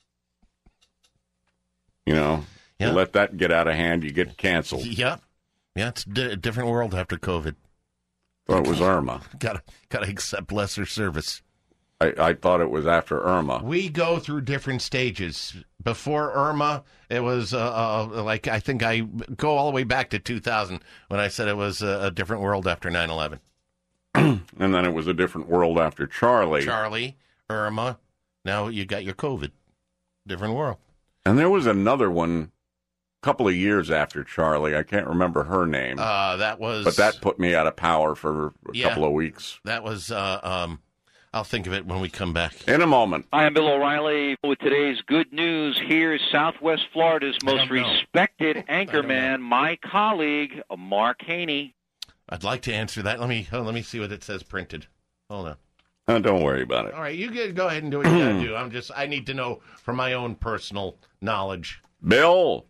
You know, Yep. you let that get out of hand, you get canceled. Yep. Yeah, it's di- a different world after COVID. Thought it was Irma. Gotta, gotta accept lesser service. I, I thought it was after Irma. We go through different stages. Before Irma, it was uh, uh, like, I think I go all the way back to two thousand when I said it was a, a different world after nine eleven. And then it was a different world after Charlie. Charlie, Irma, now you got your COVID. Different world. And there was another one a couple of years after Charlie. I can't remember her name. Uh, that was... But that put me out of power for a Yeah. couple of weeks. That was, uh, um, I'll think of it when we come back. In a moment. Hi, I'm Bill O'Reilly with today's good news. Here's Southwest Florida's most respected anchorman, my colleague, Mark Haney. I'd like to answer that. Let me oh, let me see what it says printed. Hold on. Oh, don't worry about it. All right, you get, go ahead and do what you got to do. I'm just, I need to know from my own personal knowledge. Bill,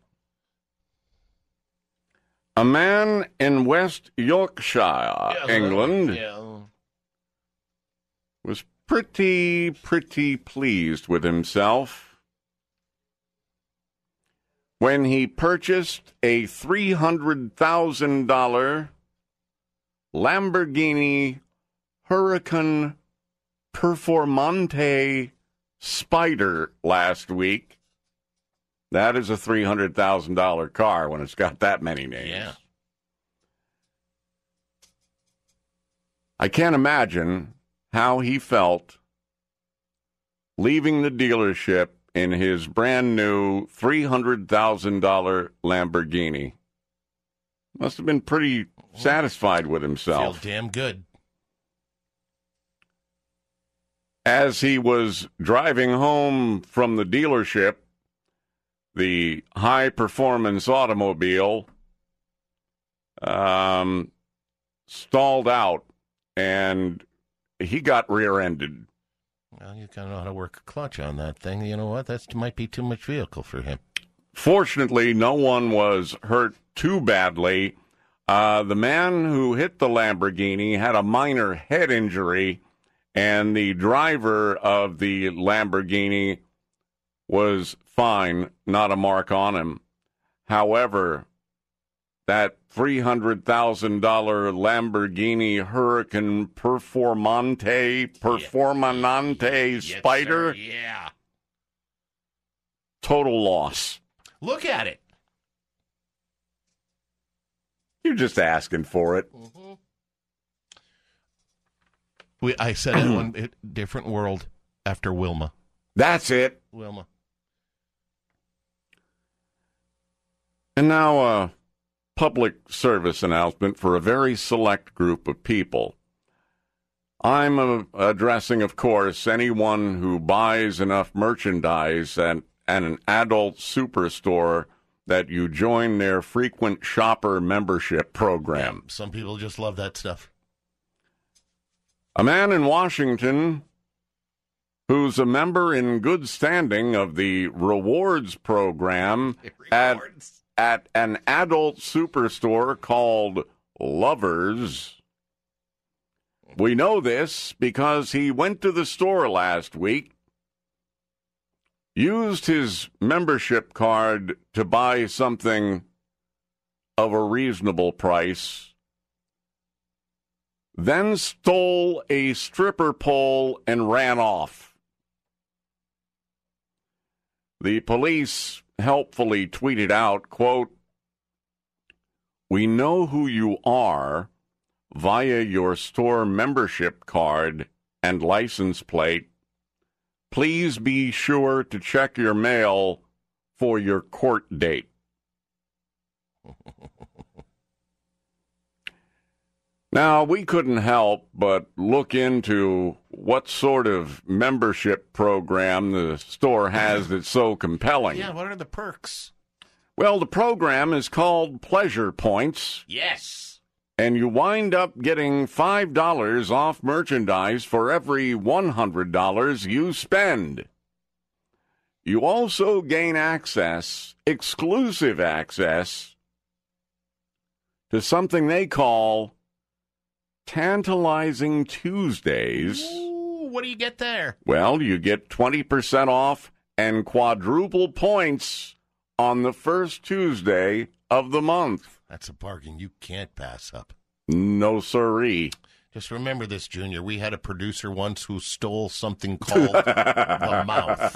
a man in West Yorkshire, England, Yeah. was pretty, pretty pleased with himself when he purchased a three hundred thousand dollars Lamborghini Huracan Performante Spider last week. That is a three hundred thousand dollars car when it's got that many names. Yeah. I can't imagine how he felt leaving the dealership in his brand new three hundred thousand dollars Lamborghini. Must have been pretty satisfied with himself. Feel damn good. As he was driving home from the dealership, the high-performance automobile um, stalled out, and he got rear-ended. Well, you gotta know how to work a clutch on that thing. You know what? That might be too much vehicle for him. Fortunately, no one was hurt too badly. Uh, the man who hit the Lamborghini had a minor head injury, and the driver of the Lamborghini was fine, not a mark on him. However, that three hundred thousand dollars Lamborghini Huracan Performante, Performante Yes, Spider, sir. Yeah. total loss. Look at it. You're just asking for it. Mm-hmm. We, I said it one it, different world after Wilma. That's it. Wilma. And now a public service announcement for a very select group of people. I'm uh, addressing, of course, anyone who buys enough merchandise at, at an adult superstore that you join their frequent shopper membership program. Some people just love that stuff. A man in Washington who's a member in good standing of the rewards program at, at an adult superstore called Lovers. We know this because he went to the store last week, used his membership card to buy something of a reasonable price, then stole a stripper pole and ran off. The police helpfully tweeted out, quote, "We know who you are via your store membership card and license plate. Please be sure to check your mail for your court date." Now, we couldn't help but look into what sort of membership program the store has that's so compelling. Yeah, what are the perks? Well, the program is called Pleasure Points. Yes. and you wind up getting five dollars off merchandise for every one hundred dollars you spend. You also gain access, exclusive access, to something they call Tantalizing Tuesdays. Ooh, what do you get there? Well, you get twenty percent off and quadruple points on the first Tuesday of the month. That's a bargain you can't pass up. No siree. Just remember this, Junior. We had a producer once who stole something called the mouth.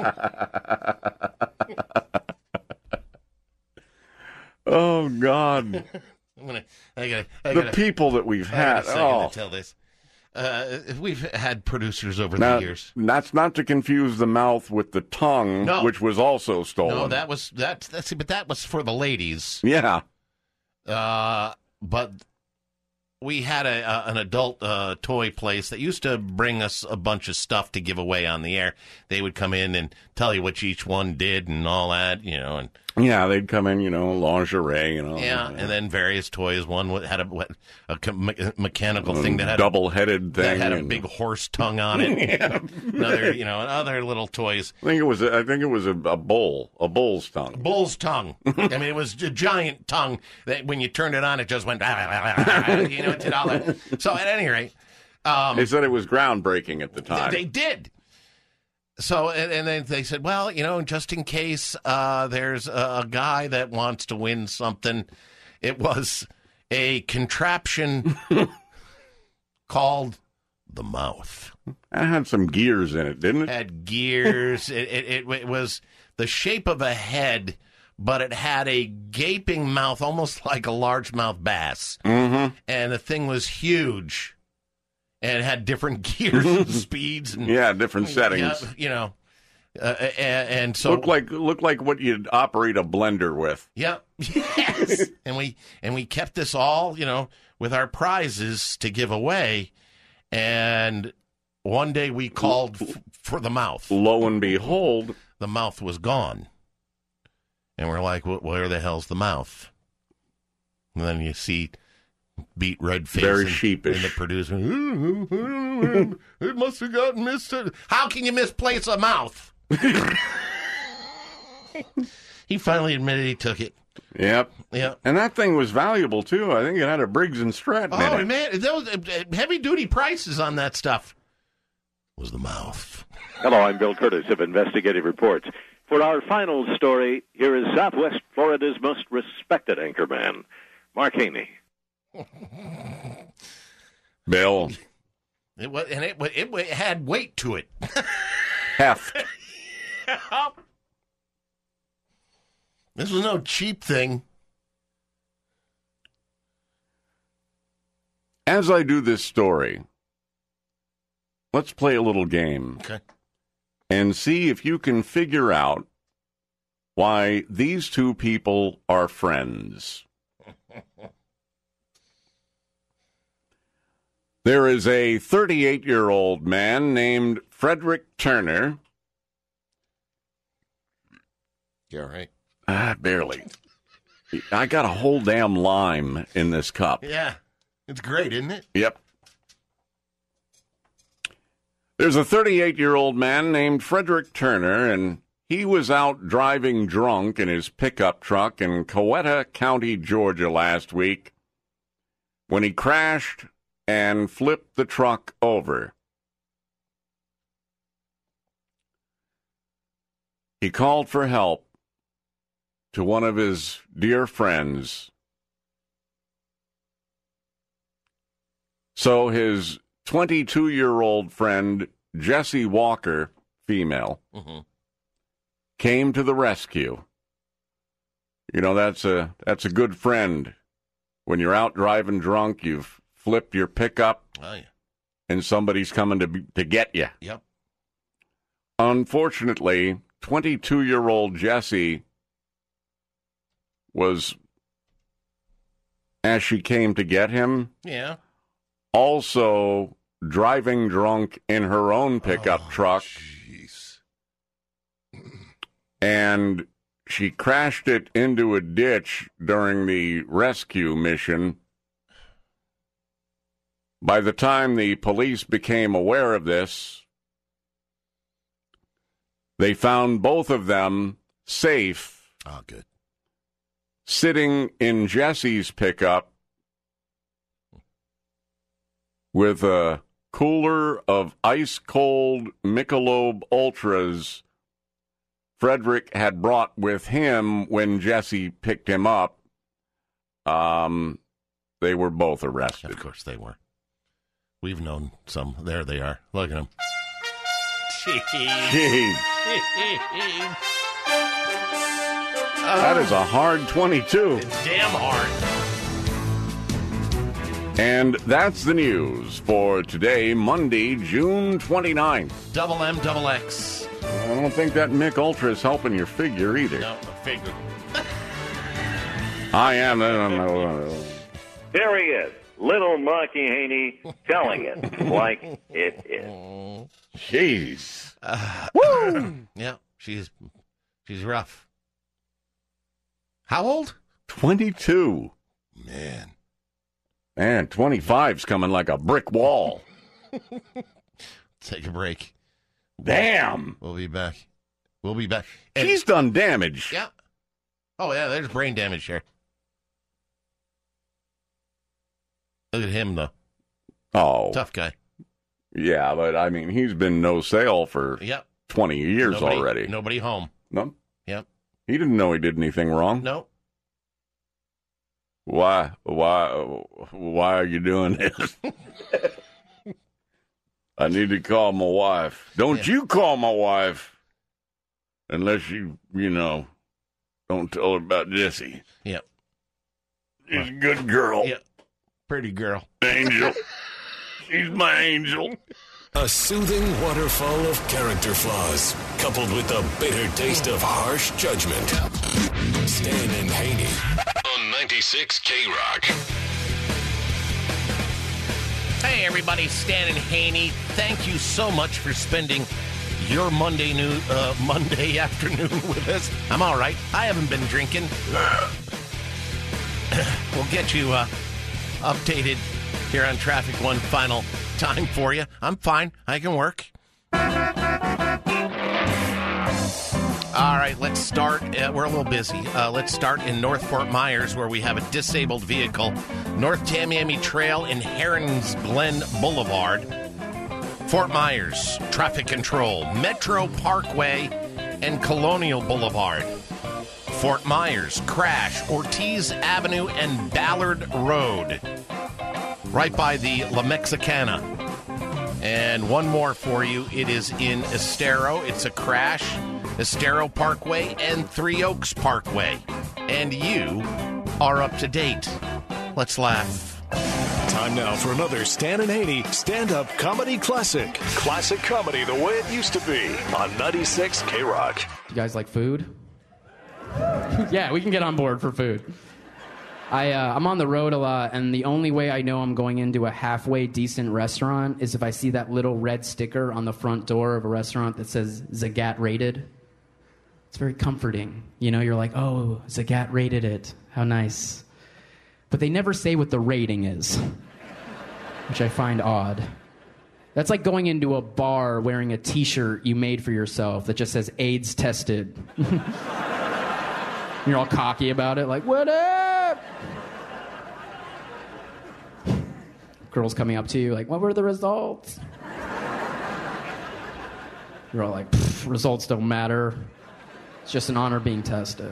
Oh, God. I'm gonna, I gotta, I the gotta, people that we've I had. gotta Oh. to tell this. Uh, we've had producers over Now, the years. that's not to confuse the mouth with the tongue, No. which was also stolen. No, that was that. That's but that was for the ladies. Yeah. Uh, but we had a, a an adult uh, toy place that used to bring us a bunch of stuff to give away on the air. They would come in and tell you what each one did and all that, you know, and Yeah, they'd come in, you know, lingerie, you know. yeah, and then various toys. One wa- had a, what, a co- me- mechanical thing that had double-headed that thing had a and- big horse tongue on it. Yeah. Another, you know, other little toys. I think it was. A, I think it was a, a bull, a bull's tongue. Bull's tongue. I mean, it was a giant tongue that when you turned it on, it just went. You know, it did all that. So at any rate, um, They said it was groundbreaking at the time. they did. So, and, and then they said, well, you know, just in case uh, there's a, a guy that wants to win something, it was a contraption called the mouth. It had some gears in it, didn't it? Had gears. it, it, it, it was the shape of a head, but it had a gaping mouth, almost like a largemouth bass. Mm-hmm. And the thing was huge. And it had different gears and speeds. And, Yeah, different settings. Yeah, you know, uh, and, and so looked like looked like what you'd operate a blender with. yeah, yes. and we and we kept this all, you know, with our prizes to give away. And one day we called f- for the mouth. Lo and behold, the mouth was gone. And we're like, well, where the hell's the mouth? And then you see beat red face. Very and, sheepish. And the producer, it must have gotten missed. How can you misplace a mouth? He finally admitted he took it. Yep. Yep. And that thing was valuable too. I think it had a Briggs and Stratton Oh in it. man, those uh, heavy duty prices on that stuff. Was the mouth. Hello, I'm Bill Curtis of Investigative Reports. For our final story, here is Southwest Florida's most respected anchorman, Mark Haney. Bill. It was, and it, wa- it, wa- it had weight to it. Heft. This was no cheap thing. As I do this story, let's play a little game. Okay. And see if you can figure out why these two people are friends. There is a thirty-eight-year-old man named Frederick Turner. You all right? Ah, barely. I got a whole damn lime in this cup. Yeah. It's great, isn't it? Yep. There's a thirty-eight-year-old man named Frederick Turner, and he was out driving drunk in his pickup truck in Coweta County, Georgia last week when he crashed and flipped the truck over. He called for help to one of his dear friends. So his twenty-two-year-old friend, Jessie Walker, female, mm-hmm. came to the rescue. You know, that's a that's a good friend. When you're out driving drunk, you've flipped your pickup, Oh, yeah. and somebody's coming to be, to get you. Yep. Unfortunately, twenty-two-year-old Jessie was, as she came to get him, Yeah. also driving drunk in her own pickup Oh, truck. And she crashed it into a ditch during the rescue mission By the time the police became aware of this, they found both of them safe. Oh, good. Sitting in Jesse's pickup with a cooler of ice-cold Michelob Ultras Frederick had brought with him when Jesse picked him up. Um, they were both arrested. Of course they were. We've known some. There they are. Look at them. Jeez. Jeez. That is a hard twenty-two. It's damn hard. And that's the news for today, Monday, June twenty-ninth. Double M, double X. I don't think that Mick Ultra is helping your figure either. No, figure. I am. There he is, little Marky Haney, telling it like it is. Jeez. Uh, Woo! Yeah, she's she's rough. How old? twenty-two. Man. Man, twenty-five's coming like a brick wall. Take a break. Damn. We'll be back. We'll be back. And she's done damage. Yeah. Oh, yeah, there's brain damage here. Look at him, though. Oh. Tough guy. Yeah, but, I mean, he's been no sale for yep. twenty years nobody, already. Nobody home. No? Yep. He didn't know he did anything wrong. No. Why? Why? Why are you doing this? I need to call my wife. Don't yeah. you call my wife unless you, you know, don't tell her about Jesse. Yep. She's a good girl. Yep. Pretty girl. Angel. She's my angel. A soothing waterfall of character flaws, coupled with the bitter taste of harsh judgment. Stan and Haney on ninety-six K-Rock. Hey, everybody, Stan and Haney. Thank you so much for spending your Monday new, uh, Monday afternoon with us. I'm all right. I haven't been drinking. We'll get you uh, updated here on Traffic one final time for you. I'm fine. I can work. All right, let's start. Uh, we're a little busy. Uh, let's start in North Fort Myers, where we have a disabled vehicle. North Tamiami Trail and Herons Glen Boulevard. Fort Myers, traffic control. Metro Parkway and Colonial Boulevard. Fort Myers, crash. Ortiz Avenue and Ballard Road. Right by the La Mexicana. And one more for you. It is in Estero. It's a crash. Estero Parkway and Three Oaks Parkway. And you are up to date. Let's laugh. Time now for another Stan and Haney stand-up comedy classic. Classic comedy the way it used to be on ninety-six K-Rock. You guys like food? Yeah, we can get on board for food. I, uh, I'm on the road a lot, and the only way I know I'm going into a halfway decent restaurant is if I see that little red sticker on the front door of a restaurant that says Zagat rated. It's very comforting. You know, you're like, oh, Zagat rated it. How nice. But they never say what the rating is, which I find odd. That's like going into a bar wearing a T-shirt you made for yourself that just says AIDS tested. You're all cocky about it, like, what up? Girls coming up to you, like, what were the results? You're all like, results don't matter. It's just an honor being tested.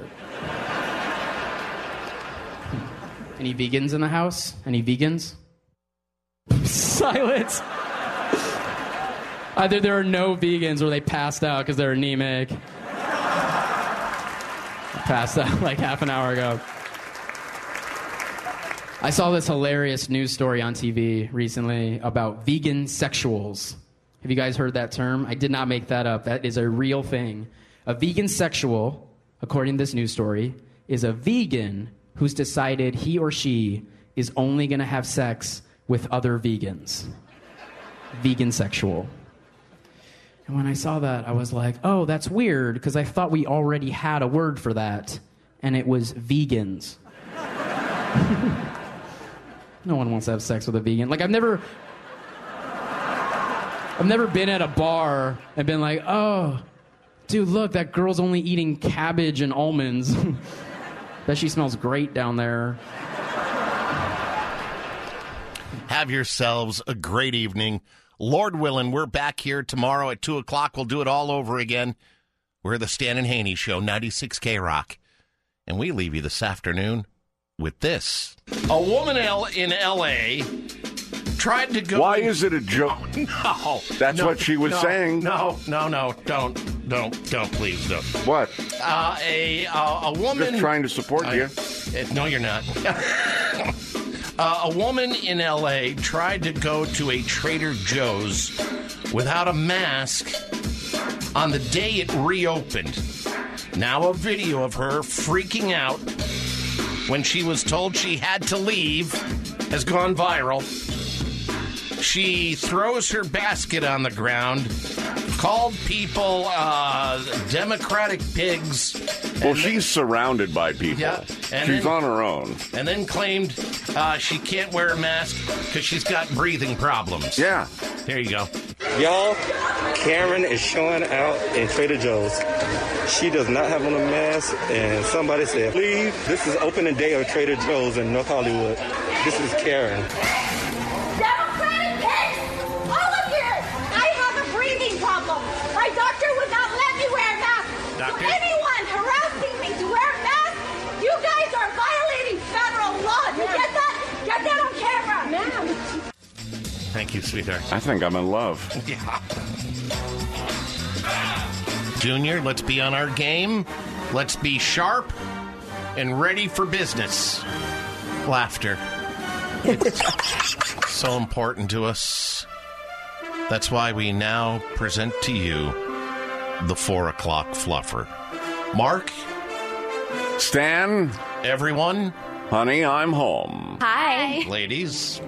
Any vegans in the house? Any vegans? Silence. Either there are no vegans or they passed out because they're anemic. Passed out like half an hour ago. I saw this hilarious news story on T V recently about vegan sexuals. Have you guys heard that term? I did not make that up. That is a real thing. A vegan sexual, according to this news story, is a vegan who's decided he or she is only going to have sex with other vegans. Vegan sexual. And when I saw that, I was like, oh, that's weird, because I thought we already had a word for that, and it was vegans. No one wants to have sex with a vegan. Like, I've never... I've never been at a bar and been like, oh, dude, look, that girl's only eating cabbage and almonds. Bet she smells great down there. Have yourselves a great evening. Lord willing, we're back here tomorrow at two o'clock. We'll do it all over again. We're the Stan and Haney Show, ninety-six K Rock. And we leave you this afternoon with this. A woman in L A tried to go... Why is it a joke? No. That's no, what she was no, saying. No, no, no, don't, don't, don't, please, don't. What? Uh, a, uh, a woman... Just trying to support I, you. Uh, no, you're not. uh, a woman in L A tried to go to a Trader Joe's without a mask on the day it reopened. Now a video of her freaking out when she was told she had to leave has gone viral. She throws her basket on the ground, called people uh, Democratic pigs. Well, she's then, surrounded by people. Yeah, and she's then, on her own. And then claimed uh, she can't wear a mask because she's got breathing problems. Yeah. There you go. Y'all, Karen is showing out in Trader Joe's. She does not have on a mask, and somebody said, leave. This is opening day of Trader Joe's in North Hollywood. This is Karen. Democratic pigs! All of you! I have a breathing problem. My doctor would not let me wear a mask. Doctor? So anyone harassing me to wear a mask, you guys are violating federal law. You get that? Get that on camera. Ma'am. Thank you, sweetheart. I think I'm in love. Yeah. Junior, let's be on our game. Let's be sharp and ready for business. Laughter. It's so important to us. That's why we now present to you the four o'clock fluffer. Mark? Stan? Everyone? Honey, I'm home. Hi. Ladies?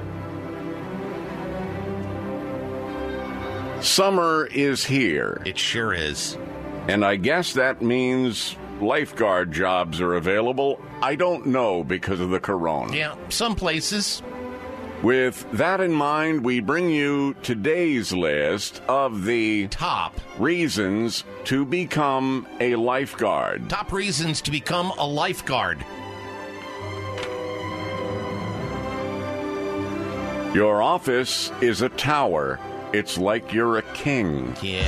Summer is here. It sure is. And I guess that means lifeguard jobs are available. I don't know because of the corona. Yeah, some places. With that in mind, we bring you today's list of the top reasons to become a lifeguard. Top reasons to become a lifeguard. Your office is a tower. It's like you're a king. Yeah.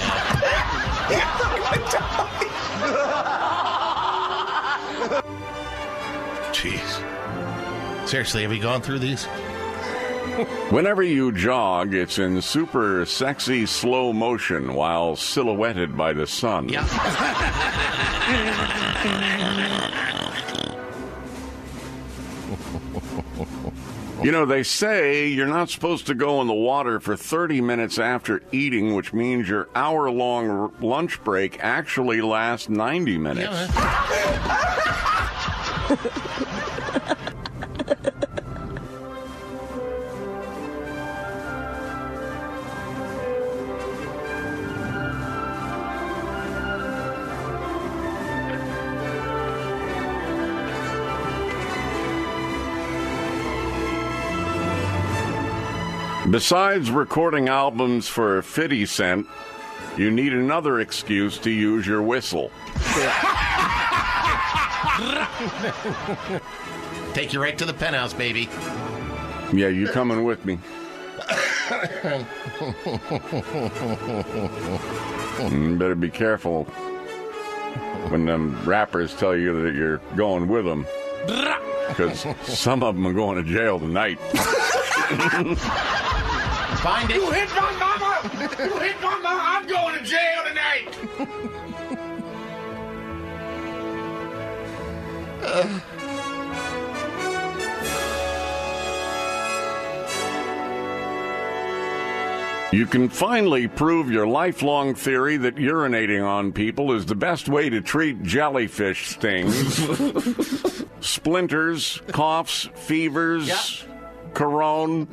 Jeez. Seriously, have you gone through these? Whenever you jog, it's in super sexy slow motion while silhouetted by the sun. Yeah. You know, they say you're not supposed to go in the water for thirty minutes after eating, which means your hour-long r- lunch break actually lasts ninety minutes. Yeah. Besides recording albums for fifty cent, you need another excuse to use your whistle. Take you right to the penthouse, baby. Yeah, you coming with me. You better be careful when them rappers tell you that you're going with them. Because some of them are going to jail tonight. Find it. You hit my mama! You hit my mama! I'm going to jail tonight! uh. You can finally prove your lifelong theory that urinating on people is the best way to treat jellyfish stings, splinters, coughs, fevers, yep. Corona.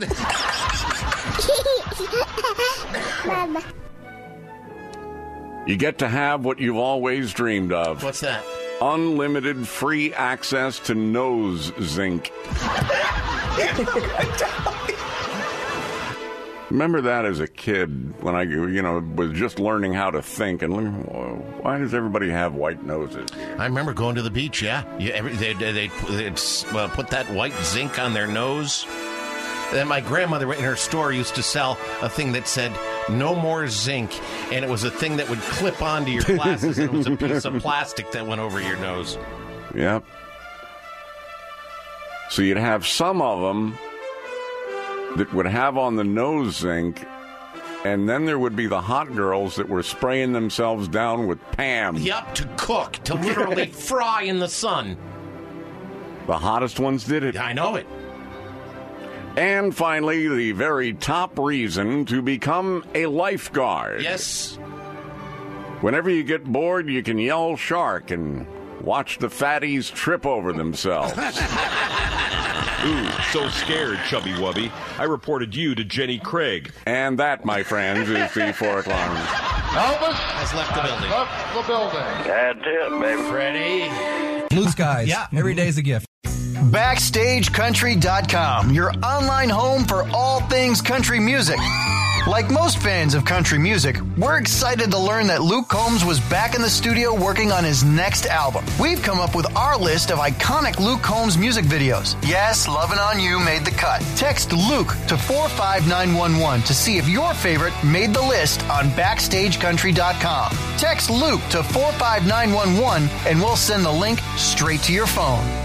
You get to have what you've always dreamed of. What's that? Unlimited free access to nose zinc. Remember that as a kid when I, you know, was just learning how to think and why does everybody have white noses? I remember going to the beach, yeah. yeah every, they, they, they'd, they'd uh, put that white zinc on their nose. And my grandmother in her store used to sell a thing that said, no more zinc. And it was a thing that would clip onto your glasses, and it was a piece of plastic that went over your nose. Yep. So you'd have some of them that would have on the nose zinc, and then there would be the hot girls that were spraying themselves down with Pam. Yep, to cook, to literally fry in the sun. The hottest ones did it. I know it. And finally, the very top reason to become a lifeguard. Yes. Whenever you get bored, you can yell shark and watch the fatties trip over themselves. Ooh, so scared, Chubby Wubby. I reported you to Jenny Craig. And that, my friends, is the four o'clock. Elvis has left the building. Left the building. That's it, baby. Freddie. Blue skies. Yeah. Every day's a gift. Backstage Country dot com, your online home for all things country music. Like most fans of country music, we're excited to learn that Luke Combs was back in the studio working on his next album. We've come up with our list of iconic Luke Combs music videos. Yes, Lovin' On You made the cut. Text Luke to four five nine one one to see if your favorite made the list on Backstage Country dot com. Text Luke to four five nine one one and we'll send the link straight to your phone.